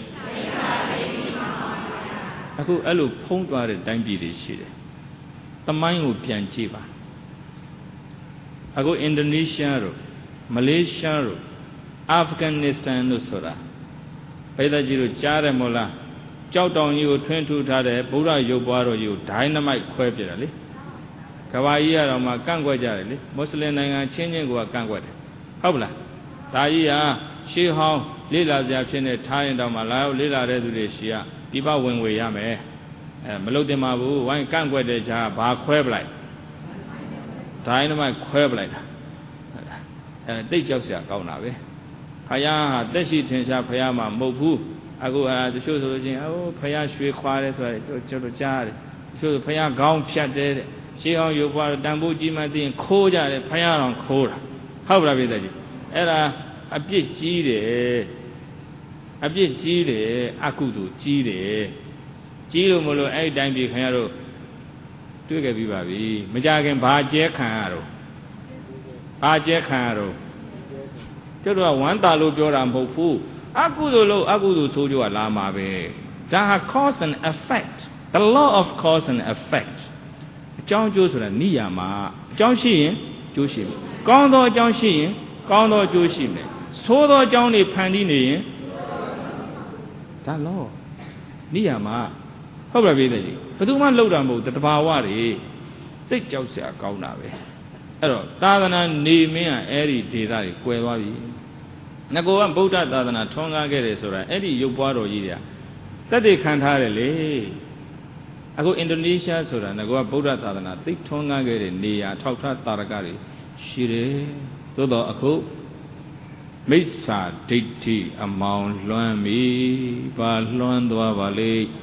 အခုအဲ့လိုဖုံးသွားတဲ့တိုင်းပြည်တွေရှိတယ်။သမိုင်းကိုပြန်ကြည့်ပါ။အခုအင်ဒိုနီးရှားတို့မလေးရှားတို့အာဖဂန်နစ္စတန်တို့ဆိုတာပိဿကြီးတို့ကြားတယ်မို့လား။ကြောက်တောင်ကြီးကိုထွင်းထူထားတဲ့ဗုဒ္ဓရုပ်ပွားတော်ကြီးကိုဒိုင်းနမိုက်ခွဲပြတယ်လေ။ကဘာကြီးကတော့မှကန့်ကွက်ကြတယ်လေ။မွတ်စလင်နိုင်ငံချင်းချင်းကကန့်ကွက်တယ်။ဟုတ်ပလား။ဒါကြီးဟာရှေးဟောင်းလေးလာစရာဖြစ်နေထားရင်တောင်မှလာရောက်လေးလာတဲ့သူတွေရှိရဒီပဝင်ဝေရမယ်မလုပ်တင်ပါဘူးဝိုင်းကန့်ကွက်တဲ့ကြားဘာခွဲပလိုက်ဒိုင်းနမိုက်ခွဲပလိုက်တာတိတ်ကြောက်စရာကောင်းတာပဲဖယားဟာတက်ရှိထင်ရှားဖယားမှာမဟုတ်ဘူးအခုတချို့ဆိုလို့ချင်းဖယားရွှေခွာတယ်ဆိုတာကျွန်တော်ကြားတယ်တချို့ဖယားခေါင်းဖြတ်တယ်တဲ့ရှေးအောင်ရုပ်ပွားတန်ဖိုးကြီးမှသိရင်ခိုးကြတယ်ဖယားတော်ခိုးတာဟုတ်ပါလားပြည်သက်ကြီးအဲ့ဒါအပြစ်ကြီးတယ်အပြစ်ကြီးတယ်အကုသိုလ်ကြီးတယ်ကြီးလို့မလို့အဲ့ဒီတိုင်းပြည်ခင်ဗျားတို့တွေ့ခဲ့ပြီးပါပြီမကြခင်ဘာကျဲခံရတော့ဘာကျဲခံရတော့ကျတော့ဝမ်းသာလို့ပြောတာမဟုတ်ဘူးအကုသိုလ်လို့အကုသိုလ်ဆိုကြလာမှာပဲဒါဟာ cause and effect the law of cause and effect အကြောင်းကျိုးဆိုတာနိယာမအကြောင်းရှိရင်ကျိုးရှိမယ်ကောင်းသောအကြောင်းရှိရင်ကောင်းသောအကျိုးရှိမယ်ဆိုးသောအကြောင်းတွေဖန်တီးနေရင်ဒါလောနိယာမဟုတ်ပါပြီတဲ့ကြီးဘယ်သူမှလှုပ်တာမဟုတ်တဘာဝတွေသိကြောက်စရာကောင်းတာပဲအဲ့တော့သာသနာနေမင်းကအဲ့ဒီဒေသတွေကွယ်သွားပြီငကောကဗုဒ္ဓသာသနာထွန်းကားခဲ့တယ်ဆိုတာအဲ့ဒီရုပ်ပွားတော်ကြီးတွေကတက်တည်ခံထားတယ်လေအခုအင်ဒိုနီးရှားဆိုတာငကောကဗုဒ္ဓသာသနာသိထွန်းကားခဲ့တဲ့နေရာထောက်ထားတာရကတွေရှိတယ်သို့တော့အခုမိစ္ဆာဒိဋ္ဌိအမောင်လွှမ်းပြီဘာလွှမ်းသွားပါလိမ့်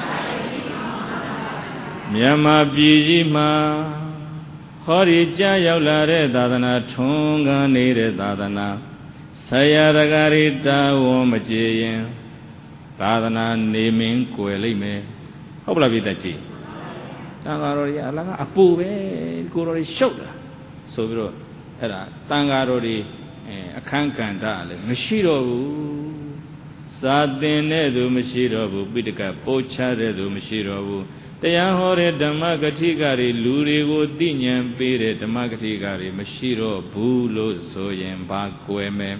မြန်မာပြည်ကြီးမှာဟောဒီကြားရောက်လာတဲ့သာသနာထွန်းကားနေတဲ့သာသနာဆရာတကားတွေတာဝန်မကျေရင်သာသနာနေမင်းကွယ်လိမ့်မယ်ဟုတ်ပလားပြည်သက်ကြီးတန်ဃာတော်တွေအလကားအပူပဲကိုတော်တွေရှုပ်တာဆိုပြီးတော့အဲ့ဒါတန်ဃာတော်တွေအခန်းကဏ္ဍလည်းမရှိတော့ဘူးစာသင်တဲ့သူမရှိတော့ဘူးပိဋကပို့ချတဲ့သူမရှိတော့ဘူးတရားဟောတဲ့ဓမ္မဂတိကတွေလူတွေကိုသိဉာဏ်ပေးတဲ့ဓမ္မဂတိကတွေမရှိတော့ဘူးလို့ဆိုရင်ဘာကွယ်မယ်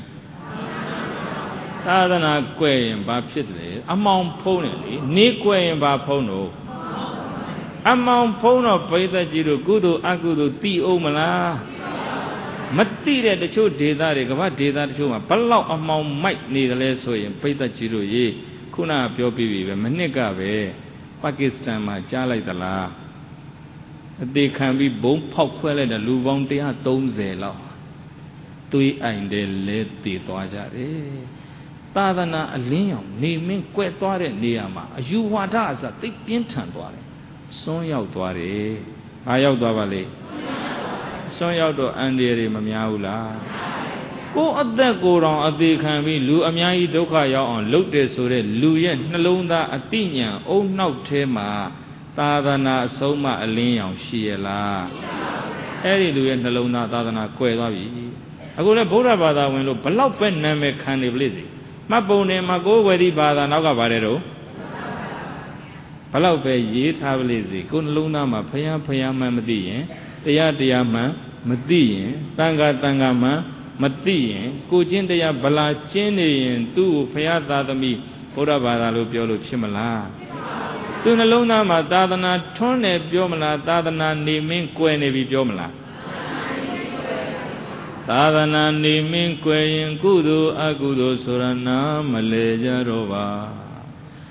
သာသနာကွယ်ရင်ဘာဖြစ်တယ်အမှောင်ဖုံးတယ်လေနေကွယ်ရင်ဘာဖုံးတော့အမှောင်ဖုံးတော့ပိဋကကြီးတို့ကုသိုလ်အကုသိုလ်သိအောင်မလားမသိတဲ့တချို့ဒေသတွေကမ္ဘာဒေသတချို့မှာဘလောက်အမှောင်မိုက်နေတယ်လဲဆိုရင်ပိဋကကြီးတို့ရေခုနပြောပြီးပြီပဲမနစ်ကပဲပါကစ္စတန်မှာကြားလိုက်သလားအသေးခံပြီးဘုံဖောက်ခွဲလိုက်တဲ့လူပေါင်း130လောက်သွေးအိုင်တယ်လဲတည်သွားကြတယ်သာသနာအလင်းရောင်နေမင်းကွဲသွားတဲ့နေရာမှာအယူဝါဒအစသိပြင်းထန်သွားတယ်စွန်းရောက်သွားတယ်ဘာရောက်သွားပါလဲစွန်းရောက်တော့အန္တရာယ်တွေမများဘူးလားကိုယ်အသက်ကိုယ်တော်အသေးခံပြီးလူအများကြီးဒုက္ခရောက်အောင်လုပ်တယ်ဆိုတဲ့လူရဲ့နှလုံးသားအတိညာအုံနှောက်ထဲမှာသာသနာအဆုံးမအလင်းရောင်ရှိရလားအဲ့ဒီလူရဲ့နှလုံးသားသာသနာကွယ်သွားပြီအခုလည်းဗုဒ္ဓဘာသာဝင်လို့ဘလောက်ပဲနာမည်ခံနေပလိစေမှတ်ပုံနဲ့မှာကိုယ်ဝယ်သည့်ဘာသာနောက်ကပါတယ်တော့ဘလောက်ပဲရေးထားပလိစေကိုယ်နှလုံးသားမှာဖယားမှန်မသိရင်တရားမှန်မသိရင်တန်ခါမှန်မသိရင်ကိုကျင့်တရားဗလာကျင့်နေရင်သူ့ကိုဖယားသာသမီဘုရားဘာသာလို့ပြောလို့ဖြစ်မလားသူနှလုံးသားမှာသာသနာထွန်းတယ်ပြောမလားသာသနာနေမင်းကွယ်နေပြီပြောမလားသာသနာနေမင်းကွယ်ရင်ကုသိုလ်အကုသိုလ်ဆိုရနာမလဲကြတော့ပါ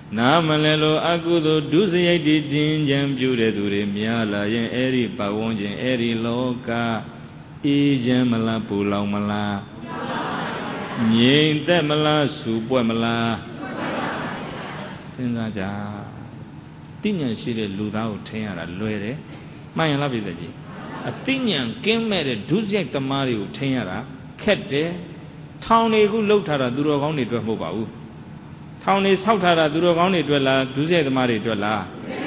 နာမလဲလို့အကုသိုလ်ဒုစရိုက်တွေကျင်ကြံပြုတဲ့သူတွေများလာရင်အဲ့ဒီပတ်ဝန်းကျင်အဲ့ဒီလောကအေးချမ်းမလားပူလောင်မလားငြိမ်သက်မလားစူပွက်မလားစဉ်းစားကြတိညာရှိတဲ့လူသားကိုထင်ရတာလွယ်တယ်မှန်ရင်လားပြည်သက်ကြီးအတိညာကင်းမဲ့တဲ့ဒုစရိုက်သမားတွေကိုထင်ရတာခက်တယ်ထောင်တွေကိုလှုပ်ထားတာသူတော်ကောင်းတွေအတွက်မဟုတ်ပါဘူးထောင်တွေဆောက်ထားတာသူတော်ကောင်းတွေအတွက်လားဒုစရိုက်သမားတွေအတွက်လား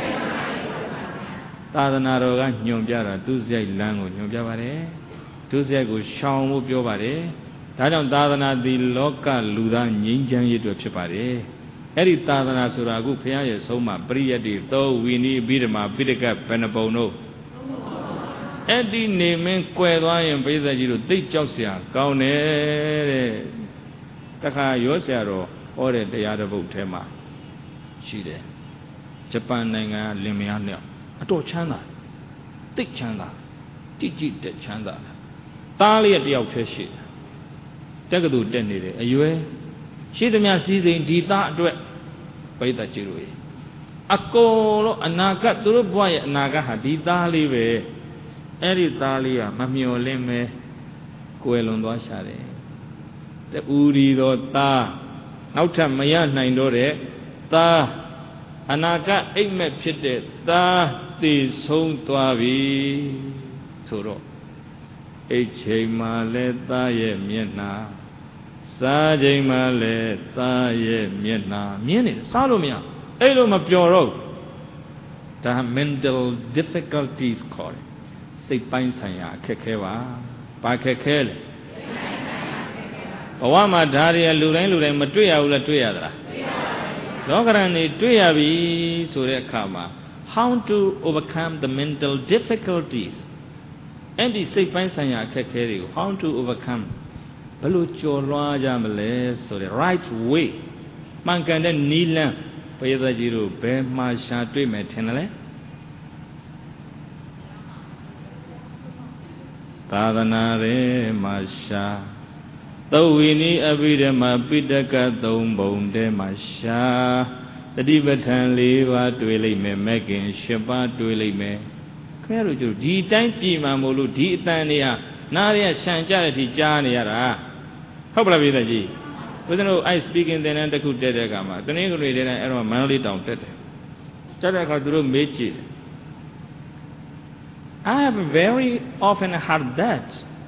သာသနာတော်ကညွန်ပြတာဒုစရိုက်လမ်းကိုညွန်ပြပါတယ်ဒုစရိုက်ကိုရှောင်ဖို့ပြောပါတယ်ဒါကြောင့်သာသနာသည်လောကလူသားငြိမ်းချမ်းရေးအတွက်ဖြစ်ပါတယ်အဲ့ဒီသာသနာဆိုတာအခုဘုရားရဲ့ဆုံးမပရိယတ္တိသောဝီနိပိဓမ္မာပိဋကဘယ်နှပုံတို့အဲ့ဒီနေမင်းကွယ်သွားရင်ပိဿကြီးတို့သိကြောက်เสียကောင်းတယ်တဲ့တခါရောဆရာတော်ဟောတဲ့တရားတစ်ပုဒ်ထဲမှာရှိတယ်ဂျပန်နိုင်ငံလင်မယားနှစ်ယောက်အတော်ချမ်းသာသိချမ်းသာကြည်ကြည်တဲ့ချမ်းသာသားလေးတယောက်တည်းရှိတယ်တက္ကသိုလ်တက်နေတယ်အရွယ်ရှိသမျှစည်းစိမ်ဒီသားအတွက်ပိဿကြီးတို့အကုန်လုံးအနာဂတ်သူတို့ဘဝရဲ့အနာဂတ်ဟာဒီသားလေးပဲအဲ့ဒီသားလေးကမမျော်လင့်မဲကွယ်လွန်သွားရှာတယ်တူရီတော်သားနောက်ထပ်မရနိုင်တော့တဲ့သားအနာဂတ်အိမ်မက်ဖြစ်တဲ့သားတည်ဆုံးသွားပြီဆိုတော့အိတ်ချိန်မှလည်းသားရဲ့မျက်နှာစားချိန်မှလည်းသားရဲ့မျက်နှာမြင်နေစားလို့မရအဲ့လိုမပျော်တော့ဒါ mental difficulties ခေါ်တယ်စိတ်ပိုင်းဆိုင်ရာအခက်ခဲပါဘာခက်ခဲလဲဘဝမှာဓာရီလူတိုင်းမတွေ့ရဘူးလားတွေ့ရသလားလောကရန်နေတွေ့ရပြီဆိုတဲ့အခါမှာ how to overcome the mental difficulties အဲ့ဒီစိတ်ပိုင်းဆိုင်ရာအခက်ခဲတွေကို how to overcome ဘယ်လိုကျော်လွှားကြမလဲဆိုတဲ့ right way မှန်ကန်တဲ့နည်းလမ်းဘုရားကြီးတို့ဘယ်မှာရှာတွေ့မယ်ထင်တယ်လဲသာသနာရဲမှာရှာသုဝီနိအဘိဓမ္မာပိဋကသုံးပုံတဲမှာရှာတတိပဋ္ဌာန်၄ပါးတွေ့လိမ့်မယ်မဲ့ခင်၈ပါးတွေ့လိမ့်မယ်ခင်ဗျားတို့ကျတော့ဒီတိုင်းပြည်မှာမို့လို့ဒီအတန်တွေဟာနားရရှံကြတဲ့အထိကြားနေရတာဟုတ်ပါလားပြည်သက်ကြီးဦးဇင်းတို့ I speaking သင်တန်းတစ်ခုတက်တဲ့အခါမှာတနင်္ဂနွေနေ့တိုင်းအဲ့တော့မန္တလေးတောင်တက်တယ်တက်တဲ့အခါသူတို့မေးကြည့်I have very often heard that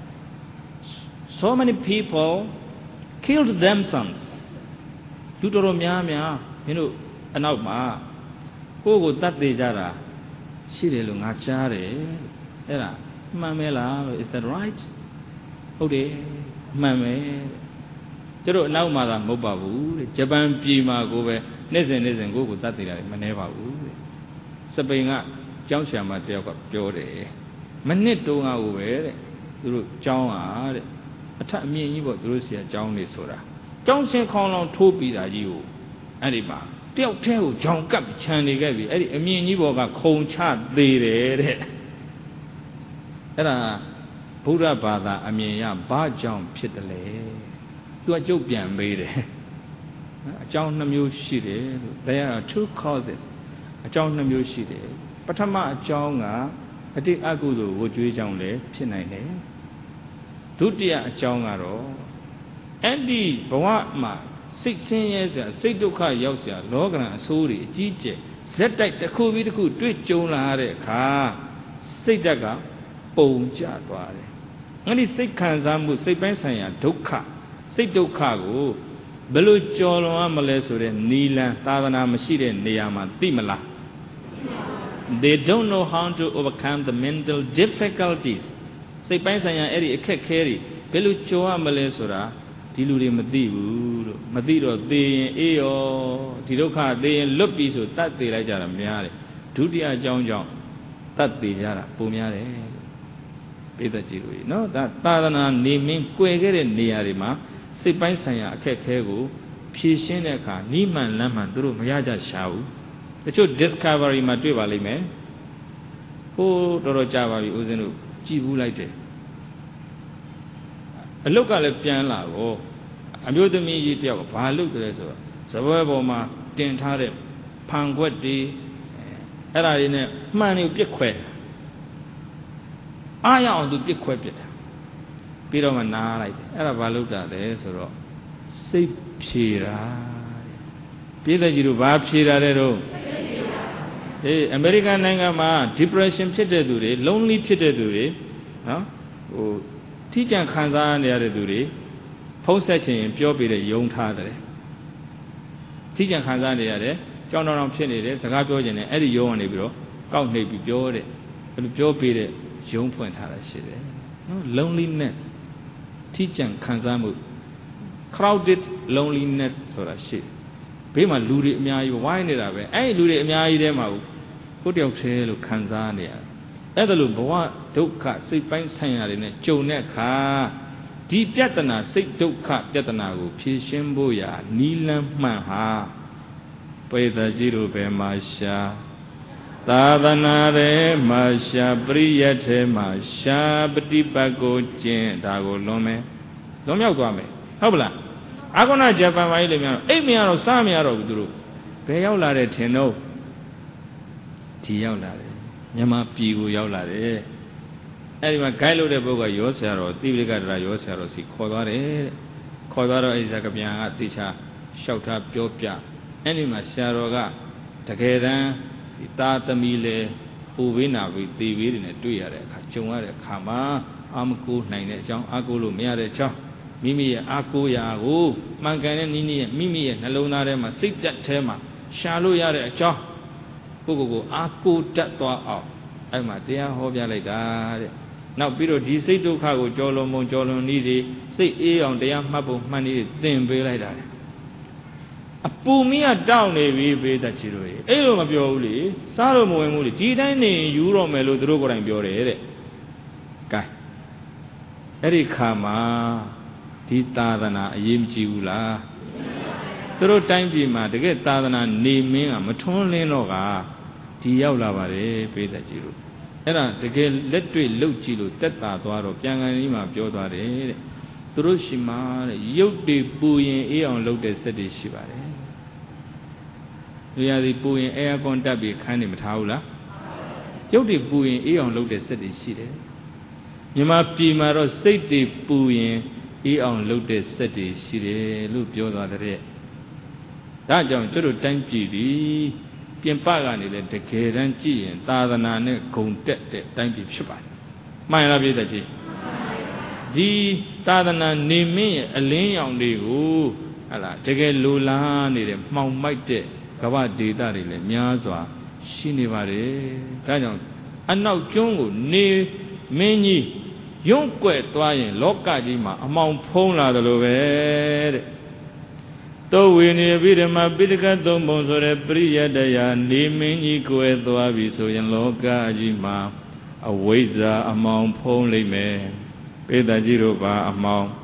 so many people killed themselves လူတော်များမင်းတို့အနောက်မှာကိုယ့်ကိုတတ်သေးကြတာရှိတယ်လို့ငါကြားတယ်အဲ့ဒါမှန်မဲလား Is that right ဟုတ်တယ်မှန်မဲကျတို့အနောက်မှာသာမဟုတ်ပါဘူးတဲ့ဂျပန်ပြည်မှာကိုပဲနေ့စဉ်ကိုယ့်ကိုတတ်သေးတာမနှဲပါဘူးတဲ့စပိန်ကကျောင်းဆရာမတယောက်ကပြောတယ်မနစ်တုန်းကကိုပဲတဲ့သူတို့ကျောင်းဟာတဲ့အထက်အမြင့်ကြီးပေါ့သူတို့ဆရာကျောင်းနေဆိုတာကျောင်းချင်းခေါင်းလောင်ထိုးပြီးတာကြီးကိုအဲ့ဒီမှာတယောက်တည်းကိုဂျောင်ကပ်ခြံနေခဲ့ပြီအဲ့ဒီအမြင့်ကြီးဘောကခုံချသေးတယ်တဲ့အဲ့ဒါဗုဒ္ဓဘာသာအမြင်ရဘာကြောင့်ဖြစ်တယ်လဲသူကကြုတ်ပြန်မေးတယ်အကြောင်းနှမျိုးရှိတယ်လို့ there are two causes အကြောင်းနှမျိုးရှိတယ်ပထမအကြောင်းကအတိတ်အကုသိုလ်ကိုကြွေးကြောင်းလည်းဖြစ်နိုင်တယ်ဒုတိယအကြောင်းကတော့အဲ့ဒီဘဝမှာစိတ်ဆင်းရဲစရာစိတ်ဒုက္ခရောက်စရာလောကရန်အဆိုးတွေအကြီးကျယ်ဇက်တိုက်တစ်ခုပြီးတစ်ခုတွေ့ကြုံလာတဲ့အခါစိတ်ဓာတ်ကပုံကျသွားတယ်အဲ့ဒီစိတ်ခံစားမှုစိတ်ပိုင်းဆိုင်ရာဒုက္ခစိတ်ဒုက္ခကိုဘယ်လိုကျော်လွန်ရမလဲဆိုတဲ့နီလန်သာသနာမရှိတဲ့နေရာမှာသိမလား They don't know how to overcome the mental difficulties စိတ်ပိုင်းဆိုင်ရာအဲ့ဒီအခက်ခဲတွေဘယ်လိုကျော်ရမလဲဆိုတာဒီလူတွေမသိဘူးလို့မသိတော့သေရင်အေးရောဒီဒုက္ခသေရင်လွတ်ပြီဆိုတတ်သေးလိုက်ကြတာများတယ်ဒုတိယအကြောင်းကြောင့်တတ်သေးကြတာပုံများတယ်ပိဿကြီးတို့နော်ဒါသာသနာနေမင်းကွယ်ခဲ့တဲ့နေရာတွေမှာစိတ်ပိုင်းဆိုင်ရာအခက်ခဲကိုဖြေရှင်းတဲ့အခါနိမှန်လမ်းမှန်သူတို့မရကြရှာဘူးတချို့ discovery မှာတွေ့ပါလိမ့်မယ်ဟိုတော်တော်ကြာပါပြီဦးဇင်းတို့ကြည်ဘူးလိုက်တယ်အလုတ်ကလည်းပြန်လာတော့အမျိုးသမီးကြီးတယောက်ကဘာလုပ်တယ်ဆိုတော့ဇပွဲပေါ်မှာတင်ထားတဲ့ဖန်ခွက်တွေအဲ့ဒါတွေနဲ့မှန်နေပြစ်ခွဲအားရအောင်သူပြစ်ခွဲပြစ်တာပြီးတော့မှနားလိုက်တယ်အဲ့ဒါဘာလို့တာလဲဆိုတော့စိတ်ဖြေတာပြည့်တဲ့ကြီးတို့ဘာဖြေတာလဲတော့အမေရိကန်နိုင်ငံမှာ depression ဖြစ်တဲ့သူတွေ lonely ဖြစ်တဲ့သူတွေနော်ဟိုထိကြံခံစားနေရတဲ့သူတွေဖုံးဆက်ချင်ပြောပြတဲ့ယုံထားတယ်ထိကြံခံစားနေရတယ်ကြောင်တောင်ဖြစ်နေတယ်စကားပြောခြင်းနဲ့အဲ့ဒီယုံကနေပြီးတော့ကောက်နှိပ်ပြီးပြောတဲ့အဲ့လိုပြောပြတဲ့ယုံဖွင့်ထားတာရှိတယ်နော် loneliness ထိကြံခံစားမှု crowded loneliness ဆိုတာရှိတယ်ဘေးမှာလူတွေအများကြီးဝိုင်းနေတာပဲအဲ့ဒီလူတွေအများကြီးထဲမှာကိုယ်တယောက်သေးလို့ခံစားနေရတယ်အဲ့ဒါလို့ဘဝဒုက္ခစိတ်ပိုင်းဆိုင်ရာတွေနဲ့ကြုံတဲ့အခါဒီပြဿနာစိတ်ဒုက္ခပြဿနာကိုဖြေရှင်းဖို့ရာနီလန်းမှန်ဟာပိဿကြီးတို့ဘယ်မှာရှာသာသနာရဲမှာရှာပရိယတ်ထဲမှာရှာပฏิပတ်ကိုကျင့်ဒါကိုလွန်မြောက်သွားမယ်ဟုတ်ပလားအာဂုဏဂျပန်ပိုင်းလေများအိတ်မရတော့စားမရတော့ဘူးသူတို့ဘယ်ရောက်လာတဲ့ထင်တော့ဒီရောက်လာတယ်မြန်မာပြည်ကိုရောက်လာတယ်အဲ့ဒီမှာဂိုက်လို့တဲ့ဘုတ်ကရောဆရာတော်တိပိဋကတရာရောဆရာတော်စီခေါ်သွားတယ်တဲ့ခေါ်သွားတော့အဲ့ဒီဇကပြန်ကတေချာလျှောက်ထားပြောပြအဲ့ဒီမှာဆရာတော်ကတကယ်တမ်းဒီသားသမီးလေပူပေးနာပြီးသေပေးတယ်နဲ့တွေ့ရတဲ့အခါကြုံရတဲ့အခါမှာအာမကိုနိုင်တဲ့အကြောင်းအာကိုလို့မရတဲ့အကြောင်းမိမိရဲ့အာကိုရာကိုမှန်ကန်တဲ့နည်းနည်းမိမိရဲ့နှလုံးသားထဲမှာစိတ်တက်ထဲမှာရှာလို့ရတဲ့အကြောင်းကိုယ့်ကိုယ်အာကိုတက်သွားအောင်အဲ့မှာတရားဟောပြလိုက်တာတဲ့နောက်ပြီးတော့ဒီစိတ်ဒုက္ခကိုကြော်လွန်ပုံကြော်လွန်နည်းတွေစိတ်အေးအောင်တရားမှတ်ပုံမှန်နည်းတွေသင်ပေးလိုက်တာအပူမီးကတောက်နေပြီပေးတတ်ချီလို့အဲ့လိုမပြောဘူးလေစားလို့မဝင်ဘူးလေဒီတိုင်းနေယူတော့မယ်လို့သူတို့ကိုယ်တိုင်ပြောတယ်တဲ့ကဲအဲ့ဒီခါမှာဒီသာသနာအရေးမကြီးဘူးလားသူတို့တိုင်းပြည်မှာတကယ်သာသနာနေမင်းကမထွန်းလင်းတော့ကဒီရောက်လာပါတယ်ပေးတတ်ချီလို့အဲ့ဒါတကယ်လက်တွေ့လှုပ်ကြည့်လို့တက်တာသွားတော့ပြန်ကန်ကြီးမှာပြောသွားတယ်တဲ့သူတို့ရှိမှတဲ့ရုပ်တွေပူရင်အေးအောင်လုပ်တဲ့စက်တွေရှိပါတယ်လူရသည်ပူရင်အဲကွန်တက်ပြီးခန်းနေမထားဘူးလားရုပ်တွေပူရင်အေးအောင်လုပ်တဲ့စက်တွေရှိတယ်မြန်မာပြည်မှာတော့စိတ်တွေပူရင်အေးအောင်လုပ်တဲ့စက်တွေရှိတယ်လို့ပြောသွားတဲ့ဒါကြောင့်ကျတို့တိုင်းပြည်သည်ပြင်ပကနေလည်းတကယ်တမ်းကြည့်ရင်သာသနာနဲ့ဂုံတက်တဲ့တိုင်းပြည်ဖြစ်ပါတယ်မှန်လားပြည့်တဲ့ကြီးဒီသာသနာနေမင်းရဲ့အလင်းရောင်တွေကိုဟလာတကယ်လိုလားနေတဲ့မှောင်မိုက်တဲ့ကမ္ဘာဒေသတွေလည်းများစွာရှိနေပါတယ်ဒါကြောင့်အနောက်ကျွန်းကိုနေမင်းကြီးရုံ့ကွက်သွားရင်လောကကြီးမှာအမှောင်ဖုံးလာတယ်လို့ပဲတဲ့တောဝေနေပိဓမ္မပိဋကသုံးပုံဆိုတဲ့ပရိယတ္တရာနေမင်းကြီးကိုယ်သွားပြီဆိုရင်လောကကြီးမှာအဝိဇ္ဇာအမှောင်ဖုံးလိမ့်မယ်ပိဿကြီးတို့ပါအမှောင်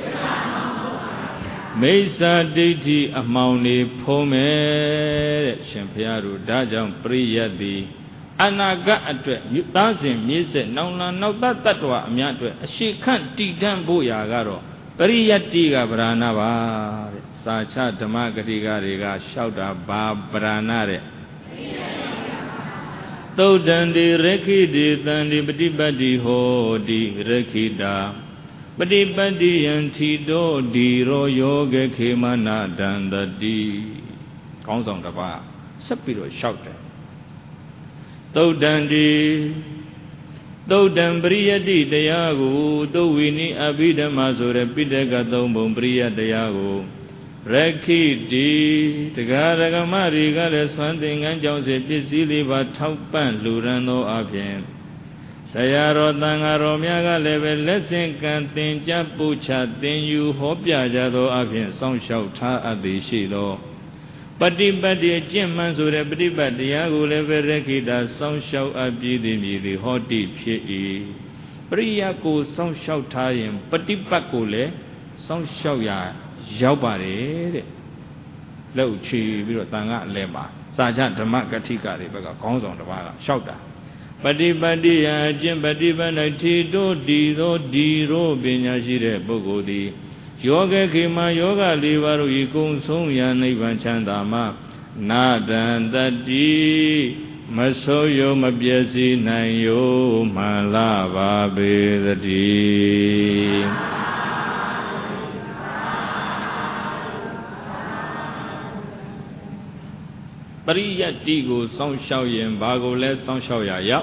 မိစ္ဆာဒိဋ္ဌိအမှောင်နေဖုံးမယ်တဲ့ရှင်ဘုရားတို့ဒါကြောင့်ပရိယတ်သည်အနာဂတ်အတွက်မြတ်သားစဉ်မြေဆက်နောင်လာနောက်သားတ attva အများအတွက်အရှိခန့်တည်တံ့ဖို့ရာကတော့ပရိယတ္တိကဗราဏပါတဲ့စာချဓမ္မဂတိကတွေကလျှောက်တာဘာဗราဏတဲ့သုတ်တံတိရခိတိတံတိပฏิပတ်တိဟောတိရခိတာပฏิပတ်တိယံထီတောဒီရောယောဂခေမနာဒန္တတိကောင်းဆောင်တစ်ပါးဆက်ပြီးတော့လျှောက်တယ်သုတ်တံတိသုတ်တံပရိယတ္တိတရားကိုသုဝိနိအဘိဓမ္မာဆိုတဲ့ပိဋကသုံးပုံပရိယတ္တရားကိုရခိတိတရားရကမတွေကလည်းသွမ်းသင်္ကန်းကြောင့်စေပစ္စည်းလေးပါထောက်ပံ့လူရန်သောအပြင်ဆရာတော်တန်ဃာတော်များကလည်းပဲလက်ဆင့်ကမ်းသင်ကြားပို့ချသင်ယူဟောပြကြသောအပြင်စောင့်ရှောက်ထားအပ်သည်ရှိသောပฏิပတ်တိအကျင့်မှန်ဆိုတဲ့ပฏิပတ်တရားကိုလည်းပဲရခိတာစောင့်ရှောက်အပ်ပြီးသည်မြည်သည်ဟောတိဖြစ်၏ပရိယကိုစောင့်ရှောက်ထားရင်ပฏิပတ်ကိုလည်းစောင့်ရှောက်ရရောက်ပါတယ်တဲ့လက်ချီပြီးတော့တန်ခါအလဲမှာစာချဓမ္မကတိကတွေဘက်ကခေါင်းဆောင်တစ်ပါးကလျှောက်တာပฏิပတ်တိယအကျင့်ပฏิပတ်၌ထီတို့ဒီသောဒီရောပညာရှိတဲ့ပုဂ္ဂိုလ်သည်ယောဂခေမယောဂ၄ပါးတို့ဤကုံဆုံးရာနိဗ္ဗာန်ချမ်းသာမှာ Nadan tadi Masoyo mabiasi nayo malaba bedadi Pariyati ko song xiao yin ba ko le song xiao ya yap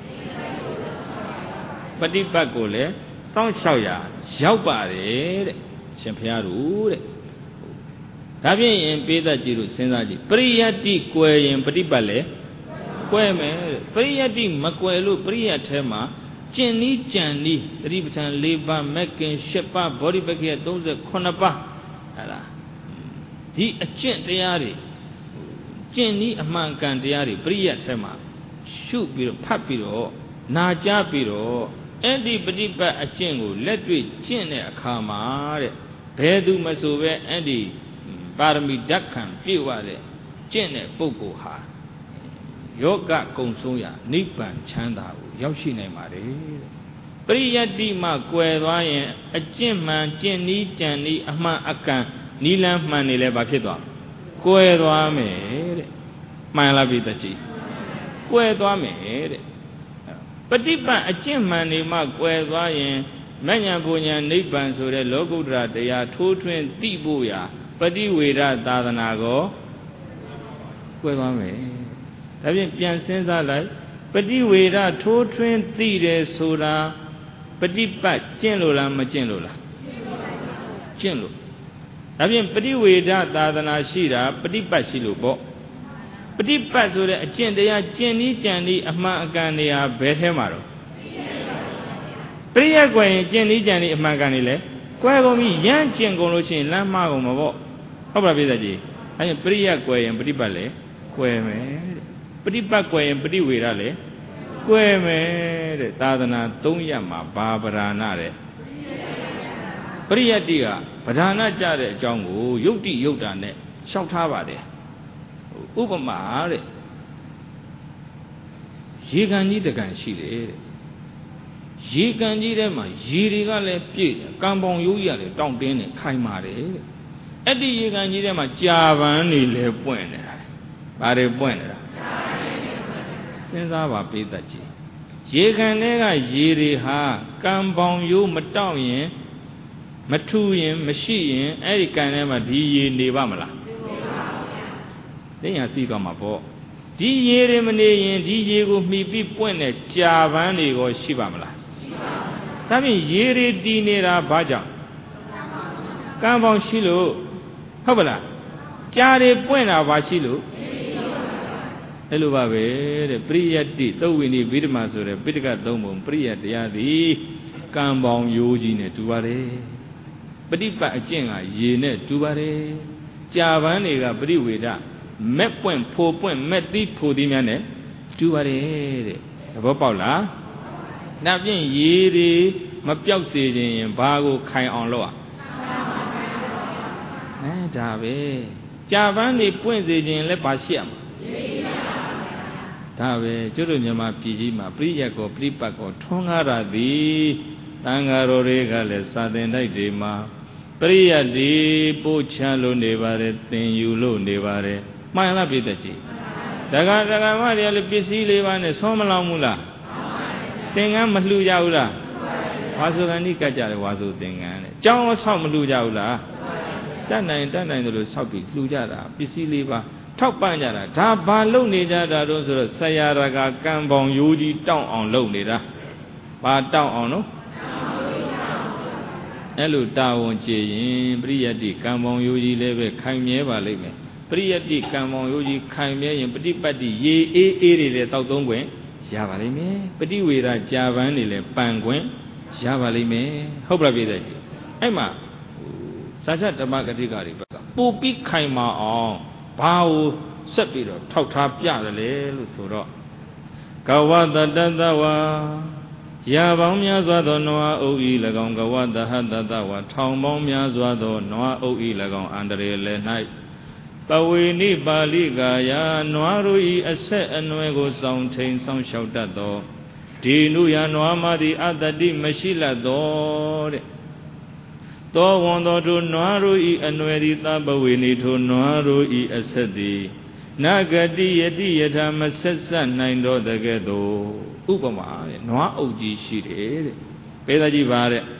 Patipat ko le song xiao ya yap ba de Shin phaya ru de Da phyin yin peda ji ru sin sa ji Pariyati kwe yin patipat le kwe me Pariyati ma kwe lu pariyat the ma Chin ni chan ni Tari pachan 4 pa Mekin 7 pa Bodhipakya 39 pa Hala Di achin tayari Chin ni amang kan tayari Pariyat the ma Shu biro phat biro Na cha biro Edi patipat achin ko let twi chin ne akha ma de Bhe tu ma so be edi Parami dakhan pyewa de chin ne pukkol ha Yoga kong song ya Nibbana chanda ko yauk shi nai ma de Pariyati ma kwe twa yin achin man chin ni chan ni amang akan Ni lan man ni le ba phit twa Kwe twa me de Man la pita chi Kwe twa me de Patipat achin man ni ma kwe twa yin Manya punya Nibbana so de Lokuttara taya Tho twin ti pho ya Pati Veda Thadana ko Kwe twa me Da phyin pyan sin sa lai Pati Veda Tho twin ti de soda Patipat chin lo la ma chin lo la Chin lo Da phyin Pati Veda Thadana shi da Patipat shi lo po Patipat so de achin taya chin ni chan ni amang akan ne ya bhe the ma ro Pariyat kwe yin chin ni chan ni amang akan ni le Kwe gong mi yan chin gong lo shin lan ma gong ma poဟုတ်ပါပြီသားကြီးအဲ့ပရိယတ်ကွယ်ရင်ပฏิပတ်လေကွယ်မယ်တဲ့ပฏิပတ်ကွယ်ရင်ပฏิဝေရလေကွယ်မယ်တဲ့သာသနာ3ရပ်မှာဘာပဓာနတဲ့ပရိယတ်တိကပဓာနကြတဲ့အကြောင်းကိုယုတ်တိယုတ်တာနဲ့ရှောက်ထားပါတယ်ဥပမာတဲ့ရေကန်ကြီးတကန်ရှိတယ်တဲ့ရေကန်ကြီးထဲမှာရေတွေကလည်းပြည့်တယ်ကံပေါင်ရိုးကြီးကလည်းတောင့်တင်းနေခိုင်ပါတယ်တဲ့အဲ့ဒီရေကန်ကြီးထဲမှာကြာပန်းနေလဲပွင့်နေတာဘာတွေပွင့်နေတာစဉ်းစားပါပိသက်ကြီးရေကန်ထဲကရေတွေဟာကံပေါင်ရိုးမတောင့်ရင်မထူရင်မရှိရင်အဲ့ဒီကန်ထဲမှာဒီရေနေပါမလားနေပါဘူးဗျာသိညာစီးသွားမှာပေါ့ဒီရေတွေမနေရင်ဒီရေကိုမှီပြီးပွင့်တဲ့ကြာပန်းတွေကိုရှိပါမလားရှိပါဘူးဒါဖြင့်ရေတွေတည်နေတာဘာကြောင့်ကံပေါင်ရှိလို့ဟုတ်ပါလားကြာတွေပွင့်တာဘာရှိလို့အဲ့လိုပါပဲတဲ့ပရိယတ္တိသုတ်ဝိနိဗိဓမာဆိုတဲ့ပိဋကသုံးပုံပရိယတ္တရားသည်ကံပေါင်ရိုးကြီးနဲ့တူပါတယ်ပฏิပတ်အကျင့်ကရေနဲ့တူပါတယ်ကြာပန်းတွေကပရိဝေဒမက်ပွင့်ဖိုပွင့်မက်သီးဖိုသီးများနဲ့တူပါတယ်တဲ့သဘောပေါက်လားဒါဖြင့်ရေတွေမပြောက်စေခြင်းရင်ဘာကိုခိုင်အောင်လုပ်ဒါပဲကြာပန်းနေပွင့်စေခြင်းလည်းပါရှိရမှာဒါပဲကျွတ်တို့မြန်မာပြည်ကြီးမှာပရိယတ်ကောပရိပတ်ကောထွန်းကားတာသည်တန်ဃာတော်တွေကလည်းစာသင်တိုက်တွေမှာပရိယတ်ဒီပို့ချလို့နေပါတယ်သင်ယူလို့နေပါတယ်မှန်လားပြည့်တဲ့ကြီးတက္ကမတွေကလည်းပစ္စည်းလေးပါးနဲ့ဆုံးမလောင်ဘူးလားသင်္ကန်းမလှူကြဘူးလားဝါဆိုကန်ဒီကတ်ကြတယ်ဝါဆိုသင်္ကန်းတဲ့ကြောင်းဆောက်မလှူကြဘူးလားတတ်နိုင်တယ်လို့ဆောက်ပြီးလှူကြတာပစ္စည်းလေးပါထောက်ပံ့ကြတာဒါဘာလုပ်နေကြတာတော့ဆိုတော့ဆရာရကကံပေါင်ရိုးကြီးတောင့်အောင်လုပ်နေတာဘာတောင့်အောင်နော်အဲ့လိုတာဝန်ကျေရင်ပရိယတ္တိကံပေါင်ရိုးကြီးလည်းပဲခိုင်မြဲပါလိမ့်မယ်ပရိယတ္တိကံပေါင်ရိုးကြီးခိုင်မြဲရင်ပฏิပတ်တိရေအေးတွေလည်းတောက်သုံးခွင့်ရပါလိမ့်မယ်ပฏิဝေဒကြာပန်းတွေလည်းပန်ခွင့်ရပါလိမ့်မယ်ဟုတ်ပါပြီတဲ့အဲ့မှာဇာချဓမ္မဂတိကတွေဘက်ကပူပြီးခိုင်မာအောင်ဘာကိုဆက်ပြီးတော့ထောက်ထားပြတယ်လေလို့ဆိုတော့ကဝတတတဝါရာပေါင်းများစွာသောနွားအုပ်ဤ၎င်းကဝတဟတတဝါထောင်ပေါင်းများစွာသောနွားအုပ်ဤ၎င်းအန္တရေလည်း၌ပဝေနိပါဠိကာယနွားတို့ဤအဆက်အနွယ်ကိုစောင့်ထိန်စောင့်ရှောက်တတ်သောဒီနုယနွားမသည်အတ္တိမရှိလတ်သောတဲ့သောဝန်တော်တို့နွားတို့ဤအနွယ်သည်သဗ္ဗဝေနိထိုနွားတို့ဤအဆက်သည်နာဂတိယတိယထာမဆက်ဆက်နိုင်တော့တဲ့ကဲ့သို့ဥပမာတဲ့နွားအုပ်ကြီးရှိတယ်တဲ့ပေးသားကြီးပါ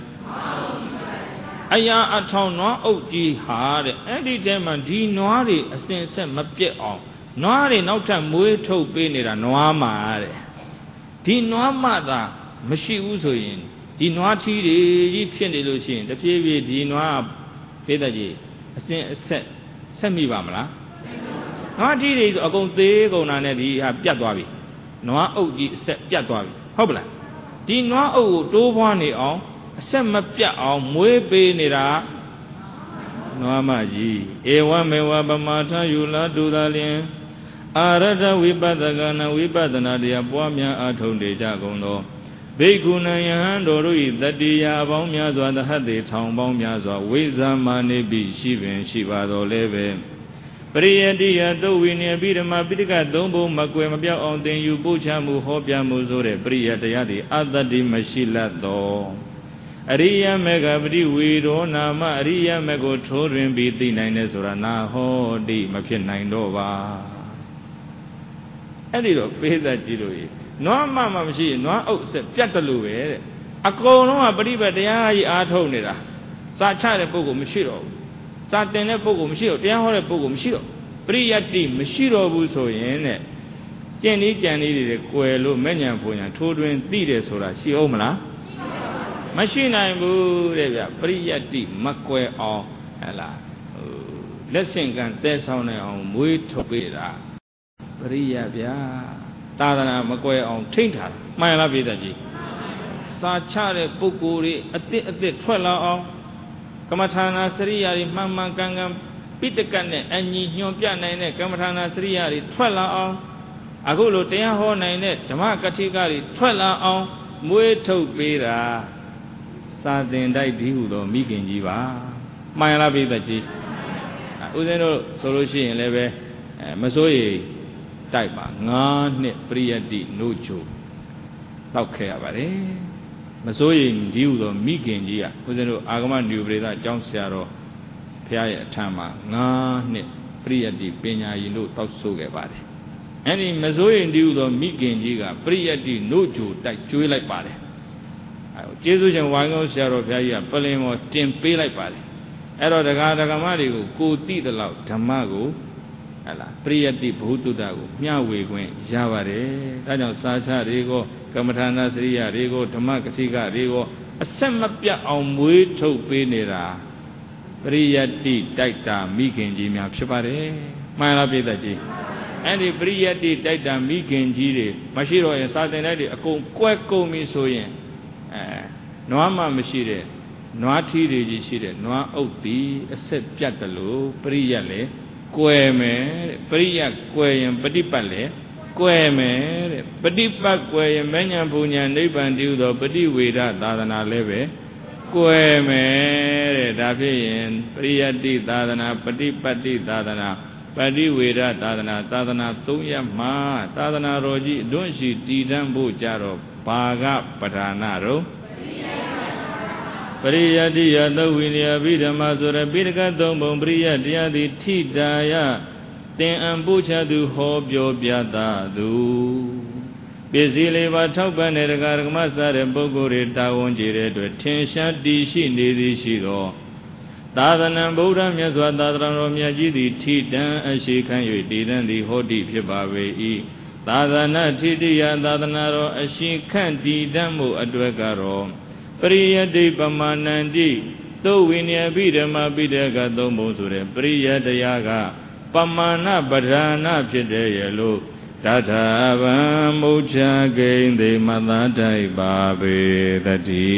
တဲ့အရာအထောင်နွားအုပ်ကြီးဟာတဲ့အဲ့ဒီထဲမှာဒီနွားတွေအစင်ဆက်မပြတ်အောင်နွားတွေနောက်ထပ်မွေးထုတ်ပေးနေတာနွားမှာတဲ့ဒီနွားမသာမရှိဘူးဆိုရင်ဒီနွားထီးတွေကြီးဖြစ်နေလို့ရှိရင်တဖြည်းဖြည်းဒီနွားပေးသားကြီးအစင်အဆက်မိပါမလားနွားထီးတွေဆိုအကုန်သေးကုန်တာနဲ့ဒီဟာပြတ်သွားပြီနွားအုပ်ကြီးအဆက်ပြတ်သွားပြီဟုတ်ပလားဒီနွားအုပ်ကိုတိုးပွားနေအောင်အဆက်မပြတ်အောင်မွေးပေးနေတာနွားမကြီးဧဝမေဝပမာထယူလာတူသာလျင်အာရတဝိပဿကနာဝိပဿနာတရားပွားများအားထုတ်နေကြကုန်သောဘိက္ခုနယဟန်တို့၏တတိယအပေါင်းများစွာသဟတ်တေထောင်ပေါင်းများစွာဝိဇာမာနေပြီရှိပင်ရှိပါတော်လဲပဲပရိယတိယသုဝိနည်းပြီးဓမ္မပိဋကသုံးဘုံမကွယ်မပြောက်အောင်သင်ယူပို့ချမှုဟောပြမှုဆိုတဲ့ပရိယတရားသည်အတ္တတိမရှိလတ်သောအရိယမေဃပတိဝေရောနာမအရိယမေကိုထိုးတွင်ပြီးသိနိုင်တယ်ဆိုတာနာဟောတိမဖြစ်နိုင်တော့ပါအဲ့ဒီတော့ပေးသက်ကြည့်လို့နွားမမရှိရင်နွားအုပ်ဆက်ပြတ်တယ်လို့ပဲတဲ့အကုန်လုံးကပရိပတ်တရားကြီးအားထုတ်နေတာစာချတဲ့ပုဂ္ဂိုလ်မရှိတော့ဘူးစာတင်တဲ့ပုဂ္ဂိုလ်မရှိတော့တရားဟောတဲ့ပုဂ္ဂိုလ်မရှိတော့ပရိယတ္တိမရှိတော့ဘူးဆိုရင်တဲ့ကျင့်ဤကြံဤတွေကွယ်လို့မဲ့ညာဖွညာထိုးတွင်သိတယ်ဆိုတာရှိအောင်မလားမရှိနိုင်ဘူးတဲ့ဗျပရိယတ္တိမကွယ်အောင်ဟဲ့လားလက်ဆင့်ကမ်းတဲဆောင်နိုင်အောင်မွေးထုတ်ပေးတာပရိယဗျာသာသနာမကွယ်အောင်ထိမ့်ထားတာမှန်လားပြည်သက်ကြီးစာချတဲ့ပုဂ္ဂိုလ်တွေအစ်ထွက်လာအောင်ကမ္မထာနာစရိယာတွေမှန်မှန်ကန်ကန်ပိဋကတ်နဲ့အညီညွန်ပြနိုင်တဲ့ကမ္မထာနာစရိယာတွေထွက်လာအောင်အခုလိုတရားဟောနိုင်တဲ့ဓမ္မကတိကတွေထွက်လာအောင်မွေးထုတ်ပေးတာစာသင်တိုက်ဒီဟုသောမိခင်ကြီးပါမှန်လားပြည်သက်ကြီးဦးဇင်းတို့ဆိုလို့ရှိရင်လည်းပဲမစိုးရိမ်တိုက်ပါ9နှစ်ပရိယတ္တိနို့ချိုတောက်ခဲ့ရပါတယ်မစိုးရိမ်ဒီဟုသောမိခင်ကြီးကဦးဇင်းတို့အာဂမညုပရိသအကြောင်းဆရာတော်ဘုရားရဲ့အထံမှာ9နှစ်ပရိယတ္တိပညာရင်တို့တောက်ဆိုခဲ့ပါတယ်အဲ့ဒီမစိုးရိမ်ဒီဟုသောမိခင်ကြီးကပရိယတ္တိနို့ချိုတိုက်ကျွေးလိုက်ပါတယ်ကျေးဇူးရှင်ဝိုင်းကောင်းဆရာတော်ဘုရားကြီးကပလင်ပေါ်တင်ပေးလိုက်ပါတယ်အဲ့တော့ဒကာဒကမတွေကိုကိုသိတဲ့လောက်ဓမ္မကိုဟဲ့လားပရိယတ္တိဘုဟုတ္တကိုမျှဝေခွင့်ရပါတယ်ဒါကြောင့်စာချတွေကိုကမ္မထာနာစရိယတွေကိုဓမ္မကတိကတွေကိုအဆက်မပြတ်အောင်မွေးထုတ်ပေးနေတာပရိယတ္တိတိုက်တာမိခင်ကြီးများဖြစ်ပါတယ်မှန်လားပြည်သက်ကြီးအဲ့ဒီပရိယတ္တိတိုက်တာမိခင်ကြီးတွေမရှိတော့ရင်စာသင်တိုက်တွေအကုန်ကွဲကုန်ပြီဆိုရင်နွားမရှိတဲ့နွားထီးတွေကြီးရှိတဲ့နွားအုပ်သည်အဆက်ပြတ်တယ်လို့ပရိယတ်လေကွယ်မယ်တဲ့ပရိယတ်ကွယ်ရင်ပฏิပတ်လေကွယ်မယ်တဲ့ပฏิပတ်ကွယ်ရင်မဉ္ဇဉ်ဘုံညာနိဗ္ဗာန်တည်သောပฏิဝေဒသာသနာလည်းပဲကွယ်မယ်တဲ့ဒါဖြစ်ရင်ပရိယတ္တိသာသနာပฏิပတ်တိသာသနာပฏิဝေဒသာသနာ3ရပ်မှာသာသနာတော်ကြီးအတွန်းရှိတည်တံ့ဖို့ကြတော့ဘာကပဋ္ဌာနာတော့ပရိယတ္တိယသဝိနည်းအဘိဓမ္မာဆိုရပိဋကသုံးပုံပရိယတရားသည်ထိတာယသင်အံပို့ချသူဟောပြောပြတာသူပစ္စည်းလေးပါထောက်ပံ့တဲ့ဒကာဒကမစတဲ့ပုဂ္ဂိုလ်တွေတာဝန်ကျေတဲ့အတွက်ထင်ရှားတည်ရှိနေသည်ရှိသောသာသနာဗုဒ္ဓမြတ်စွာသာသနာတော်မြတ်ကြီးသည်ထိတံအရှိခံ၍တည်တံ့သည်ဟောတိဖြစ်ပါပေ၏သာသနာထိတိယသာသနာတော်အရှိခန့်တည်တံ့မှုအတွက်ကတော့ပရိယတ္တိပမာဏန္တိသုဝိနည်းပိဓမ္မာပိဋကသုံးပုံဆိုတဲ့ပရိယတ္တရားကပမာဏပဋ္ဌာနာဖြစ်တယ်ရလို့တထာဗံမုချဂိဉ္သိမသတိုက်ပါပေတတိ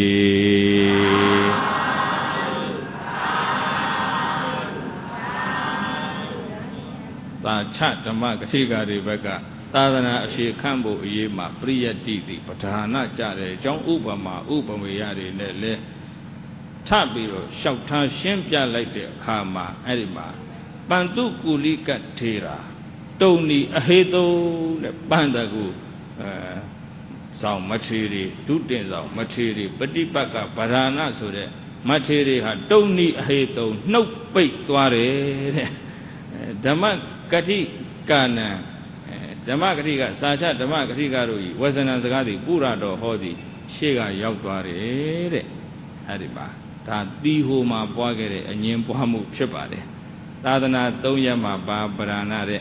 သာချဓမ္မကတိကာတွေဘက်ကသာသနာအရှိခန့်ဖို့အရေးမှာပရိယတ္တိသည်ပဋ္ဌာနာကြတဲ့အကြောင်းဥပမာဥပမေယတွေနဲ့လဲထပြီးတော့လျှောက်ထားရှင်းပြလိုက်တဲ့အခါမှာအဲ့ဒီမှာပန္တုကူလိကထေရာတုံနီအဟေတုတဲ့ပန္တကူဆောင်မထေရီဒုတင်ဆောင်မထေရီပฏิပတ်ကဗราဏဆိုတဲ့မထေရီဟာတုံနီအဟေတုနှုတ်ပိတ်သွားတယ်တဲ့ဓမ္မကတိ Kana Damakriga, Sacha Damakrigaru, wasn't as a gadi, Purato Hodi, Shega Yakware, Hadiba, Tadi Homa Boagere, and Yempohamu Chepade, Tadana Toyama Baranade,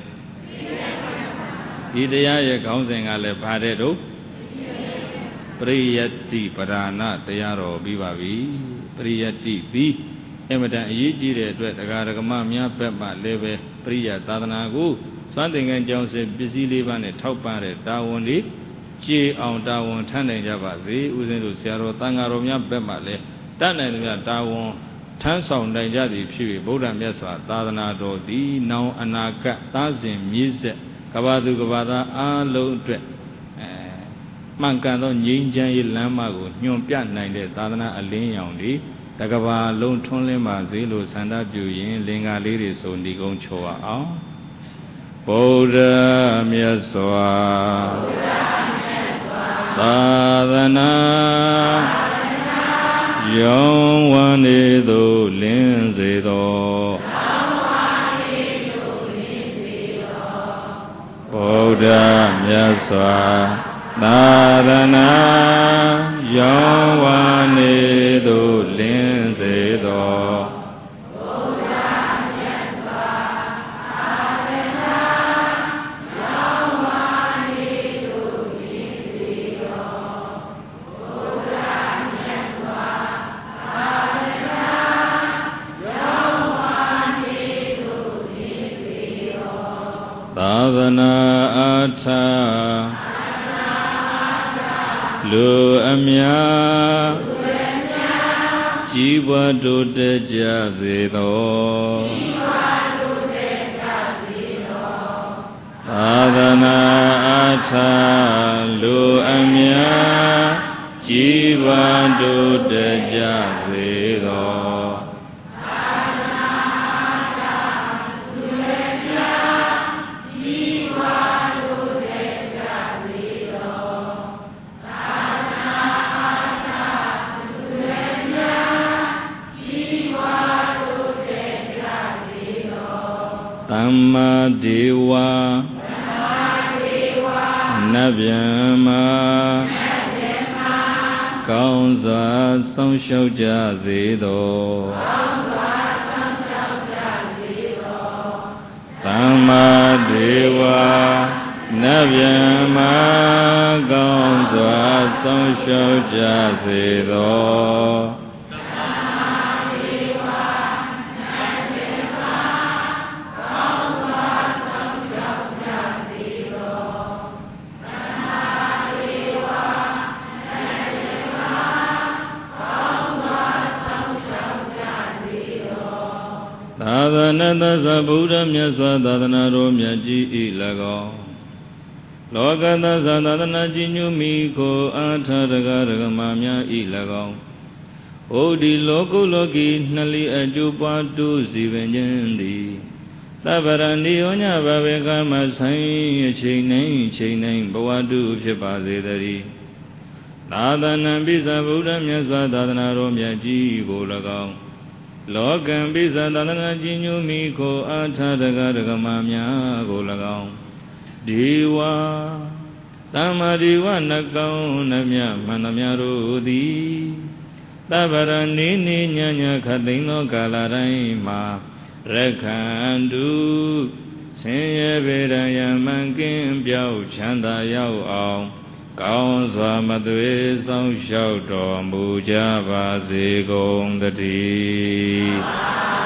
Tidaya Councing Ale Padedo, Priyati Parana, Tayaro, Bivavi, Priyati B. Ematan Yiji, the Garagamamia, Peppa, Leve, Priya, Tadanagu, something and Johnson, busy live and a top parrot, Dawandi, G on Dawon, Tana Javazi, Uzenu Sierra, Tangaromia, Peppa, Tana Dawon, Tanson, Najadi, Pivi, Buddha Mesa, Tadanado, D, now Anaka, Tazim, Music, Kavadu Gavada, Alo, Mankano, Ninja, Lamago, Nyom Piat, Tadana, Alin Yondi. Takaba long tonle mazilo sanda juyin linga liri so nigon choa Buddha Myaswa Tadana Yong Wani do Linzi do Buddha Myaswa Tadana Yong Wani do Linzi do Tadana Ata Lu Amya Jiva do de Jazido Tadana Ata Lu Amya Jiva do de Jazido Tamma Dewa Navyama Kaunza Samshauja Zido Tamma Dewa Navyama Kaunza Samshauja Zido Tadana Buddha Myaswa Tadana Romyaji Ilago Logana Zadana Jinumi Ko Atadagamamya Ilago Odi Logo Logi Nali Ajupatu Sivanjandi Tabarandi Onya Babekama Sai Chain Bawadu Shipazedari Tadana Bisa Buddha Myaswa Tadana Romyaji Golagao Logan Bisa Tadana Jinumi Ko Atadagamamya Golagao Dewa Tamadiwa Nakao Namya Manamya Rodi Tabarani Nyanya Kadino Kalaraima Rekandu Senya Vedaya Mankin Biao Chanda Yao Cao Swa Madwe Song Shao Do Muja Ba Se Gong Tati